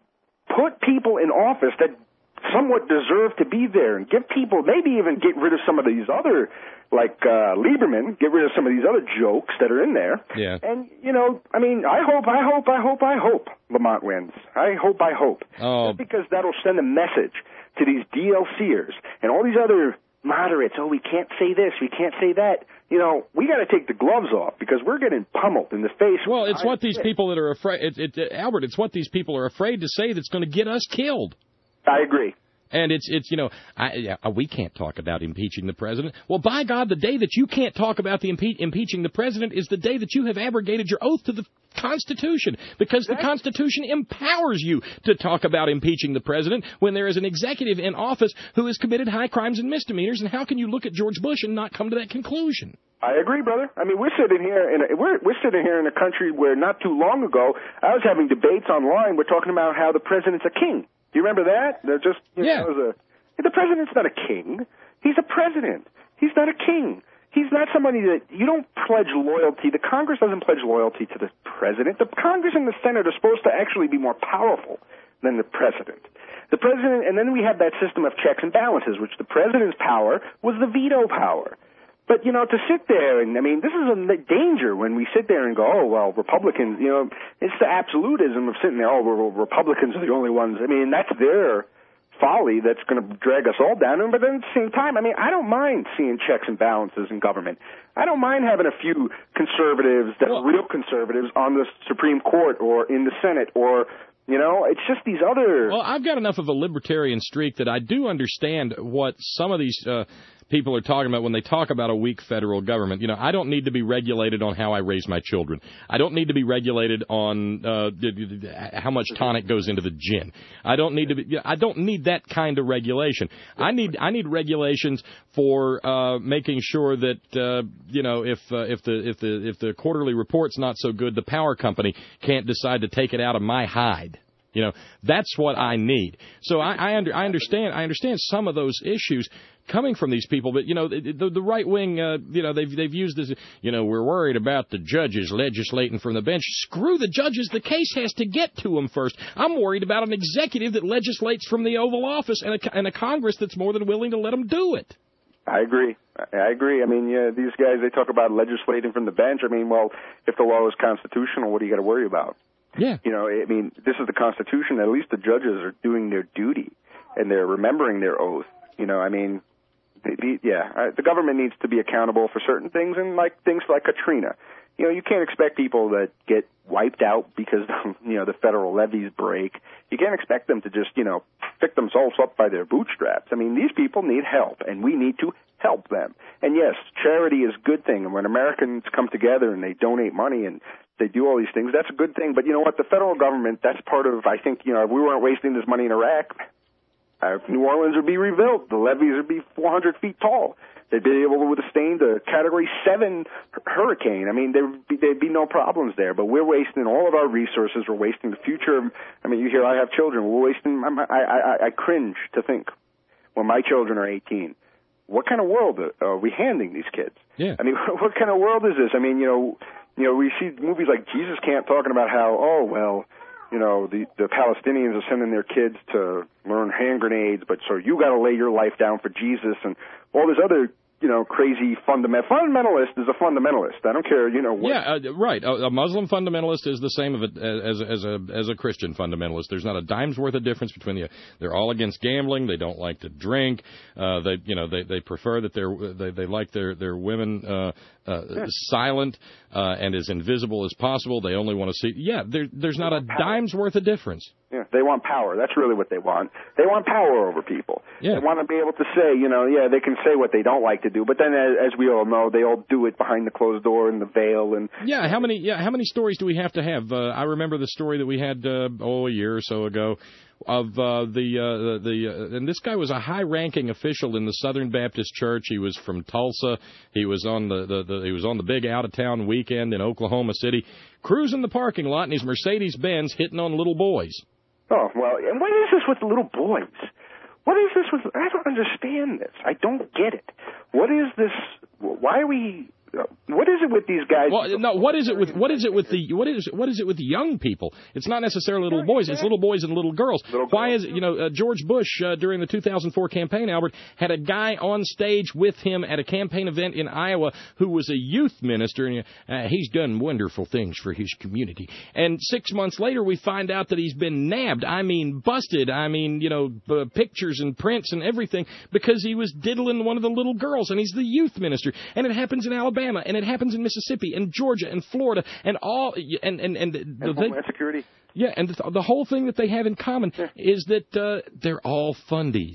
put people in office that somewhat deserve to be there, and give people, maybe even get rid of some of these other, like uh, Lieberman, get rid of some of these other jokes that are in there. Yeah. And, you know, I mean, I hope, I hope, I hope, I hope Lamont wins. I hope, I hope. Oh. Just because that'll send a message to these D L Cers and all these other moderates. Oh, we can't say this, we can't say that. You know, we got to take the gloves off because we're getting pummeled in the face. Well, it's what these people that are afraid, it, it, Albert, it's what these people are afraid to say that's going to get us killed. I agree. And it's, it's you know, I, yeah, we can't talk about impeaching the president. Well, by God, the day that you can't talk about the impe- impeaching the president is the day that you have abrogated your oath to the Constitution, because the Constitution empowers you to talk about impeaching the president when there is an executive in office who has committed high crimes and misdemeanors. And how can you look at George Bush and not come to that conclusion? I agree, brother. I mean, we're sitting here in a, we're we're sitting here in a country where not too long ago I was having debates online. We're talking about how the president's a king. Do you remember that? They're just, you yeah. know, a, the president's not a king. He's a president. He's not a king. He's not somebody that you don't pledge loyalty. The Congress doesn't pledge loyalty to the president. The Congress and the Senate are supposed to actually be more powerful than the president. The president, and then we have that system of checks and balances, which the president's power was the veto power. But, you know, to sit there, and I mean, this is a danger when we sit there and go, oh, well, Republicans, you know, it's the absolutism of sitting there, oh, well, Republicans are the only ones. I mean, that's their folly that's going to drag us all down. But then at the same time, I mean, I don't mind seeing checks and balances in government. I don't mind having a few conservatives that are real conservatives on the Supreme Court or in the Senate or, you know, it's just these other... Well, I've got enough of a libertarian streak that I do understand what some of these... Uh, people are talking about when they talk about a weak federal government. You know, I don't need to be regulated on how I raise my children. I don't need to be regulated on uh, how much tonic goes into the gin. I don't need to be. I don't need that kind of regulation. I need I need regulations for uh, making sure that uh, you know if uh, if the if the if the quarterly report's not so good, the power company can't decide to take it out of my hide. You know, that's what I need. So I, I, under, I understand. I understand some of those issues coming from these people, but you know, the, the, the right wing, uh, you know, they've they've used this. You know, we're worried about the judges legislating from the bench. Screw the judges. The case has to get to them first. I'm worried about an executive that legislates from the Oval Office and a, and a Congress that's more than willing to let them do it. I agree. I agree. I mean, yeah, these guys, they talk about legislating from the bench. I mean, well, if the law is constitutional, what do you got to worry about? Yeah. You know, I mean, this is the Constitution. At least the judges are doing their duty, and they're remembering their oath. You know, I mean, they, they, yeah, uh, the government needs to be accountable for certain things, and like things like Katrina. You know, you can't expect people that get wiped out because, you know, the federal levees break. You can't expect them to just, you know, pick themselves up by their bootstraps. I mean, these people need help, and we need to help them. And, yes, charity is a good thing. And when Americans come together and they donate money and they do all these things, that's a good thing. But you know what? The federal government, that's part of, I think, you know, if we weren't wasting this money in Iraq, uh, New Orleans would be rebuilt. The levees would be four hundred feet tall. They'd be able to withstand a Category seven hurricane. I mean, there'd be, there'd be no problems there. But we're wasting all of our resources. We're wasting the future. I mean, you hear I have children. We're wasting, I, I, I, I cringe to think when my children are eighteen. What kind of world are we handing these kids? Yeah. I mean, what kind of world is this? I mean, you know, you know, we see movies like Jesus Camp talking about how, oh, well, you know, the, the Palestinians are sending their kids to learn hand grenades, but so you got to lay your life down for Jesus and all this other, you know, crazy fundament. Fundamentalist is a fundamentalist. I don't care, you know. What. Yeah, uh, right. A, a Muslim fundamentalist is the same of a, as as a as a Christian fundamentalist. There's not a dime's worth of difference between the. They're all against gambling. They don't like to drink. Uh, they you know they, they prefer that they're they they like their their women uh, uh, yeah. silent uh, and as invisible as possible. They only want to see. Yeah, there, there's not a dime's worth of difference. Yeah, they want power. That's really what they want. They want power over people. Yeah. They want to be able to say, you know, yeah, they can say what they don't like to do, but then, as, as we all know, they all do it behind the closed door and the veil. And yeah, how many? Yeah, how many stories do we have to have? Uh, I remember the story that we had uh, oh a year or so ago of uh, the uh, the uh, and this guy was a high-ranking official in the Southern Baptist Church. He was from Tulsa. He was on the, the, the he was on the big out-of-town weekend in Oklahoma City, cruising the parking lot in his Mercedes-Benz, hitting on little boys. Oh, well, and what is this with the little boys? What is this with... I don't understand this. I don't get it. What is this... Why are we... What is it with these guys? Well, no. What is it with what is it with the what is what is it with the young people? It's not necessarily little boys. It's little boys and little girls. Little Why girls. is it? You know, uh, George Bush uh, during the two thousand four campaign, Albert, had a guy on stage with him at a campaign event in Iowa who was a youth minister, and uh, he's done wonderful things for his community. And six months later, we find out that he's been nabbed. I mean, busted. I mean, you know, uh, pictures and prints and everything because he was diddling one of the little girls, and he's the youth minister. And it happens in Alabama, and it happens in Mississippi and Georgia and Florida and all and and and, and the, Homeland Security. Yeah, and the, the whole thing that they have in common yeah. is that uh, they're all fundies.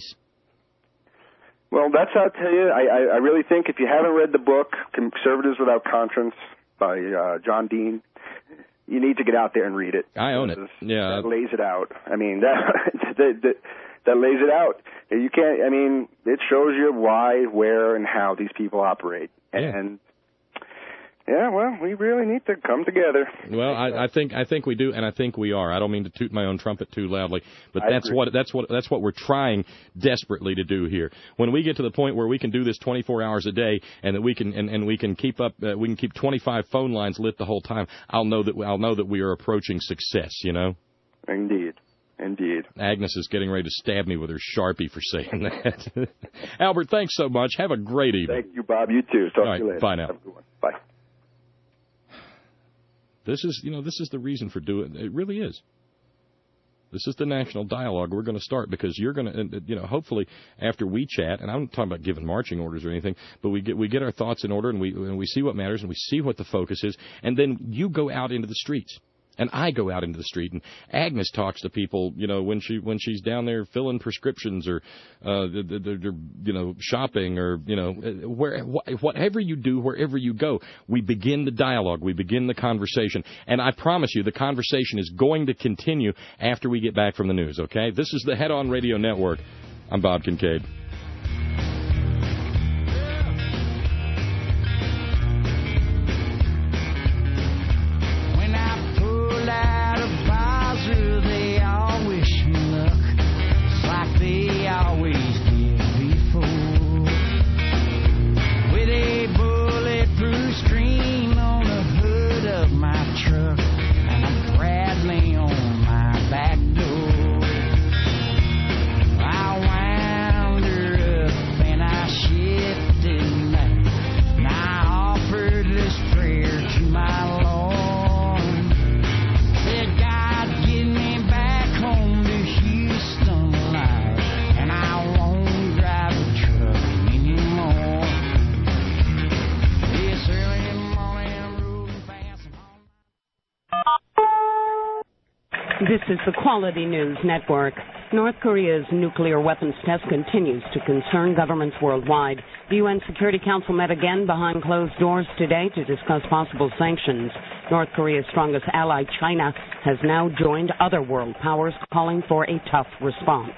Well, that's I'll tell you. I, I, I really think if you haven't read the book Conservatives Without Conscience by uh, John Dean, you need to get out there and read it. I own it. Yeah, that lays it out. I mean that that, that that lays it out. You can't. I mean, it shows you why, where, and how these people operate. Yeah. And Yeah, well, we really need to come together. Well, I, I think I think we do, and I think we are. I don't mean to toot my own trumpet too loudly, but I that's agree. what that's what that's what we're trying desperately to do here. When we get to the point where we can do this twenty-four hours a day, and that we can and, and we can keep up, uh, we can keep twenty-five phone lines lit the whole time. I'll know that I'll know that we are approaching success. You know. Indeed. Indeed. Agnes is getting ready to stab me with her Sharpie for saying that. Albert, thanks so much. Have a great evening. Thank you, Bob. You too. Talk All right, to you later. bye now. Have a good one. Bye. This is, you know, this is the reason for doing it. It really is. This is the national dialogue we're going to start, because you're going to, you know, hopefully after we chat, and I'm not talking about giving marching orders or anything, but we get we get our thoughts in order, and we and we see what matters, and we see what the focus is, and then you go out into the streets. And I go out into the street, and Agnes talks to people, you know, when she when she's down there filling prescriptions, or uh, they're, they're, you know, shopping, or you know, where whatever you do, wherever you go, we begin the dialogue, we begin the conversation, and I promise you, the conversation is going to continue after we get back from the news. Okay, this is the Head On Radio Network. I'm Bob Kincaid. This is the Quality News Network. North Korea's nuclear weapons test continues to concern governments worldwide. The U N Security Council met again behind closed doors today to discuss possible sanctions. North Korea's strongest ally, China, has now joined other world powers calling for a tough response.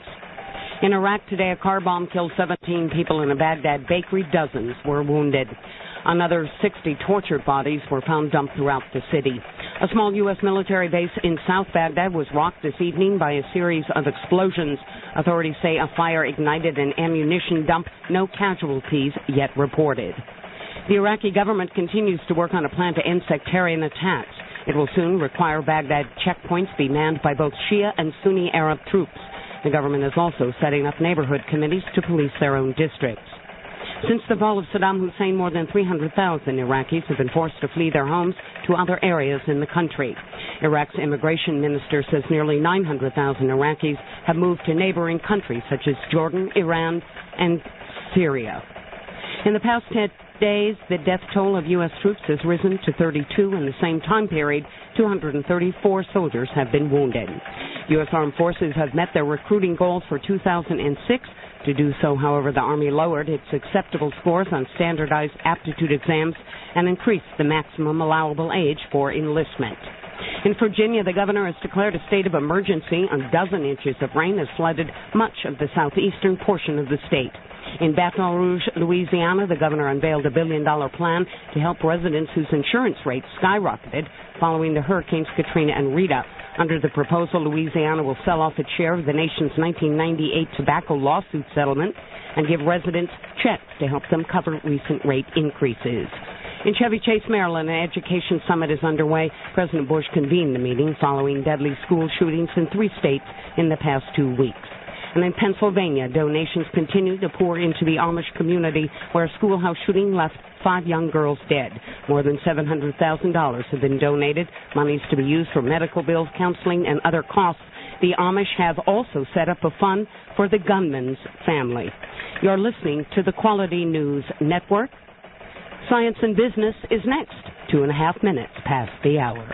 In Iraq today, a car bomb killed seventeen people in a Baghdad bakery. Dozens were wounded. Another sixty tortured bodies were found dumped throughout the city. A small U S military base in South Baghdad was rocked this evening by a series of explosions. Authorities say a fire ignited an ammunition dump. No casualties yet reported. The Iraqi government continues to work on a plan to end sectarian attacks. It will soon require Baghdad checkpoints be manned by both Shia and Sunni Arab troops. The government is also setting up neighborhood committees to police their own districts. Since the fall of Saddam Hussein, more than three hundred thousand Iraqis have been forced to flee their homes to other areas in the country. Iraq's immigration minister says nearly nine hundred thousand Iraqis have moved to neighboring countries such as Jordan, Iran, and Syria. In the past ten days, the death toll of U S troops has risen to thirty-two. In the same time period, two hundred thirty-four soldiers have been wounded. U S Armed Forces have met their recruiting goals for two thousand six. To do so, however, the Army lowered its acceptable scores on standardized aptitude exams and increased the maximum allowable age for enlistment. In Virginia, the governor has declared a state of emergency. A dozen inches of rain has flooded much of the southeastern portion of the state. In Baton Rouge, Louisiana, the governor unveiled a billion-dollar plan to help residents whose insurance rates skyrocketed following the hurricanes Katrina and Rita. Under the proposal, Louisiana will sell off its share of the nation's nineteen ninety-eight tobacco lawsuit settlement and give residents checks to help them cover recent rate increases. In Chevy Chase, Maryland, an education summit is underway. President Bush convened the meeting following deadly school shootings in three states in the past two weeks. And in Pennsylvania, donations continue to pour into the Amish community, where a schoolhouse shooting left five young girls dead. More than seven hundred thousand dollars have been donated, monies to be used for medical bills, counseling, and other costs. The Amish have also set up a fund for the gunman's family. You're listening to the Quality News Network. Science and Business is next, two and a half minutes past the hour.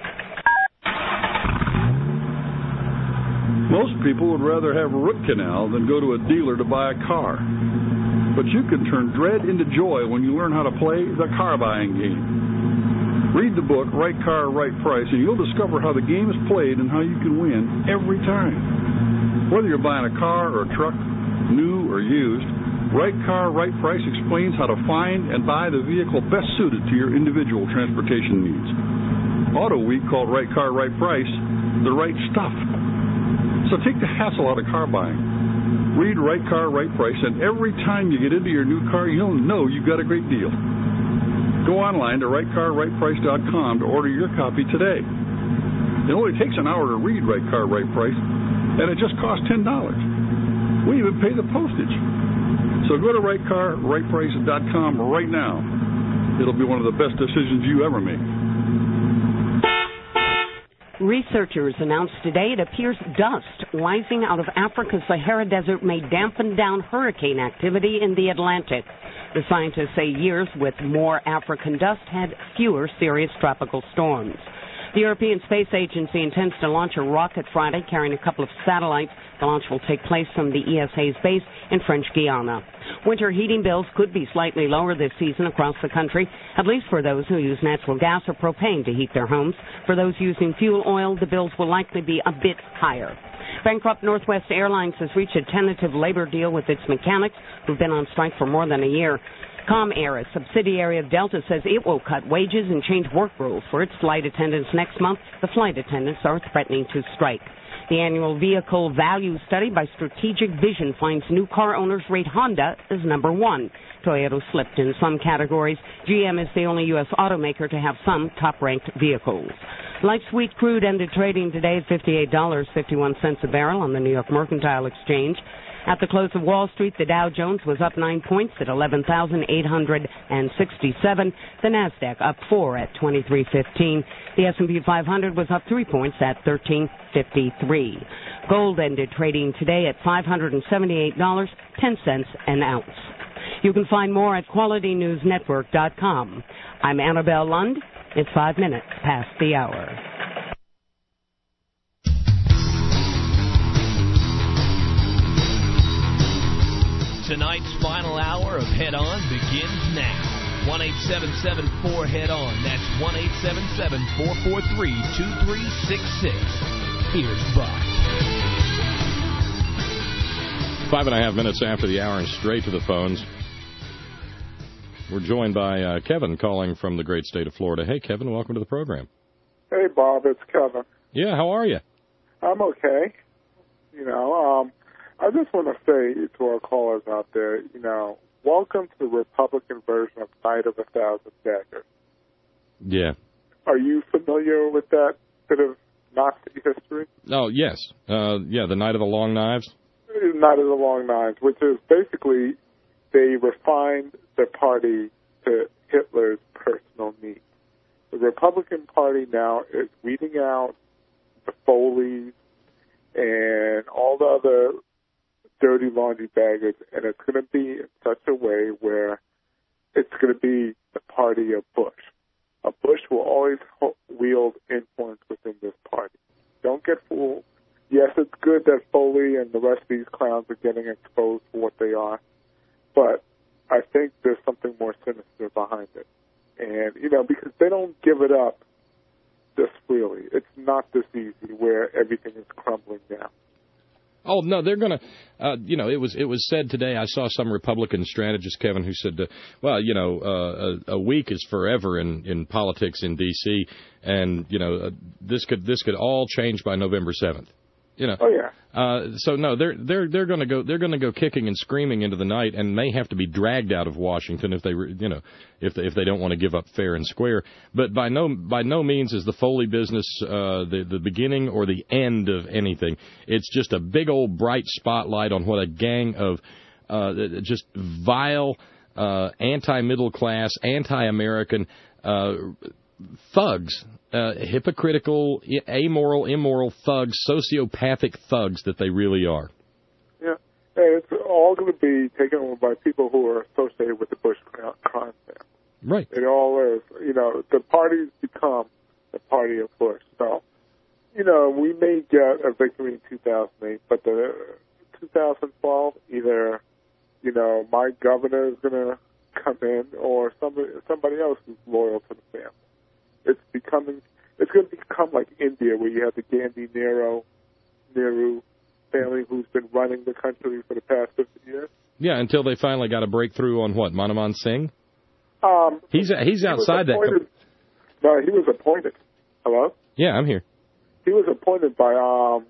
Most people would rather have a root canal than go to a dealer to buy a car. But you can turn dread into joy when you learn how to play the car buying game. Read the book, Right Car, Right Price, and you'll discover how the game is played and how you can win every time. Whether you're buying a car or a truck, new or used, Right Car, Right Price explains how to find and buy the vehicle best suited to your individual transportation needs. Auto Week called Right Car, Right Price the right stuff. So take the hassle out of car buying. Read Right Car, Right Price, and every time you get into your new car, you'll know you've got a great deal. Go online to right car right price dot com to order your copy today. It only takes an hour to read Right Car, Right Price, and it just costs ten dollars. We even pay the postage. So go to right car right price dot com right now. It'll be one of the best decisions you ever make. Researchers announced today it appears dust rising out of Africa's Sahara Desert may dampen down hurricane activity in the Atlantic. The scientists say years with more African dust had fewer serious tropical storms. The European Space Agency intends to launch a rocket Friday carrying a couple of satellites. The launch will take place from the E S A's base in French Guiana. Winter heating bills could be slightly lower this season across the country, at least for those who use natural gas or propane to heat their homes. For those using fuel oil, the bills will likely be a bit higher. Bankrupt Northwest Airlines has reached a tentative labor deal with its mechanics who've been on strike for more than a year. ComAir, a subsidiary of Delta, says it will cut wages and change work rules for its flight attendants next month. The flight attendants are threatening to strike. The annual vehicle value study by Strategic Vision finds new car owners rate Honda as number one. Toyota slipped in some categories. G M is the only U S automaker to have some top-ranked vehicles. Light sweet crude ended trading today at fifty-eight dollars and fifty-one cents a barrel on the New York Mercantile Exchange. At the close of Wall Street, the Dow Jones was up nine points at eleven thousand eight hundred sixty-seven. The Nasdaq up four at twenty-three fifteen. The S and P five hundred was up three points at thirteen fifty-three. Gold ended trading today at five hundred seventy-eight dollars and ten cents an ounce. You can find more at quality news network dot com. I'm Annabelle Lund. It's five minutes past the hour. Tonight's final hour of Head On begins now. one eight seven seven four head on. That's one eight seven seven four four three two three six six. Here's Buck. Five and a half minutes after the hour and straight to the phones. We're joined by uh, Kevin calling from the great state of Florida. Hey, Kevin, welcome to the program. Hey, Bob, it's Kevin. Yeah, how are you? I'm okay. You know, um, I just want to say to our callers out there, you know, welcome to the Republican version of Night of a Thousand Daggers. Yeah. Are you familiar with that bit of Nazi history? Oh, yes. Uh, yeah, the Night of the Long Knives? Night of the Long Knives, which is basically they refined the party to Hitler's personal needs. The Republican Party now is weeding out the Foleys and all the other dirty laundry baggers, and it's going to be in such a way where it's going to be the party of Bush. A Bush will always wield influence within this party. Don't get fooled. Yes, it's good that Foley and the rest of these clowns are getting exposed for what they are, but I think there's something more sinister behind it. And, you know, because they don't give it up just freely. It's not this easy where everything is crumbling down. Oh, no, they're going to, uh, you know, it was it was said today, I saw some Republican strategist, Kevin, who said, uh, well, you know, uh, a, a week is forever in, in politics in D C, and, you know, uh, this could this could all change by November seventh. You know. Oh yeah. Uh, so no, they're they're they're going to go they're going to go kicking and screaming into the night, and may have to be dragged out of Washington if they you know if they, if they don't want to give up fair and square. But by no by no means is the Foley business uh, the the beginning or the end of anything. It's just a big old bright spotlight on what a gang of uh, just vile, uh, anti-middle class, anti-American uh, thugs. Uh, hypocritical, amoral, immoral thugs, sociopathic thugs that they really are. Yeah, and it's all going to be taken over by people who are associated with the Bush crime family. Right. It all is. You know, the party's become the party of Bush. So, you know, we may get a victory in two thousand eight, but the two thousand twelve, either, you know, my governor is going to come in or somebody somebody else who's loyal to the family. It's becoming, it's going to become like India, where you have the Gandhi Nehru, Nehru family who's been running the country for the past fifty years. Yeah, until they finally got a breakthrough on what, Manmohan Singh? Um, he's he's he outside that. appointed, no, he was appointed. Hello? Yeah, I'm here. He was appointed by um,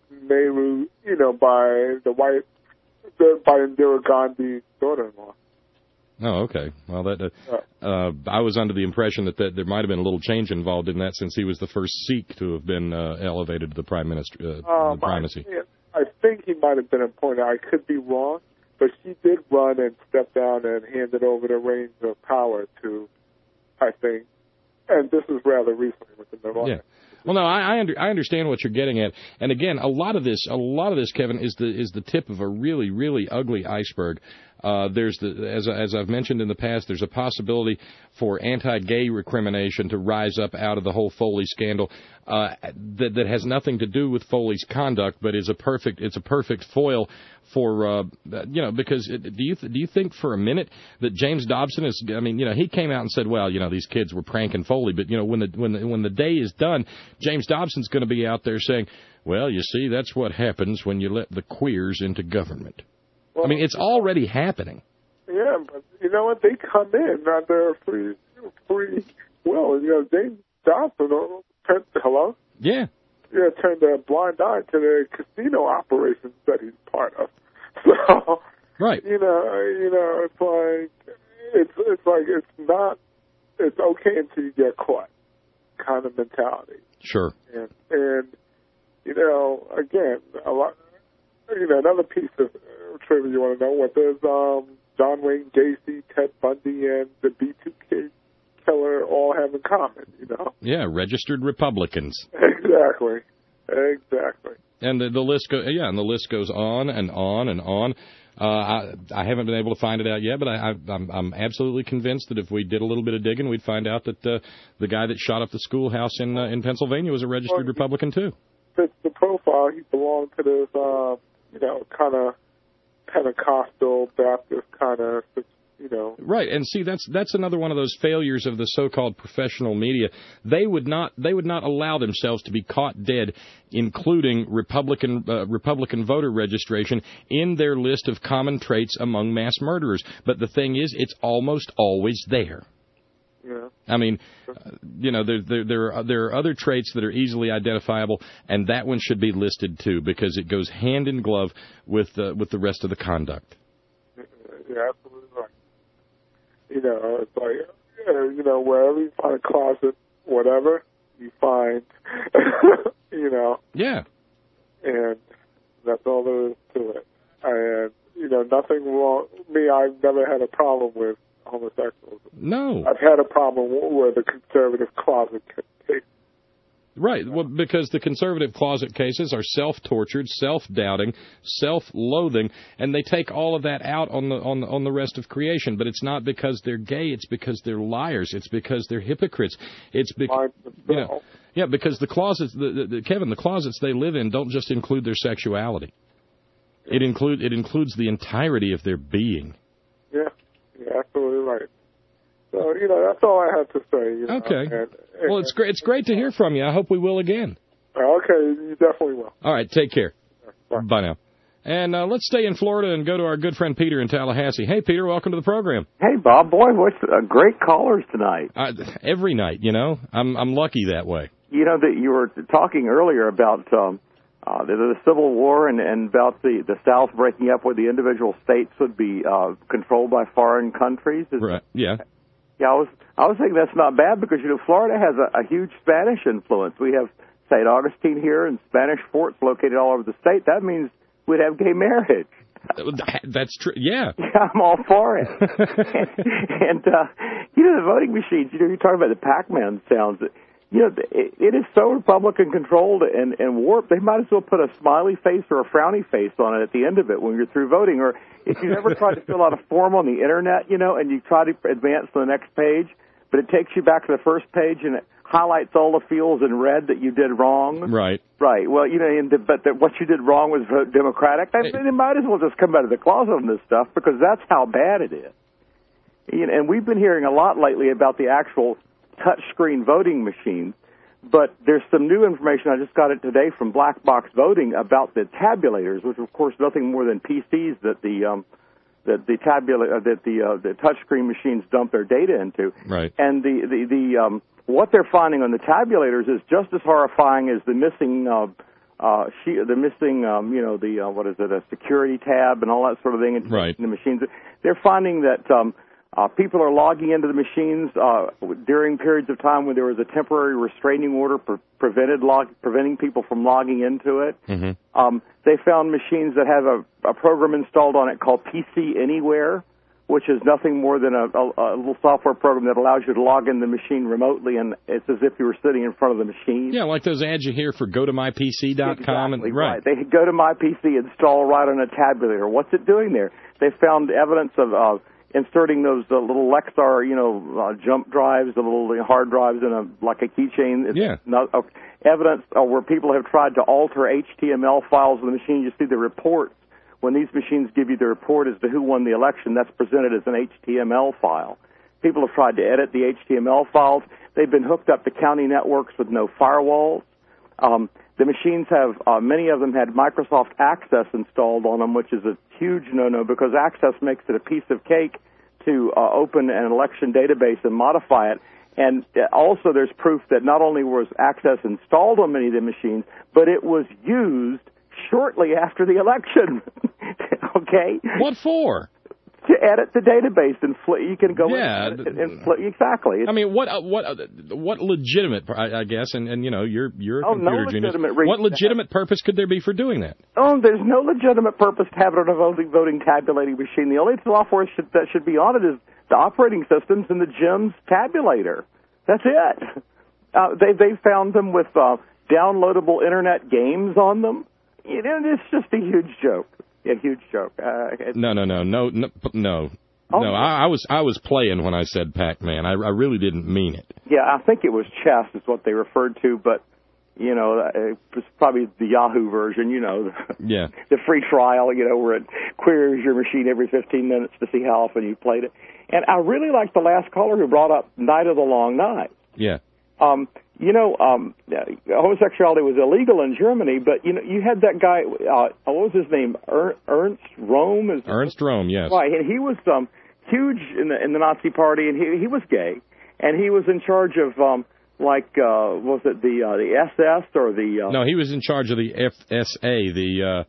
Nehru, you know, by the white, the, by Indira Gandhi's daughter-in-law. Oh, okay. Well, that uh, uh, I was under the impression that, that there might have been a little change involved in that, since he was the first Sikh to have been uh, elevated to the prime minister, uh, Um, the primacy. I, I think he might have been appointed. I could be wrong, but she did run and step down and handed over the reins of power to, I think, and this is rather recently within the law. Yeah. Well, no, I I, under, I understand what you're getting at, and again, a lot of this, a lot of this, Kevin, is the is the tip of a really, really ugly iceberg. Uh, there's the as as I've mentioned in the past, there's a possibility for anti-gay recrimination to rise up out of the whole Foley scandal uh, that that has nothing to do with Foley's conduct, but is a perfect it's a perfect foil for uh, you know because it, do you do you think for a minute that James Dobson is I mean you know he came out and said, well, you know these kids were pranking Foley, but you know when the when the, when the day is done, James Dobson's going to be out there saying, well, you see, that's what happens when you let the queers into government. Well, I mean, it's already happening. Yeah, but you know what? They come in under free, free will. You know, James Dobson, turned, hello? Yeah. Yeah, turned a blind eye to the casino operations that he's part of. So, right. You know, you know, it's like it's it's like it's not it's okay until you get caught, kind of mentality. Sure. And and you know, again, a lot. You know, another piece of uh, trivia you want to know what does um, John Wayne Gacy, Ted Bundy, and the B two K killer all have in common? You know. Yeah, registered Republicans. Exactly. Exactly. And the, the list goes, yeah, and the list goes on and on and on. Uh, I, I haven't been able to find it out yet, but I, I, I'm, I'm absolutely convinced that if we did a little bit of digging, we'd find out that uh, the guy that shot up the schoolhouse in uh, in Pennsylvania was a registered well, Republican too. Fits the profile. He belonged to this, uh, you know, kind of Pentecostal Baptist kind of, you know. Right, and see, that's that's another one of those failures of the so-called professional media. They would not they would not allow themselves to be caught dead, including Republican uh, Republican voter registration in their list of common traits among mass murderers. But the thing is, it's almost always there. Yeah. I mean, uh, you know, there, there there are there are other traits that are easily identifiable, and that one should be listed too, because it goes hand in glove with uh, with the rest of the conduct. Yeah, absolutely right. You know, it's like, uh, you know, wherever you find a closet, whatever, you find, you know. Yeah. And that's all there is to it. And, you know, nothing wrong. Me, I've never had a problem with homosexuals. No. I've had a problem with the conservative closet case. Right, well, because the conservative closet cases are self-tortured, self-doubting, self-loathing, and they take all of that out on the on the, on the rest of creation. But it's not because they're gay; it's because they're liars. It's because they're hypocrites. It's because you know, yeah, because the closets, the, the, the, Kevin, the closets they live in don't just include their sexuality. It include it includes the entirety of their being. Yeah, you're absolutely right. So, you know, that's all I have to say. You know? Okay. And, and, well, it's great. It's great to hear from you. I hope we will again. Okay, you definitely will. All right, take care. Bye, Bye now. And uh, let's stay in Florida and go to our good friend Peter in Tallahassee. Hey, Peter, welcome to the program. Hey, Bob, boy, what's uh, great callers tonight. Uh, every night, you know. I'm I'm lucky that way. You know, that you were talking earlier about um, uh, the, the Civil War and, and about the, the South breaking up where the individual states would be uh, controlled by foreign countries. Is right, yeah. Yeah, I was I was thinking that's not bad because, you know, Florida has a, a huge Spanish influence. We have Saint Augustine here and Spanish forts located all over the state. That means we'd have gay marriage. That's true, yeah. Yeah, I'm all for it. and, and uh, you know, the voting machines, you know, you're talking about the Pac-Man sounds. You know, it, it is so Republican-controlled and, and warped, they might as well put a smiley face or a frowny face on it at the end of it when you're through voting. Or if you ever tried to fill out a form on the Internet, you know, and you try to advance to the next page, but it takes you back to the first page and it highlights all the fields in red that you did wrong. Right. Right. Well, you know, and the, but the, what you did wrong was vote Democratic. They, they might as well just come out of the closet on this stuff because that's how bad it is. You know, and we've been hearing a lot lately about the actual touchscreen voting machines, but there's some new information. I just got it today from Black Box Voting about the tabulators, which, of course, nothing more than P Cs that the um, that the tabula uh, that the uh, the touchscreen machines dump their data into. Right. And the the, the um, what they're finding on the tabulators is just as horrifying as the missing uh, uh, she, the missing um, you know the uh, what is it a security tab and all that sort of thing in right. the machines. They're finding that um, uh, people are logging into the machines uh, during periods of time when there was a temporary restraining order pre- prevented log- preventing people from logging into it. Mm-hmm. Um, they found machines that have a, a program installed on it called P C Anywhere, which is nothing more than a, a, a little software program that allows you to log in the machine remotely, and it's as if you were sitting in front of the machine. Yeah, like those ads you hear for go to my P C dot com. Exactly, and, right. right. They go to My P C, install right on a tabulator. What's it doing there? They found evidence of uh, inserting those uh, little Lexar, you know, uh, jump drives, the little hard drives in a like a keychain. It's yeah. Not, uh, evidence uh, where people have tried to alter H T M L files of the machine. You see the reports. When these machines give you the report as to who won the election, that's presented as an H T M L file. People have tried to edit the H T M L files. They've been hooked up to county networks with no firewalls. Um, the machines have, uh, many of them had Microsoft Access installed on them, which is a huge no-no because Access makes it a piece of cake to uh, open an election database and modify it. And also there's proof that not only was Access installed on many of the machines, but it was used shortly after the election. Okay? What for? To edit the database and fl- you can go yeah, in and, and fl- exactly. It's, I mean, what uh, what uh, what legitimate? I, I guess, and, and you know, you're you're a oh, computer no genius. legitimate reason What legitimate purpose could there be for doing that? Oh, there's no legitimate purpose to have it on a voting voting tabulating machine. The only software should, that should be on it is the operating systems and the G I M S tabulator. That's it. Uh, they they found them with uh, downloadable internet games on them. You know, it's just a huge joke. A huge joke. Uh, no, no, no, no, no, no. Oh, no, I, I was I was playing when I said Pac-Man. I, I really didn't mean it. Yeah, I think it was chess is what they referred to, but, you know, it was probably the Yahoo version, you know. Yeah. The free trial, you know, where it queries your machine every fifteen minutes to see how often you played it. And I really liked the last caller who brought up Night of the Long Knives. Yeah. Um, you know, um, homosexuality was illegal in Germany, but, you know, you had that guy, uh, what was his name? Er, Ernst Röhm? Is Ernst Röhm, yes. Right, and he was um, huge in the in the Nazi Party, and he he was gay, and he was in charge of, um, like, uh, was it the uh, the S S or the... Uh, no, he was in charge of the F S A, the... Uh,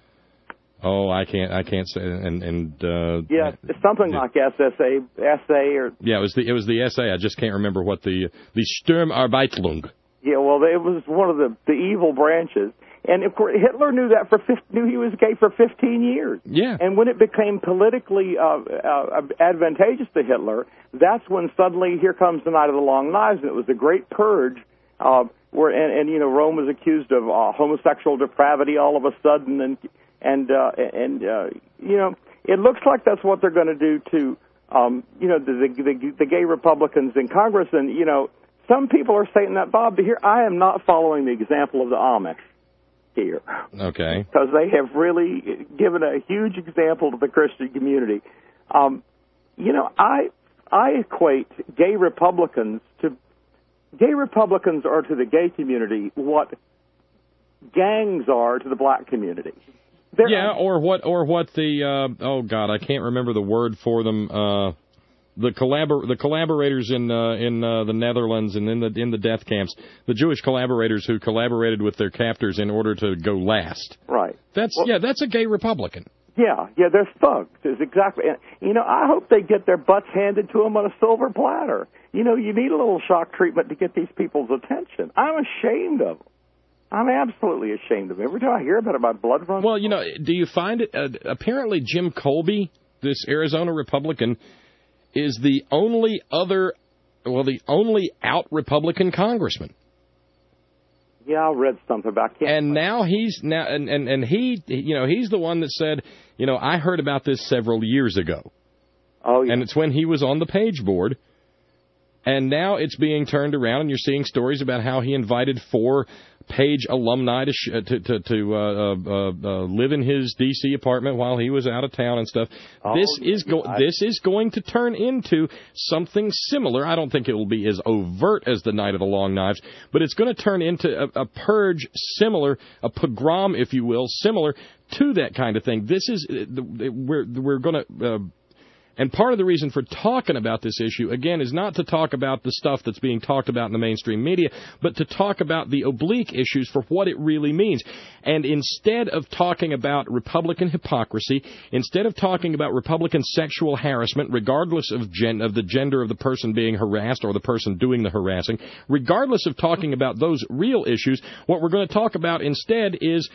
Oh, I can't, I can't say, and and uh, yeah, something the, like S S A, S A, or yeah, it was the it was the S A. I just can't remember what the the Sturmarbeitlung. Yeah, well, it was one of the the evil branches, and of course Hitler knew that for knew he was gay for fifteen years. Yeah, and when it became politically uh, uh, advantageous to Hitler, that's when suddenly here comes the Night of the Long Knives, and it was a great purge. Uh, where and, and you know Rome was accused of uh, homosexual depravity all of a sudden, and. And, uh, and uh, you know, it looks like that's what they're going to do to, um, you know, the, the, the gay Republicans in Congress. And, you know, some people are saying that, Bob, here, I am not following the example of the Amish here. Okay. Because they have really given a huge example to the Christian community. Um, you know, I, I equate gay Republicans to, gay Republicans are to the gay community what gangs are to the black community. They're, yeah, or what, or what the uh, oh God, I can't remember the word for them. Uh, the collabor- the collaborators in uh, in uh, the Netherlands and in the in the death camps, the Jewish collaborators who collaborated with their captors in order to go last. Right. That's well, yeah, that's a gay Republican. Yeah, yeah, they're thugs. Is exactly. You know, I hope they get their butts handed to them on a silver platter. You know, you need a little shock treatment to get these people's attention. I'm ashamed of them. I'm absolutely ashamed of it. Every time I hear about it, my blood runs. Well, you know, do you find it? Uh, apparently, Jim Colby, this Arizona Republican, is the only other, well, the only out Republican congressman. Yeah, I read something about it. And now he's now, and, and and he, you know, he's the one that said, you know, I heard about this several years ago. Oh, yeah. And it's when he was on the page board. And now it's being turned around, and you're seeing stories about how he invited four Page alumni to sh- to to, to uh, uh, uh, live in his D C apartment while he was out of town and stuff. Oh, this is go- I... this is going to turn into something similar. I don't think it will be as overt as the Night of the Long Knives, but it's going to turn into a, a purge similar, a pogrom, if you will, similar to that kind of thing. This is we're we're going to. Uh, And part of the reason for talking about this issue, again, is not to talk about the stuff that's being talked about in the mainstream media, but to talk about the oblique issues for what it really means. And instead of talking about Republican hypocrisy, instead of talking about Republican sexual harassment, regardless of, gen- of the gender of the person being harassed or the person doing the harassing, regardless of talking about those real issues, what we're going to talk about instead is,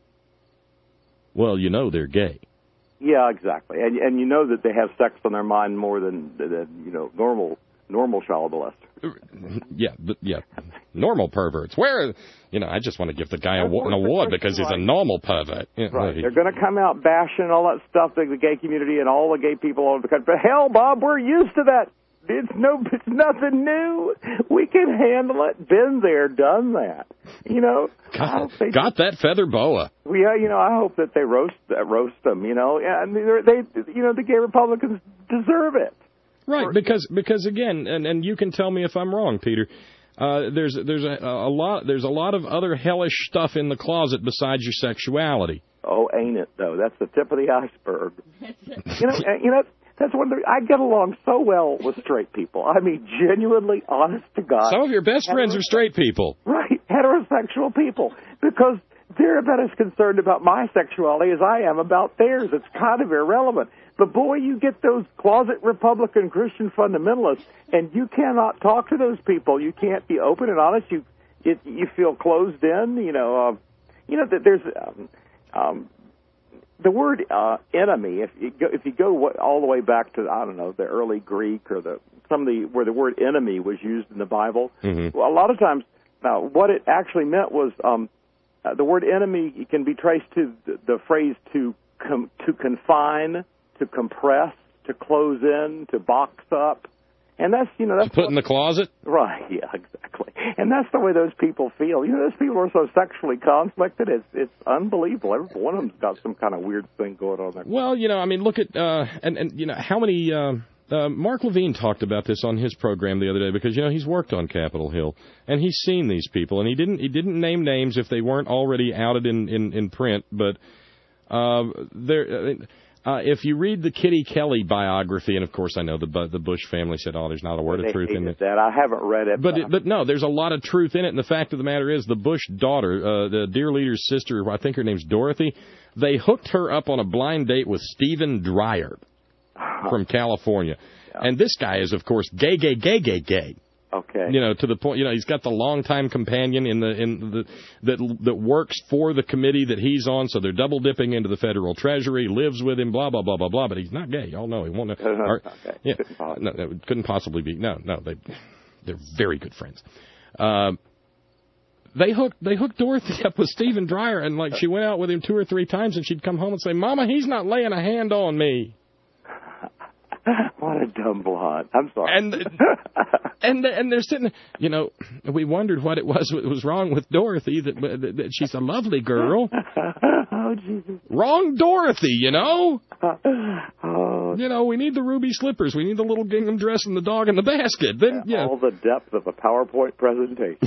well, you know they're gay. Yeah, exactly, and and you know that they have sex on their mind more than, than you know normal normal child molesters. Yeah, yeah, normal perverts. Where, you know, I just want to give the guy a, an award because he's a normal pervert. Right, they're going to come out bashing all that stuff, the, the gay community and all the gay people all over the country. But hell, Bob, we're used to that. It's no, it's nothing new. We can handle it. Been there, done that. You know, got, got that feather boa. We, uh, you know, I hope that they roast uh, roast them. You know, and they, you know, the gay Republicans deserve it. Right, because because again, and, and you can tell me if I'm wrong, Peter. Uh, there's there's a, a lot there's a lot of other hellish stuff in the closet besides your sexuality. Oh, ain't it though? That's the tip of the iceberg. you know, you know. That's one of the, I get along so well with straight people. I mean, genuinely, honest to God. Some of your best friends are straight people. Right, heterosexual people. Because they're about as concerned about my sexuality as I am about theirs. It's kind of irrelevant. But, boy, you get those closet Republican Christian fundamentalists, and you cannot talk to those people. You can't be open and honest. You it, you feel closed in. You know, uh, you know that there's... Um, um, The word uh, enemy, if you go, if you go what, all the way back to, I don't know, the early Greek or the some of the where the word enemy was used in the Bible, mm-hmm. well, a lot of times uh, what it actually meant was um, uh, the word enemy can be traced to the, the phrase to com- to confine, to compress, to close in, to box up. And that's, you know, that's... To put in the closet? Right, yeah, exactly. And that's the way those people feel. You know, those people are so sexually conflicted, it's it's unbelievable. Every one of them's got some kind of weird thing going on there. Well, you know, I mean, look at, uh, and, and you know, how many... Uh, uh, Mark Levine talked about this on his program the other day because, you know, he's worked on Capitol Hill, and he's seen these people, and he didn't he didn't name names if they weren't already outed in, in, in print, but uh, they're... Uh, Uh, if you read the Kitty Kelly biography, and of course I know the the Bush family said, "Oh, there's not a word they of truth in it." That I haven't read it, but it, but no, there's a lot of truth in it. And the fact of the matter is, the Bush daughter, uh, the dear leader's sister, I think her name's Dorothy, they hooked her up on a blind date with Stephen Dreyer from California, yeah. And this guy is, of course, gay, gay, gay, gay, gay. Okay. You know, to the point, you know, he's got the longtime companion in the in the that that works for the committee that he's on, so they're double dipping into the federal treasury, lives with him, blah blah blah blah blah. But he's not gay. Y'all know he won't. Or, okay. Yeah, no, that couldn't possibly be. No, no, they they're very good friends. Um, they hooked they hooked Dorothy up with Stephen Dreyer, and like she went out with him two or three times, and she'd come home and say, "Mama, he's not laying a hand on me." What a dumb blonde. I'm sorry. And and and they're sitting, you know, we wondered what it was that was wrong with Dorothy, that, that, that she's a lovely girl. Oh, Jesus. Wrong Dorothy, you know? Oh. You know, we need the ruby slippers. We need the little gingham dress and the dog in the basket. Then, yeah, yeah. All the depth of a PowerPoint presentation.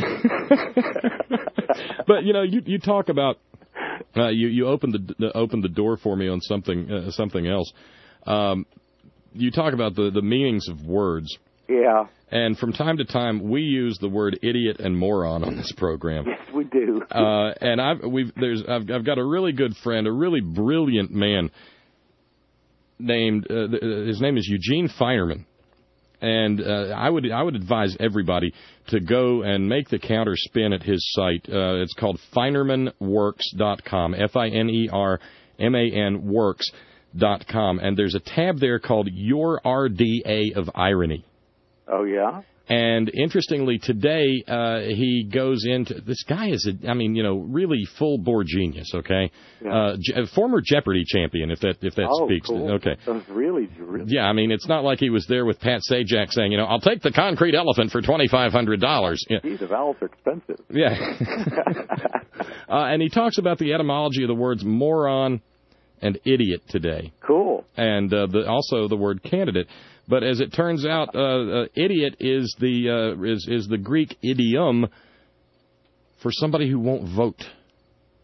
But, you know, you you talk about, uh, you, you opened the, the, opened the door for me on something, uh, something else. Um, you talk about the, the meanings of words. Yeah. And from time to time, we use the word idiot and moron on this program. Yes, we do. uh, and I've we've there's I've I've got a really good friend, a really brilliant man named uh, his name is Eugene Feinerman, and uh, I would I would advise everybody to go and make the counter spin at his site. Uh, it's called Feinerman Works dot com, F I N E R M A N Works dot com, and there's a tab there called Your R D A of Irony. Oh, yeah? And interestingly, today uh, he goes into... This guy is, a, I mean, you know, really full-bore genius, okay? Yeah. Uh, Je- former Jeopardy champion, if that if that oh, speaks. Cool. Okay. That was really, really... Yeah, I mean, it's not like he was there with Pat Sajak saying, you know, I'll take the concrete elephant for twenty-five hundred dollars. Yeah. Gee, the vowels are expensive. Yeah. uh, and he talks about the etymology of the words moron and idiot today. Cool. And uh, the, also the word candidate. But as it turns out, uh, uh, idiot is the uh, is is the Greek idiom for somebody who won't vote.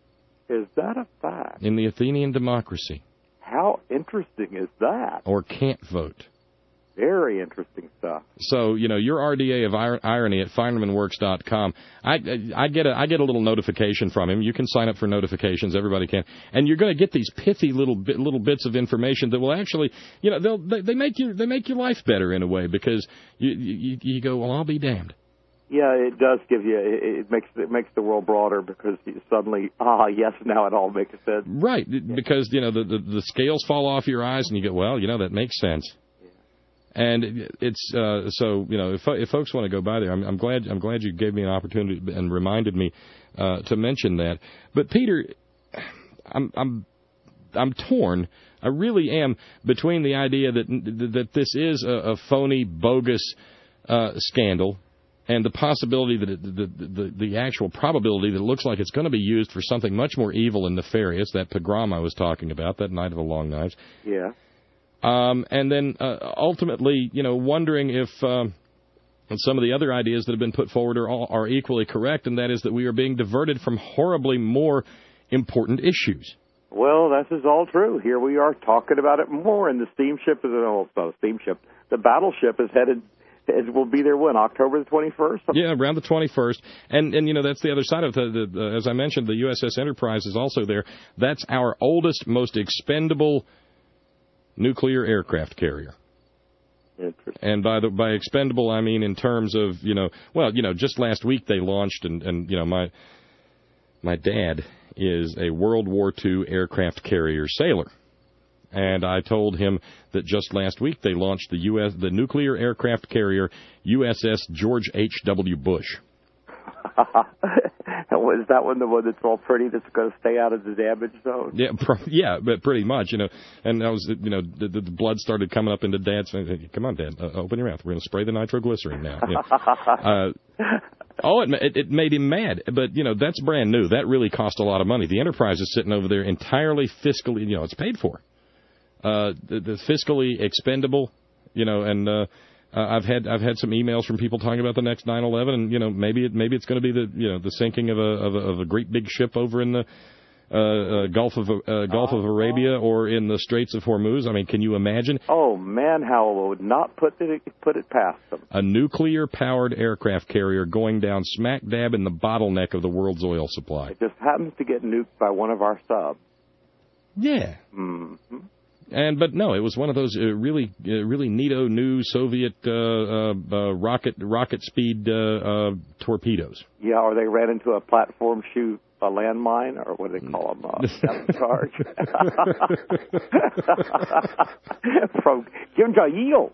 Is that a fact? In the Athenian democracy. How interesting is that? Or can't vote. Very interesting stuff. So, you know, your R D A of irony at Finerman Works dot com. I, I get a I get a little notification from him. You can sign up for notifications. Everybody can, and you're going to get these pithy little bit, little bits of information that will actually, you know, they'll they, they make you they make your life better in a way, because you you, you go, well, I'll be damned. Yeah, it does give you. It, it makes it makes the world broader, because you suddenly, ah, yes, now it all makes sense. Right, yeah. Because you know the, the the scales fall off your eyes, and you go, well, you know, that makes sense. And it's uh, so you know if if folks want to go by there, I'm, I'm glad I'm glad you gave me an opportunity and reminded me uh, to mention that. But Peter, I'm I'm I'm torn. I really am between the idea that that this is a, a phony, bogus uh, scandal, and the possibility that it, the, the the actual probability that it looks like it's going to be used for something much more evil and nefarious, that pogrom I was talking about, that Night of the Long Knives. Yeah. Um, and then uh, ultimately, you know, wondering if um, some of the other ideas that have been put forward are, all, are equally correct, and that is that we are being diverted from horribly more important issues. Well, this is all true. Here we are talking about it more, and the steamship is oh, no, steamship. The battleship is headed. It will be there when, October the twenty-first? Yeah, around the twenty-first. And, and you know, that's the other side of it. The, the, as I mentioned, the U S S Enterprise is also there. That's our oldest, most expendable nuclear aircraft carrier. And by the by expendable, I mean in terms of, you know, well, you know, just last week they launched, and, and you know, my my dad is a World War Two aircraft carrier sailor. And I told him that just last week they launched the U S the nuclear aircraft carrier U S S George H W Bush. Is that one the one that's all pretty, that's going to stay out of the damage zone? Yeah, yeah, but pretty much, you know. And I was, you know, the, the blood started coming up into Dad's face. Come on, Dad, uh, open your mouth. We're going to spray the nitroglycerin now. Yeah. uh, oh, it, it, it made him mad. But, you know, that's brand new. That really cost a lot of money. The Enterprise is sitting over there entirely fiscally, you know, it's paid for. Uh, the, the fiscally expendable, you know, and uh, uh, I've had I've had some emails from people talking about the next nine eleven, and you know, maybe it maybe it's going to be the you know the sinking of a of a, of a great big ship over in the uh, uh, Gulf of uh, Gulf of Arabia or in the Straits of Hormuz. I mean, can you imagine? Oh man, how would not put it put it past them. A nuclear powered aircraft carrier going down smack dab in the bottleneck of the world's oil supply. It just happens to get nuked by one of our subs. Yeah. Mm-hmm. And but no, it was one of those uh, really, uh, really neato new Soviet uh, uh, uh, rocket rocket speed uh, uh, torpedoes. Yeah, or they ran into a platform shoot a landmine, or what do they call them? Uh, charge from Kim Jong-il.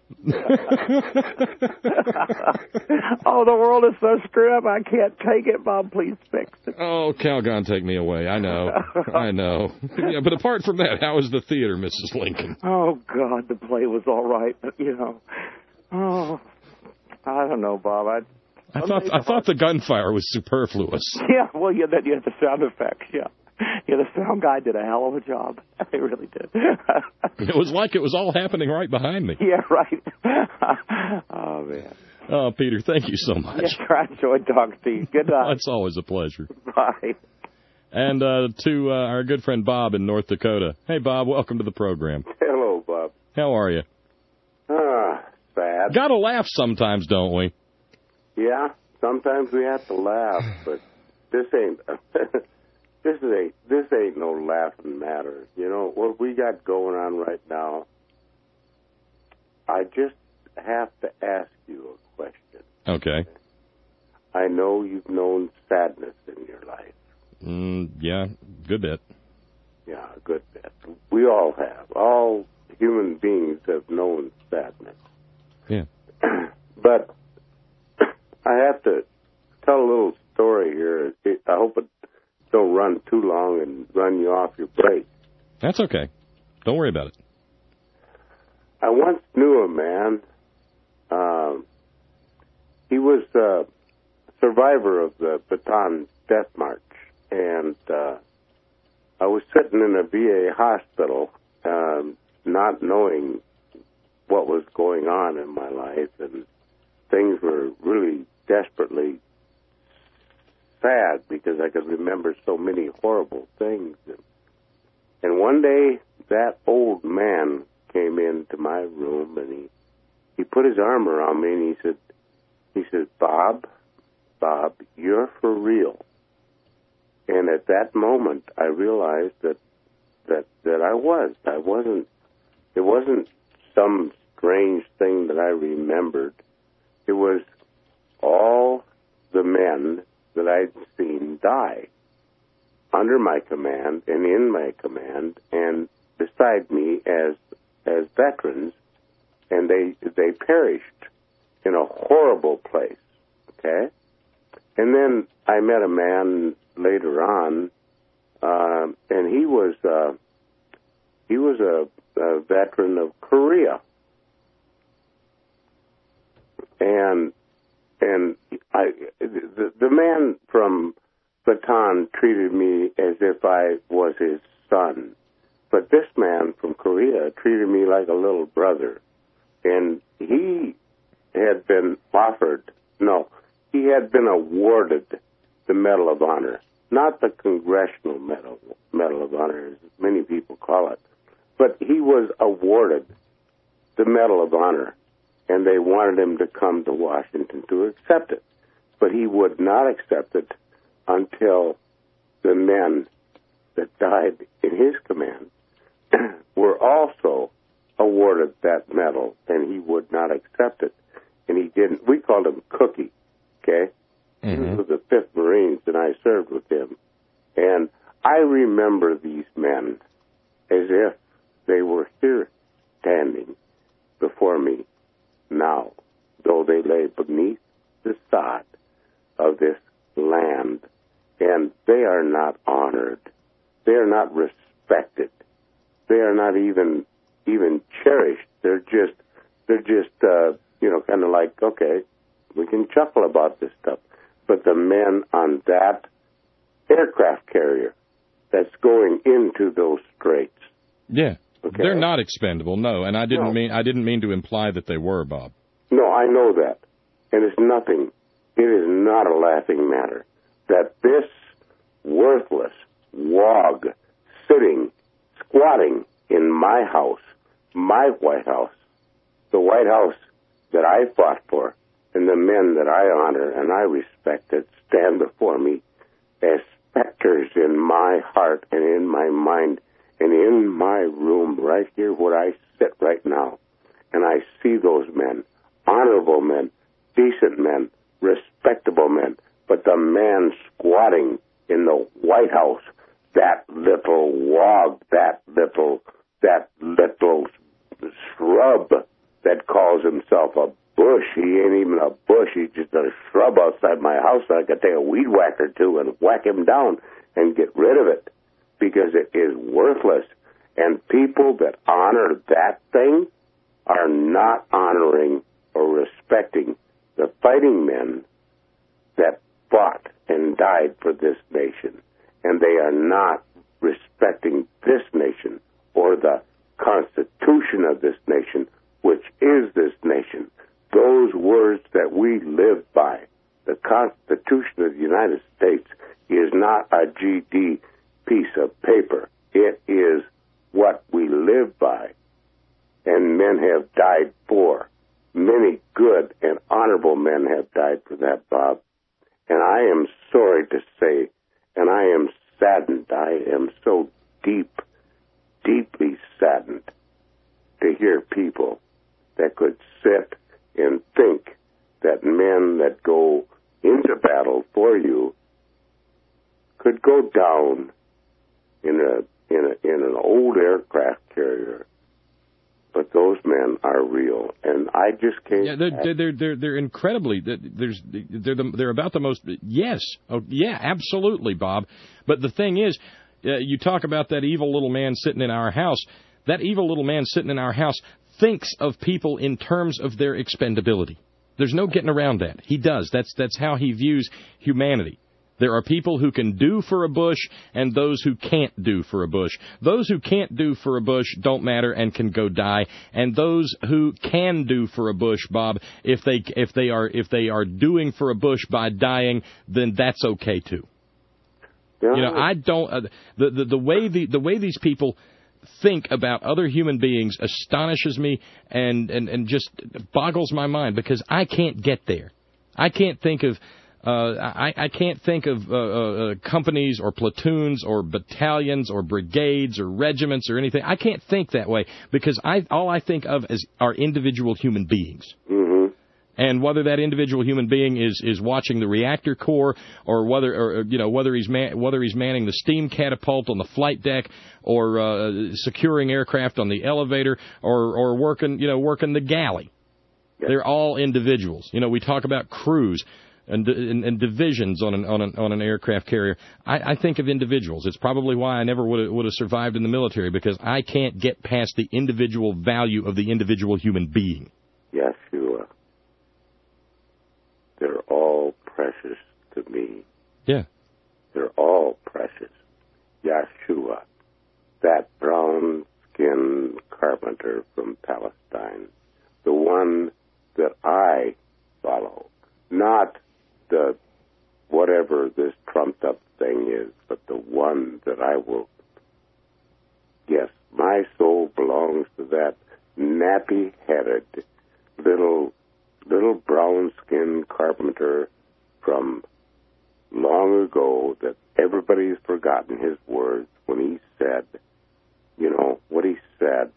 Oh, the world is so screwed up. I can't take it, Bob. Please fix it. Oh, Calgon, take me away. I know, I know. Yeah, but apart from that, how was the theater, Missus Lincoln? Oh God, the play was all right, but you know, oh, I don't know, Bob. I. I thought I thought the gunfire was superfluous. Yeah, well, yeah, then you had the sound effects. Yeah, yeah, the sound guy did a hell of a job. He really did. It was like it was all happening right behind me. Yeah, right. Oh man. Oh, Peter, thank you so much. Yeah, I enjoyed talking to you. Good night. It's always a pleasure. Bye. And uh, to uh, our good friend Bob in North Dakota. Hey, Bob, welcome to the program. Hello, Bob. How are you? Ah, sad. Got to laugh sometimes, don't we? Yeah, sometimes we have to laugh, but this ain't this ain't this ain't no laughing matter. You know what we got going on right now. I just have to ask you a question. Okay. I know you've known sadness in your life. Mm, yeah, good bit. Yeah, a good bit. We all have. All human beings have known sadness. Yeah. But I have to tell a little story here. I hope it don't run too long and run you off your break. That's okay. Don't worry about it. I once knew a man. Um, he was a survivor of the Bataan Death March, and uh, I was sitting in a V A hospital, um, not knowing what was going on in my life, and things were really desperately sad because because I could remember so many horrible things. And, and one day, that old man came into my room, and he, he put his arm around me, and he said, he said, Bob, Bob, you're for real. And at that moment, I realized that that that I was. I wasn't. It wasn't some strange thing that I remembered. It was all the men that I'd seen die under my command and in my command and beside me as as veterans, and they they perished in a horrible place. Okay, and then I met a man later on, uh, and he was uh, he was a, a veteran of Korea, and and I the, the man from Bataan treated me as if I was his son, but this man from Korea treated me like a little brother, and he had been offered no, he had been awarded the Medal of Honor. Not the Congressional Medal, Medal of Honor, as many people call it, but he was awarded the Medal of Honor, and they wanted him to come to Washington to accept it. But he would not accept it until the men that died in his command were also awarded that medal, and he would not accept it. And he didn't. We called him Cookie, okay? Mm-hmm. He was with the fifth Marines, and I served with him. And I remember these men as if they were here standing before me now, though they lay beneath the sod of this land. And they are not honored. They are not respected. They are not even even cherished. They're just, they're just, uh, you know, kind of like, okay, we can chuckle about this stuff. But the men on that aircraft carrier that's going into those straits. Yeah. Okay. They're not expendable, no. And I didn't no. mean I didn't mean to imply that they were, Bob. No, I know that. And it's nothing. It is not a laughing matter that this worthless wog sitting, squatting in my house, my White House, the White House that I fought for, and the men that I honor and I respect that stand before me as specters in my heart and in my mind and in my room right here where I sit right now. And I see those men, honorable men, decent men, respectable men, but the man squatting in the White House, that little wog, that little, that little shrub that calls himself a bush. He ain't even a bush. He's just a shrub outside my house. I could take a weed whack or two and whack him down and get rid of it because it is worthless. And people that honor that thing are not honoring or respecting the fighting men that fought and died for this nation. And they are not respecting this nation or the Constitution of this nation, which is this nation. Those words that we live by. The Constitution of the United States is not a G D piece of paper. It is what we live by, and men have died for. Many good and honorable men have died for that, Bob. And I am sorry to say, and I am saddened, I am so deep, deeply saddened to hear people that could sit and think that men that go into battle for you could go down in a in a in an old aircraft carrier, but those men are real, and I just can't. Yeah, they're they're they're, they're incredibly. There's they're the, they're about the most. Yes, oh yeah, absolutely, Bob. But the thing is, uh, you talk about that evil little man sitting in our house. That evil little man sitting in our house thinks of people in terms of their expendability. There's no getting around that. He does. That's that's how he views humanity. There are people who can do for a bush and those who can't do for a bush. Those who can't do for a bush don't matter and can go die. And those who can do for a bush, Bob, if they if they are if they are doing for a bush by dying, then that's okay too. Yeah. You know, I don't. Uh, the, the the way the the way these people think about other human beings astonishes me and, and, and just boggles my mind because I can't get there. I can't think of uh, I, I can't think of uh, uh, companies or platoons or battalions or brigades or regiments or anything. I can't think that way because I all I think of as are individual human beings. Mm-hmm. And whether that individual human being is, is watching the reactor core, or whether or, you know whether he's man, whether he's manning the steam catapult on the flight deck, or uh, securing aircraft on the elevator, or or working you know working the galley, yes. They're all individuals. You know, we talk about crews and and, and divisions on an on an on an aircraft carrier. I, I think of individuals. It's probably why I never would would have survived in the military, because I can't get past the individual value of the individual human being. Yes, you are. They're all precious to me. Yeah. They're all precious. Yeshua, that brown-skinned carpenter from Palestine, the one that I follow, not the whatever this trumped-up thing is, but the one that I will. Yes, my soul belongs to that nappy-headed little little brown-skinned carpenter from long ago that everybody's forgotten his words when he said, you know, what he said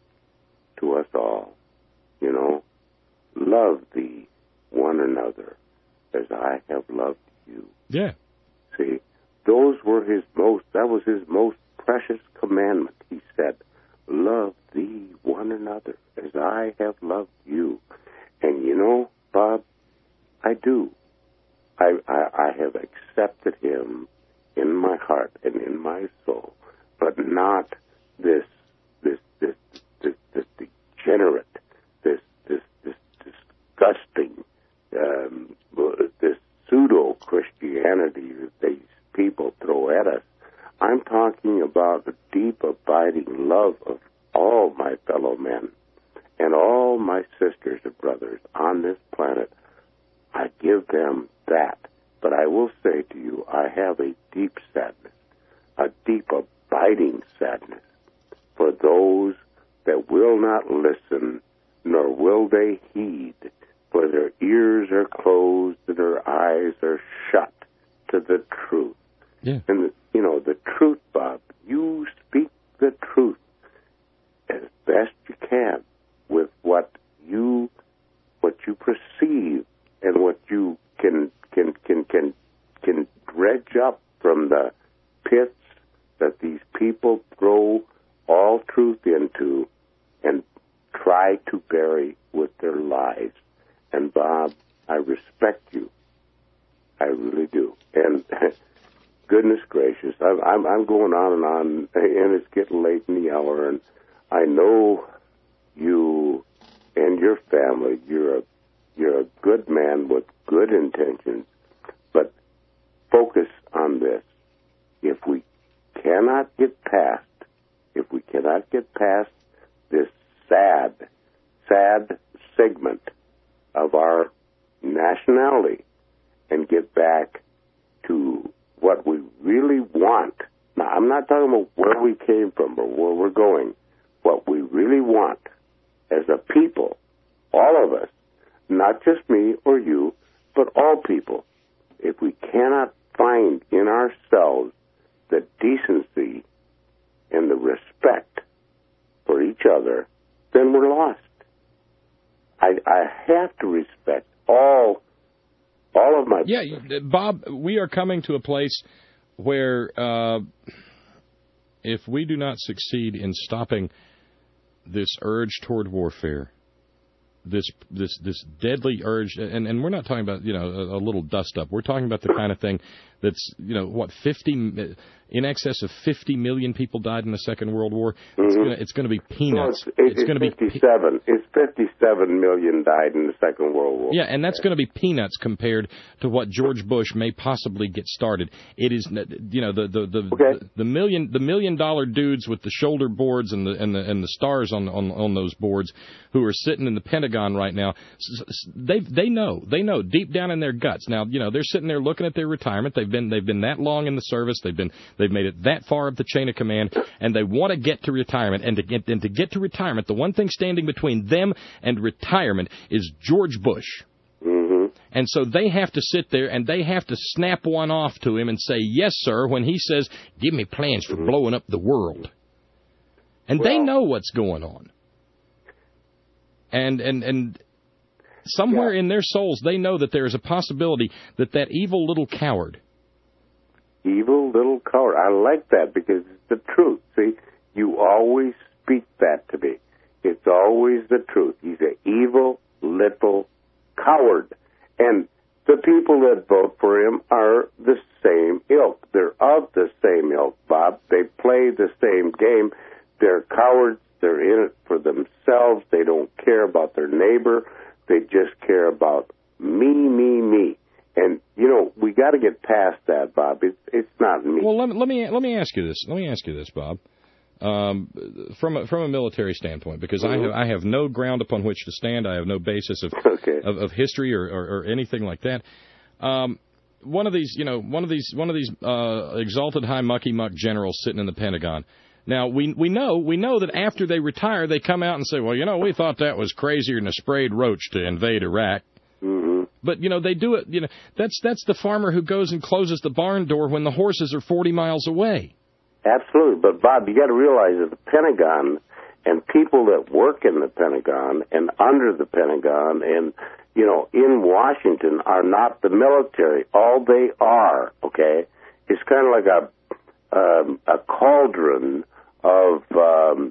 to us all, you know, love thee one another as I have loved you. Yeah. See, those were his most, that was his most precious commandment. He said, love thee one another as I have loved you. And you know, Bob, I do. I, I I have accepted him in my heart and in my soul, but not this this this this, this degenerate, this this this disgusting, um, this pseudo Christianity that these people throw at us. I'm talking about the deep, abiding love of all my fellow men. And all my sisters and brothers on this planet, I give them that. But I will say to you, I have a deep sadness, a deep abiding sadness for those that will not listen, nor will they heed, for their ears are closed and their eyes are shut to the truth. Yeah. And, you know, the truth, Bob, you speak the truth as best you can, with what you what you perceive and what you can can can can can dredge up from the pits that these people throw all truth into and try to bury with their lives. And Bob, I respect you. I really do. And goodness gracious, I'm I'm, I'm going on and on, and it's getting late in the hour, and I know you and your family, you're a you're a good man with good intentions, but focus on this. If we cannot get past, if we cannot get past this sad, sad segment of our nationality and get back to what we really want. Now, I'm not talking about where we came from or where we're going. What we really want as a people, all of us, not just me or you, but all people, if we cannot find in ourselves the decency and the respect for each other, then we're lost. I, I have to respect all all of my... Yeah, Bob, we are coming to a place where uh, if we do not succeed in stopping this urge toward warfare, this this this deadly urge, and, and we're not talking about, you know, a, a little dust up. We're talking about the kind of thing that's, you know, what, fifty, in excess of fifty million people died in the Second World War. Mm-hmm. It's going it's to be peanuts. No, it's, it's, it's going to be fifty-seven. It's fifty-seven million died in the Second World War. Yeah, and that's going to be peanuts compared to what George Bush may possibly get started. It is, you know, the the the, okay. the, the million the million dollar dudes with the shoulder boards and the and the and the stars on on on those boards who are sitting in the Pentagon right now. They they know they know deep down in their guts. Now, you know, they're sitting there looking at their retirement. They've been they've been that long in the service. They've been They've made it that far up the chain of command, and they want to get to retirement. And to get and to get to retirement, the one thing standing between them and retirement is George Bush. Mm-hmm. And so they have to sit there and they have to snap one off to him and say, yes, sir, when he says, give me plans for mm-hmm. blowing up the world. And well, they know what's going on. And and and somewhere yeah. in their souls, they know that there is a possibility that that evil little coward, Evil little coward. I like that because it's the truth. See, you always speak that to me. It's always the truth. He's an evil little coward. And the people that vote for him are the same ilk. They're of the same ilk, Bob. They play the same game. They're cowards. They're in it for themselves. They don't care about their neighbor. They just care about me, me, me. And, you know, we got to get past that, Bob. It's it's not me. Well, let me let me let me ask you this. Let me ask you this, Bob. Um, from a, from a military standpoint, because mm-hmm. I have I have no ground upon which to stand. I have no basis of okay. of, of history or, or, or anything like that. Um, one of these, you know, one of these one of these uh, exalted high mucky muck generals sitting in the Pentagon. Now we we know we know that after they retire, they come out and say, well, you know, we thought that was crazier than a sprayed roach to invade Iraq. Mm-hmm. But, you know, they do it, you know, that's that's the farmer who goes and closes the barn door when the horses are forty miles away. Absolutely. But, Bob, you got to realize that the Pentagon and people that work in the Pentagon and under the Pentagon and, you know, in Washington are not the military. All they are, okay, is kind of like a, um, a cauldron of um,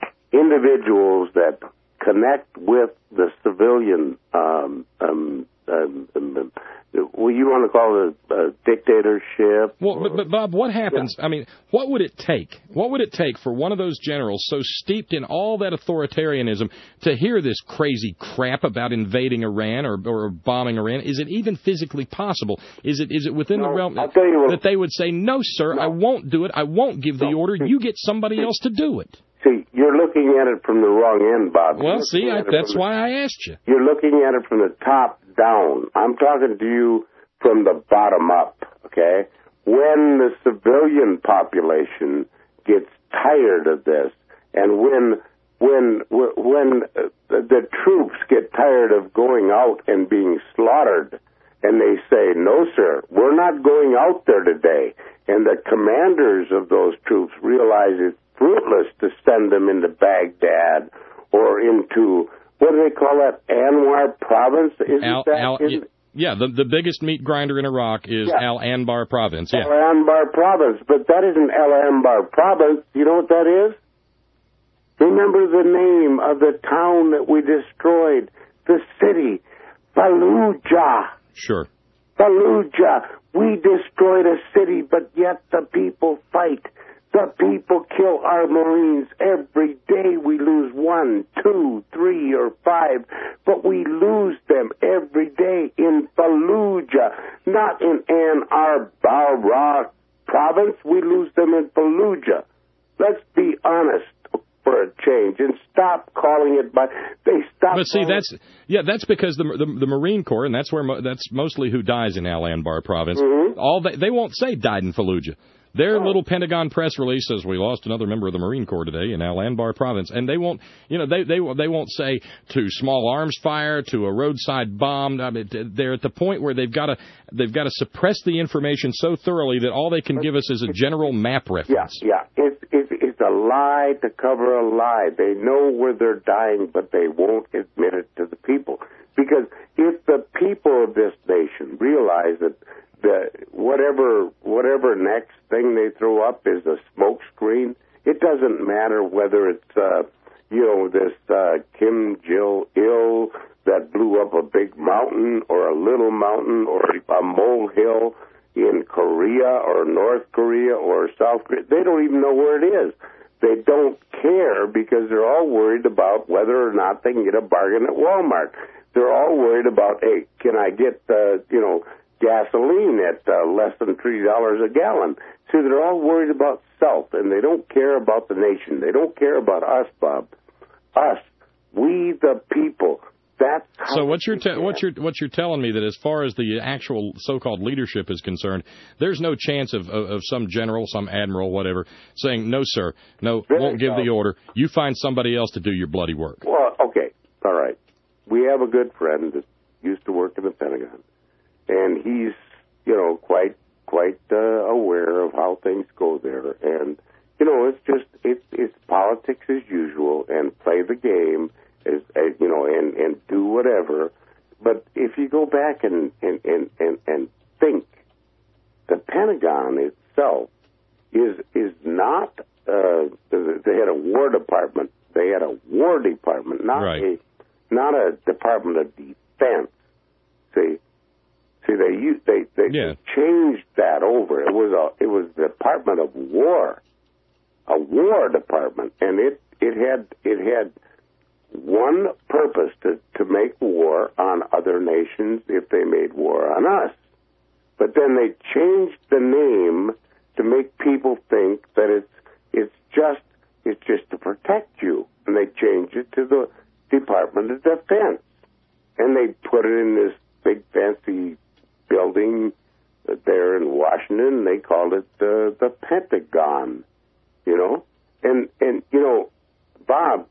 individuals that connect with the civilian, um, um, um, um, well, you want to call it a, a dictatorship? Well, but, but Bob, what happens? Yeah. I mean, what would it take? What would it take for one of those generals so steeped in all that authoritarianism to hear this crazy crap about invading Iran or, or bombing Iran? Is it even physically possible? Is it is it within no, the realm I'll tell you what, that they would say, no, sir, no. I won't do it. I won't give the no. order. You get somebody else to do it. See, you're looking at it from the wrong end, Bob. Well, see, I, that's why I asked you. You're looking at it from the top down. I'm talking to you from the bottom up, okay? When the civilian population gets tired of this, and when when when the troops get tired of going out and being slaughtered, and they say, no, sir, we're not going out there today, and the commanders of those troops realize it's fruitless to send them into Baghdad or into, what do they call that, Anwar province? Isn't Al, that? Al, isn't, yeah, the the biggest meat grinder in Iraq is yeah. Al Anbar province. Yeah. Al Anbar province, but that isn't Al Anbar province. You know what that is? Remember the name of the town that we destroyed, the city, Fallujah. Sure. Fallujah. We destroyed a city, but yet the people fight. The people kill our Marines every day. We lose one, two, three, or five, but we lose them every day in Fallujah, not in Ann Arbor province. We lose them in Fallujah. Let's be honest for a change and stop calling it by. They stop. But see, that's yeah, that's because the, the the Marine Corps, and that's where mo, that's mostly who dies in Al Anbar province. Mm-hmm. All they, they won't say died in Fallujah. Their little Pentagon press release says we lost another member of the Marine Corps today in Al Anbar province, and they won't, you know, they they they won't say to small arms fire, to a roadside bomb. I mean, they're at the point where they've got to they've got to suppress the information so thoroughly that all they can give us is a general map reference. Yeah, yeah, it's it's it's a lie to cover a lie. They know where they're dying, but they won't admit it to the people, because if the people of this nation realize that the whatever whatever next thing they throw up is a smoke screen, it doesn't matter whether it's uh, you know this uh, Kim Jong-il that blew up a big mountain or a little mountain or a molehill. in Korea or North Korea or South Korea. They don't even know where it is. They don't care because they're all worried about whether or not they can get a bargain at Walmart. They're all worried about, hey, can I get, uh, you know, gasoline at uh, less than three dollars a gallon? So they're all worried about self, and they don't care about the nation. They don't care about us, Bob. Us, we the people. That's how so what you're te- what you're what you're telling me that as far as the actual so-called leadership is concerned, there's no chance of of, of some general, some admiral, whatever, saying no, sir, no, There won't you give go. the order. You find somebody else to do your bloody work. Well, okay, all right. We have a good friend that used to work in the Pentagon, and he's, you know, quite quite uh, aware of how things go there. And, you know, it's just, it's, it's politics as usual, and play the game, as, as you know, and, and do whatever. But if you go back and, and, and, and, and think, the Pentagon itself is is not, uh, they had a War Department. They had a War Department, not right. a not a Department of Defense. See, see, they used, they they yeah. changed that over. It was a it was the Department of War, a War Department, and it it had it had one purpose to to make war on other nations if they made war on us. But then they changed the name to make people think that it's it's just it's just to protect you, and they changed it to the Department of Defense, and they put it in this big fancy building there in Washington. And they called it the the Pentagon, you know. And and you know, Bob,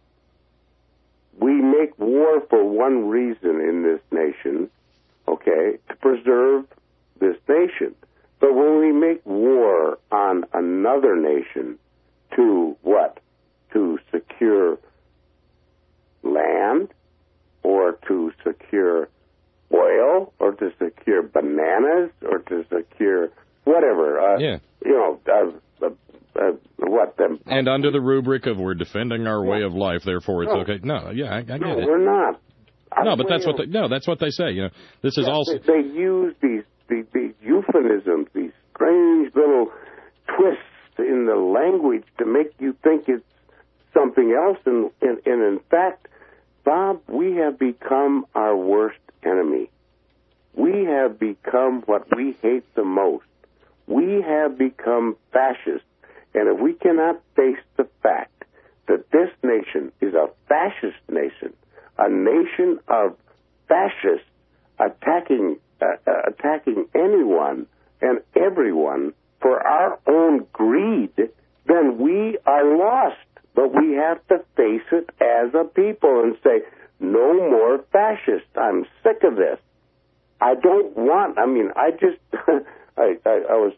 we make war for one reason in this nation, okay, to preserve this nation. But when we make war on another nation to what? To secure land, or to secure oil, or to secure bananas, or to secure whatever. Uh, yeah. You know, uh, uh, uh, what? Um, and under the rubric of we're defending our way of life, therefore it's no. okay. No, yeah, I, I get no, it. we're not. No, but that's what they, no, that's what they say. You know, this is yeah, also they, they use these, these these euphemisms, these strange little twists in the language to make you think it's something else, and, and, and in fact, Bob, we have become our worst enemy. We have become what we hate the most. We have become fascist. And if we cannot face the fact that this nation is a fascist nation, a nation of fascists attacking uh, uh, attacking anyone and everyone for our own greed, then we are lost. But we have to face it as a people and say, no more fascists. I'm sick of this. I don't want, I mean, I just, I, I, I was,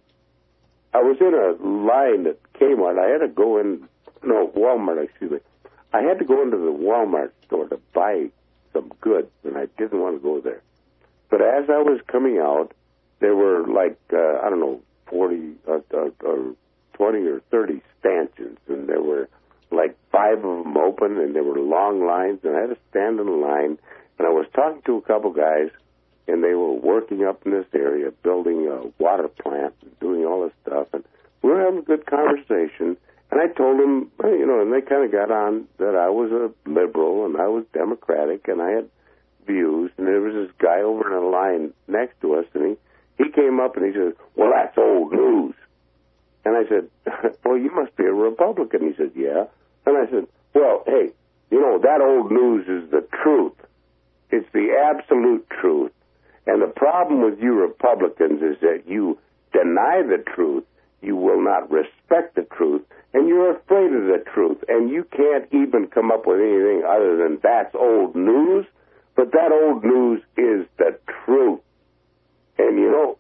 I was in a line at Kmart. I had to go in, no, Walmart, excuse me. I had to go into the Walmart store to buy some goods, and I didn't want to go there. But as I was coming out, there were like, uh, I don't know, forty or, or, or twenty or thirty stanchions, and there were like five of them open, and there were long lines, and I had to stand in the line, and I was talking to a couple guys, and they were working up in this area, building a water plant and doing all this stuff, and we were having a good conversation, and I told them, you know, and they kind of got on that I was a liberal, and I was Democratic, and I had views, and there was this guy over in a line next to us, and he, he came up and he said, well, that's old news. And I said, well, you must be a Republican. He said, yeah. And I said, well, hey, you know, that old news is the truth. It's the absolute truth. And the problem with you Republicans is that you deny the truth, you will not respect the truth, and you're afraid of the truth. And you can't even come up with anything other than that's old news, but that old news is the truth. And, you know,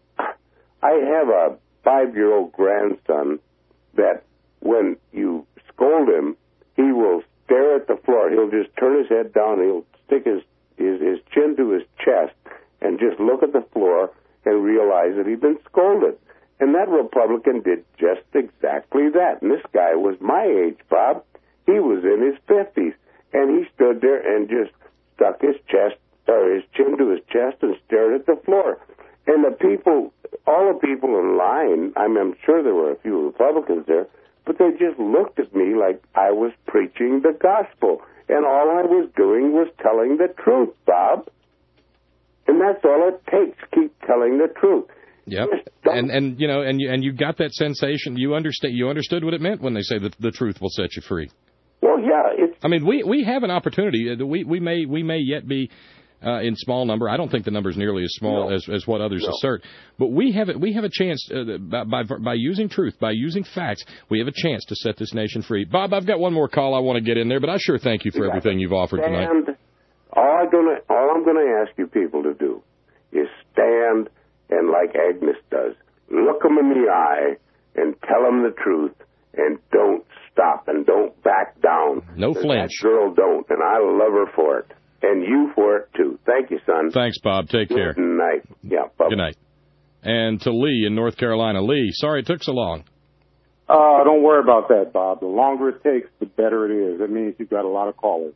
I have a five-year-old grandson that when you scold him, he will stare at the floor. He'll just turn his head down, and he'll stick his, his, his chin to his chest and just look at the floor and realize that he'd been scolded. And that Republican did just exactly that. And this guy was my age, Bob. He was in his fifties. And he stood there and just stuck his chest, or his chin to his chest and stared at the floor. And the people, all the people in line, I mean, I'm sure there were a few Republicans there, but they just looked at me like I was preaching the gospel. And all I was doing was telling the truth, Bob. And that's all it takes, keep telling the truth. Yep. And, and you know, and you, and you got that sensation. You understand, you understood what it meant when they say that the truth will set you free. Well, yeah. It's, I mean, we, we have an opportunity. We, we may we may yet be uh, in small number. I don't think the number is nearly as small no. as, as what others no. assert. But we have we have a chance uh, by, by by using truth, by using facts. We have a chance to set this nation free. Bob, I've got one more call I want to get in there, but I sure thank you for exactly. everything you've offered stand, tonight. All I'm gonna all I'm gonna ask you people to do is stand and, like Agnes does, look them in the eye and tell them the truth, and don't stop and don't back down. No flinch. That girl don't, and I love her for it. And you for it, too. Thank you, son. Thanks, Bob. Take Good care. Good night. Yeah, bye. Good night. And to Lee in North Carolina. Lee, sorry it took so long. Uh, don't worry about that, Bob. The longer it takes, the better it is. That means you've got a lot of callers.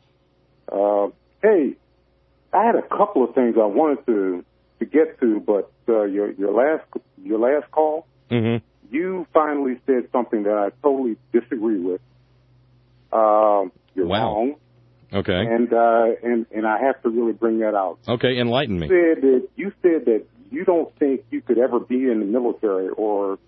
Uh, hey, I had a couple of things I wanted to, to get to, but uh, your your last your last call, mm-hmm. you finally said something that I totally disagree with. Um, you're wow. wrong. Okay. And uh, and and I have to really bring that out. Okay, enlighten me. You said that you said that you don't think you could ever be in the military or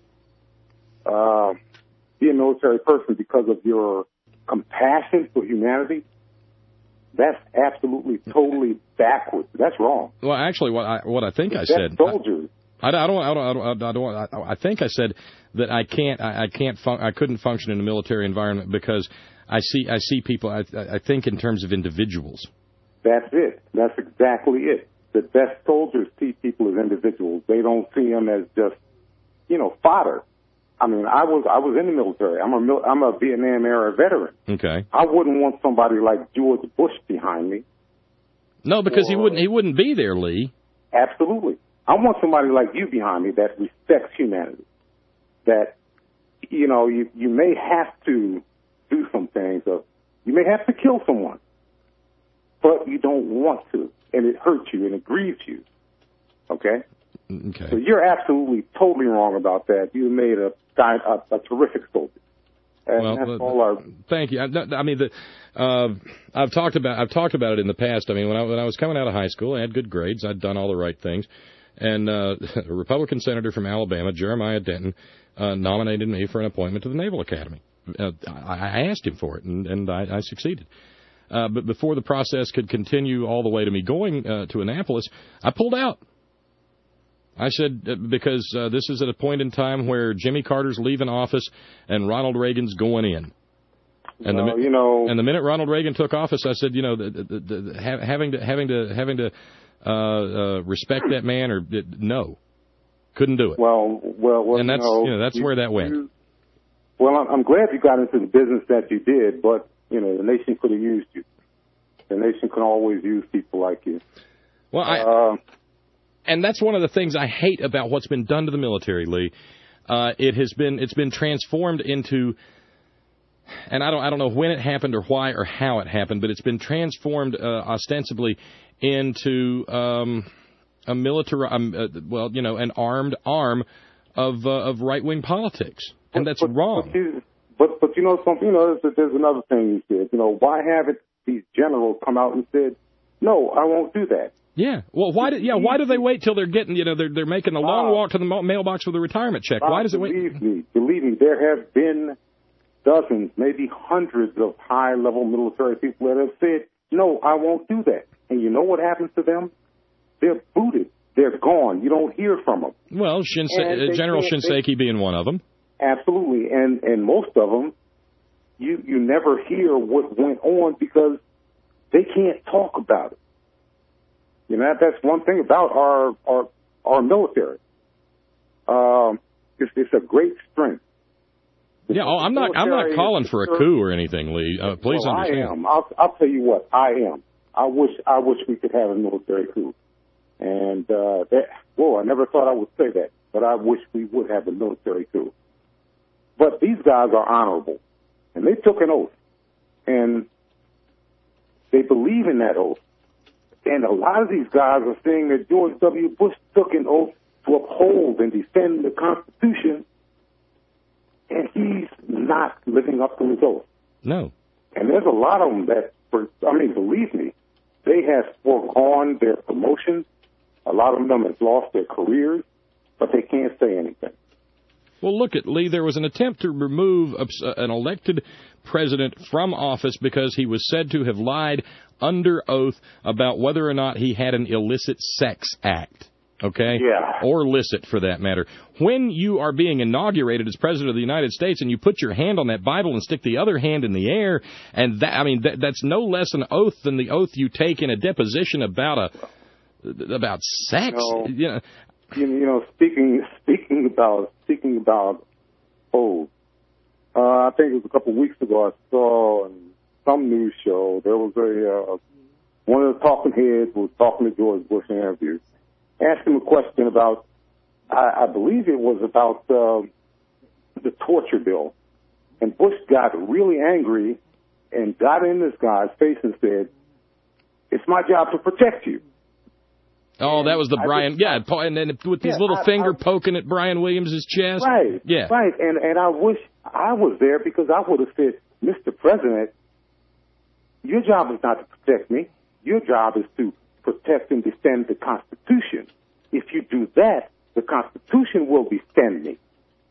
uh, be a military person because of your compassion for humanity. That's absolutely, totally backwards. That's wrong. Well, actually, what I what I think That's I said. soldiers. I, I don't. I don't. I don't. I, don't I, I think I said that I can't. I, I can't. Fun, I couldn't function in a military environment because I see. I see people. I, I think in terms of individuals. That's it. That's exactly it. The best soldiers see people as individuals. They don't see them as just, you know, fodder. I mean, I was I was in the military. I'm a mil- I'm a Vietnam era veteran. Okay. I wouldn't want somebody like George Bush behind me. No, because or, he wouldn't he wouldn't be there, Lee. Absolutely. I want somebody like you behind me that respects humanity. That, you know, you you may have to do some things. Or you may have to kill someone, but you don't want to, and it hurts you and it grieves you. Okay. Okay. So you're absolutely, totally wrong about that. You made a a, a terrific soldier. And well, that's uh, all our... thank you. I, I mean, the, uh, I've talked about I've talked about it in the past. I mean, when I when I was coming out of high school, I had good grades. I'd done all the right things, and uh, a Republican senator from Alabama, Jeremiah Denton, uh, nominated me for an appointment to the Naval Academy. Uh, I, I asked him for it, and, and I, I succeeded. Uh, but before the process could continue all the way to me going uh, to Annapolis, I pulled out. I said, uh, because uh, this is at a point in time where Jimmy Carter's leaving office and Ronald Reagan's going in. And well, the you know, and the minute Ronald Reagan took office, I said, you know, the, the, the, the, having to having to having to uh, uh, respect that man, or uh, no, couldn't do it. Well, well, well and that's you know, you know that's you, where that went. You, well, I'm, I'm glad you got into the business that you did, but you know, the nation could have used you. The nation can always use people like you. Well, I. Uh, And that's one of the things I hate about what's been done to the military, Lee. Uh, it has been it's been transformed into, and I don't I don't know when it happened or why or how it happened, but it's been transformed uh, ostensibly into um, a military, um, uh, well, you know, an armed arm of uh, of right wing politics, and that's but, wrong. But you, but, but you know something, you know, there's, there's another thing you said. You know, why haven't these generals come out and said, no, I won't do that? Yeah. Well, why do yeah why do they wait till they're getting you know they're they're making a long Bob, walk to the mailbox with a retirement check? Bob, Why does it wait? Believe me, believe me, there have been dozens, maybe hundreds of high level military people that have said, no, I won't do that. And you know what happens to them? They're booted. They're gone. You don't hear from them. Well, Shinse- uh, General Shinseki being one of them. Absolutely, and and most of them, you you never hear what went on because they can't talk about it. You know, that's one thing about our our, our military. Um, it's, it's a great strength. It's yeah, oh, I'm not I'm not calling for a coup or anything, Lee. Uh, please well, understand. I am. I'll, I'll tell you what, I am. I wish I wish we could have a military coup. And uh, that, whoa, I never thought I would say that, but I wish we would have a military coup. But these guys are honorable, and they took an oath, and they believe in that oath. And a lot of these guys are saying that George W. Bush took an oath to uphold and defend the Constitution, and he's not living up to his oath. No. And there's a lot of them that, for, I mean, believe me, they have foregone their promotions. A lot of them have lost their careers, but they can't say anything. Well, look at Lee. There was an attempt to remove an elected president from office because he was said to have lied under oath about whether or not he had an illicit sex act. Okay? Yeah. Or illicit, for that matter. When you are being inaugurated as President of the United States and you put your hand on that Bible and stick the other hand in the air, and that, I mean, that, that's no less an oath than the oath you take in a deposition about a about sex. No. You know, You, you know, speaking speaking about speaking about oaths, uh, I think it was a couple of weeks ago. I saw on some news show there was a uh, one of the talking heads was talking to George Bush in an interview, asked him a question about, I, I believe it was about uh, the torture bill, and Bush got really angry and got in this guy's face and said, "It's my job to protect you." Oh, that was the Brian, yeah, and then with his yeah, little I, finger I, poking at Brian Williams' chest. Right, yeah. right, and and I wish I was there because I would have said, Mister President, your job is not to protect me. Your job is to protect and defend the Constitution. If you do that, the Constitution will defend me.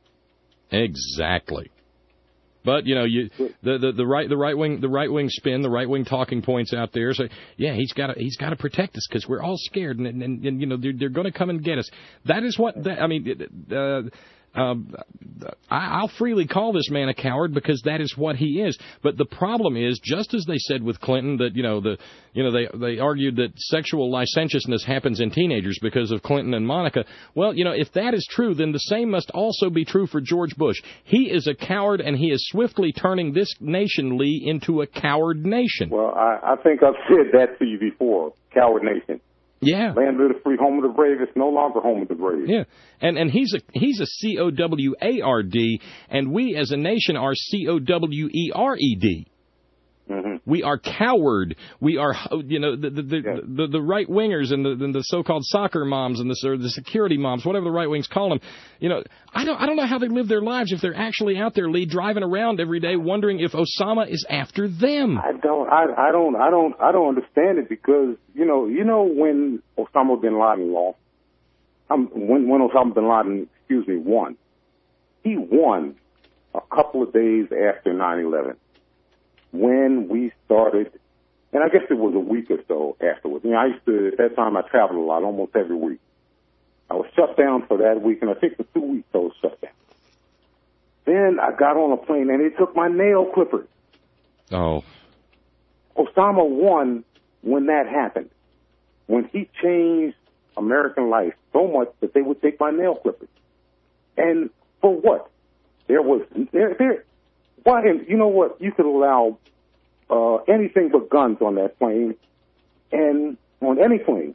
Exactly. But you know, you the, the the right the right wing the right wing spin the right wing talking points out there say, yeah, he's got to he's got to protect us because we're all scared and and, and you know they're, they're going to come and get us. That is what that, I mean. Uh, Um, I, I'll freely call this man a coward because that is what he is. But the problem is, just as they said with Clinton, that you know the you know they they argued that sexual licentiousness happens in teenagers because of Clinton and Monica. Well, you know, if that is true, then the same must also be true for George Bush. He is a coward, and he is swiftly turning this nation, Lee, into a coward nation. Well, I, I think I've said that to you before, coward nation. Yeah. Land of the free, home of the brave. It's no longer home of the brave. Yeah. And and he's a he's a C O W A R D, and we as a nation are C O W E R E D. Mm-hmm. We are coward. We are, you know, the the the, yeah. the, the right wingers and the, the the so-called soccer moms and the or the security moms, whatever the right wings call them. You know, I don't I don't know how they live their lives if they're actually out there, Lee, driving around every day, wondering if Osama is after them. I don't I I don't I don't I don't understand it because you know you know when Osama bin Laden lost, um, when when Osama bin Laden excuse me won, he won a couple of days after nine eleven. When we started, and I guess it was a week or so afterwards. You know, I used to, at that time I traveled a lot, almost every week. I was shut down for that week, and I think for two weeks I was shut down. Then I got on a plane, and they took my nail clippers. Oh. Osama won when that happened, when he changed American life so much that they would take my nail clippers. And for what? There was, there, there, Why? You know what? You could allow uh, anything but guns on that plane, and on any plane,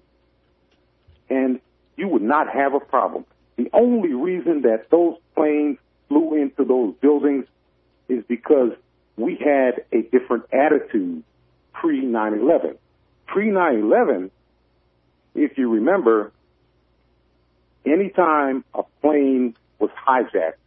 and you would not have a problem. The only reason that those planes flew into those buildings is because we had a different attitude pre nine eleven. Pre nine eleven, if you remember, anytime a plane was hijacked,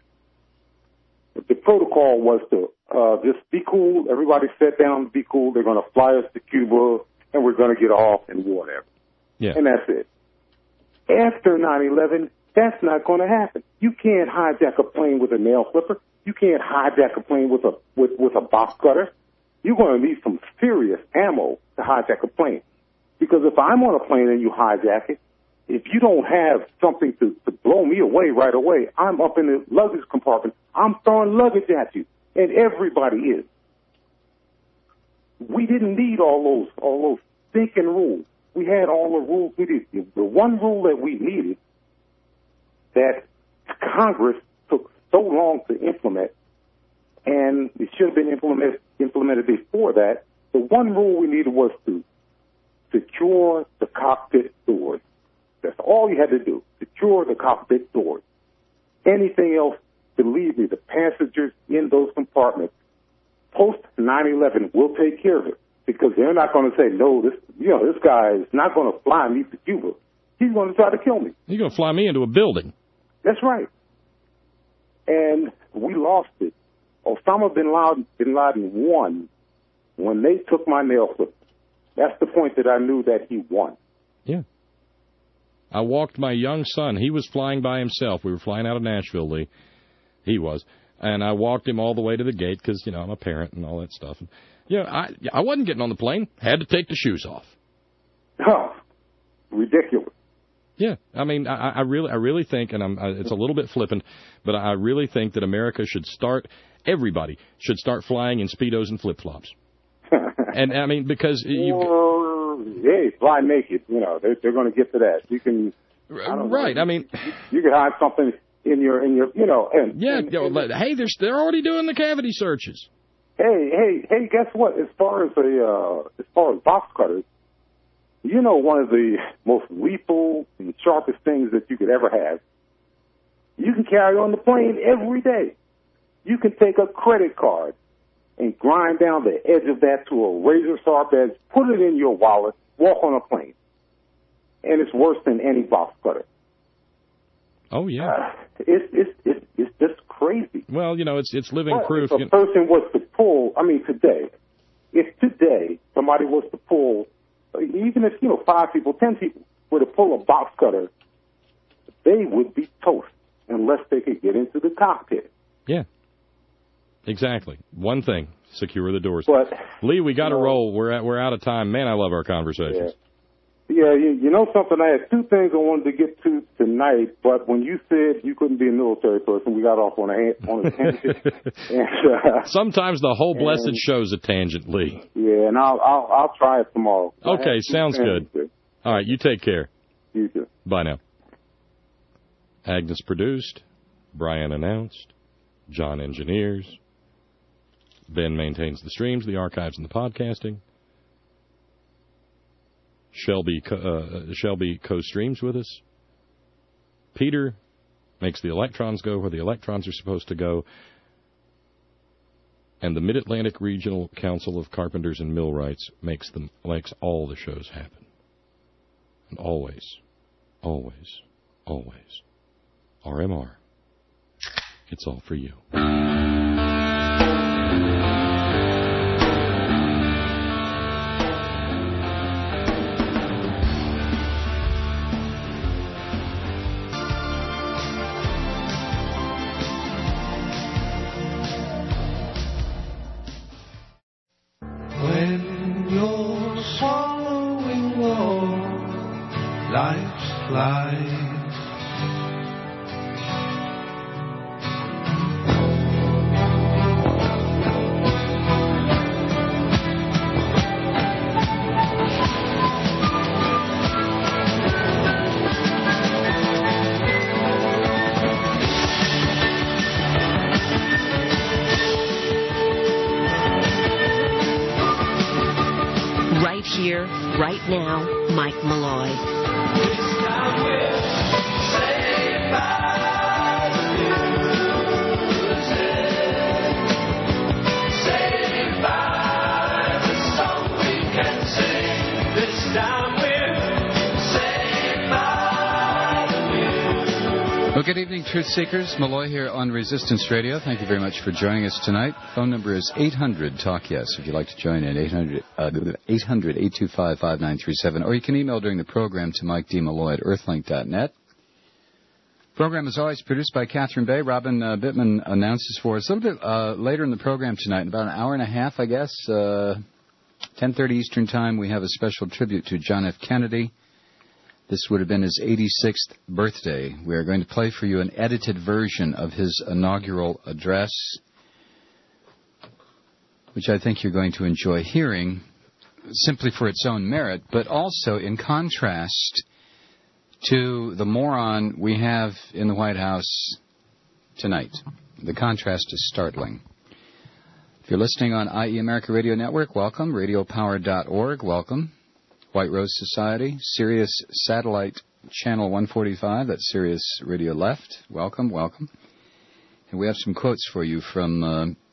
the protocol was to uh, just be cool. Everybody sit down, be cool. They're going to fly us to Cuba, and we're going to get off and whatever. Yeah. And that's it. After nine eleven, that's not going to happen. You can't hijack a plane with a nail clipper. You can't hijack a plane with a with, with a box cutter. You're going to need some serious ammo to hijack a plane. Because if I'm on a plane and you hijack it, if you don't have something to, to blow me away right away, I'm up in the luggage compartment. I'm throwing luggage at you, and everybody is. We didn't need all those all those thinking rules. We had all the rules we did. The one rule that we needed that Congress took so long to implement, and it should have been implemented implemented before that. The one rule we needed was to secure the cockpit doors. That's all you had to do, secure the cockpit doors. Anything else, believe me, the passengers in those compartments, post nine eleven, will take care of it. because they're not going to say, no, this, you know, this guy is not going to fly me to Cuba. He's going to try to kill me. He's going to fly me into a building. That's right. And we lost it. Osama bin Laden, bin Laden won when they took my nail clippers. That's the point that I knew that he won. Yeah. I walked my young son. He was flying by himself. We were flying out of Nashville, Lee. He was. And I walked him all the way to the gate because, you know, I'm a parent and all that stuff. And, you know, I, I wasn't getting on the plane. Had to take the shoes off. Oh, ridiculous. Yeah, I mean, I, I really, I really think, and I'm, I, it's a little bit flippant, but I really think that America should start. Everybody should start flying in Speedos and flip flops. And I mean, because you, or, hey, fly naked. You know, they're, they're going to get to that. You can, I don't right? know, I mean, you, you can hide something in your, in your, you know, and yeah. and, you know, and, hey, they're they're already doing the cavity searches. Hey, hey, hey! Guess what? As far as the, uh, as far as box cutters. You know, one of the most lethal and sharpest things that you could ever have, you can carry on the plane every day. You can take a credit card and grind down the edge of that to a razor-sharp edge, put it in your wallet, walk on a plane. And it's worse than any box cutter. Oh, yeah. Uh, it's, it's, it's, it's just crazy. Well, you know, it's it's living well, proof. If a person was to pull, I mean, today, if today somebody was to pull, even if, you know, five people, ten people were to pull a box cutter, they would be toast unless they could get into the cockpit. Yeah, exactly. One thing, secure the doors. But, Lee, we got to you know, roll. We're at, we're out of time. Man, I love our conversations. Yeah, yeah you, you know something? I had two things I wanted to get to tonight, but when you said you couldn't be a military person, we got off on a, on a tangent. and, uh, Sometimes the whole blessed and, show's a tangent, Lee. Yeah, and I'll I'll, I'll try it tomorrow. Okay, sounds good. Too. All right, you take care. You too. Bye now. Agnes produced, Brian announced, John engineers, Ben maintains the streams, the archives, and the podcasting. Shelby uh, Shelby co-streams with us. Peter makes the electrons go where the electrons are supposed to go. And the Mid-Atlantic Regional Council of Carpenters and Millwrights makes them makes all the shows happen. And always, always, always, R M R. It's all for you. When you're swallowing all life's lies, here, right now, Mike Malloy. Well, good evening, Truth Seekers. Malloy here on Resistance Radio. Thank you very much for joining us tonight. Phone number is eight hundred talk yes if you'd like to join in, eight hundred, uh, eight hundred, eight two five, five nine three seven. Or you can email during the program to Mike D. Malloy at earthlink dot net. Program is always produced by Catherine Bay. Robin uh, Bittman announces for us a little bit uh, later in the program tonight, in about an hour and a half, I guess, uh, ten thirty Eastern Time, we have a special tribute to John F. Kennedy. This would have been his eighty-sixth birthday. We are going to play for you an edited version of his inaugural address, which I think you're going to enjoy hearing simply for its own merit, but also in contrast to the moron we have in the White House tonight. The contrast is startling. If you're listening on I E America Radio Network, welcome. radio power dot org, welcome. White Rose Society, Sirius Satellite Channel one forty-five, that's Sirius Radio Left. Welcome, welcome. And we have some quotes for you from uh,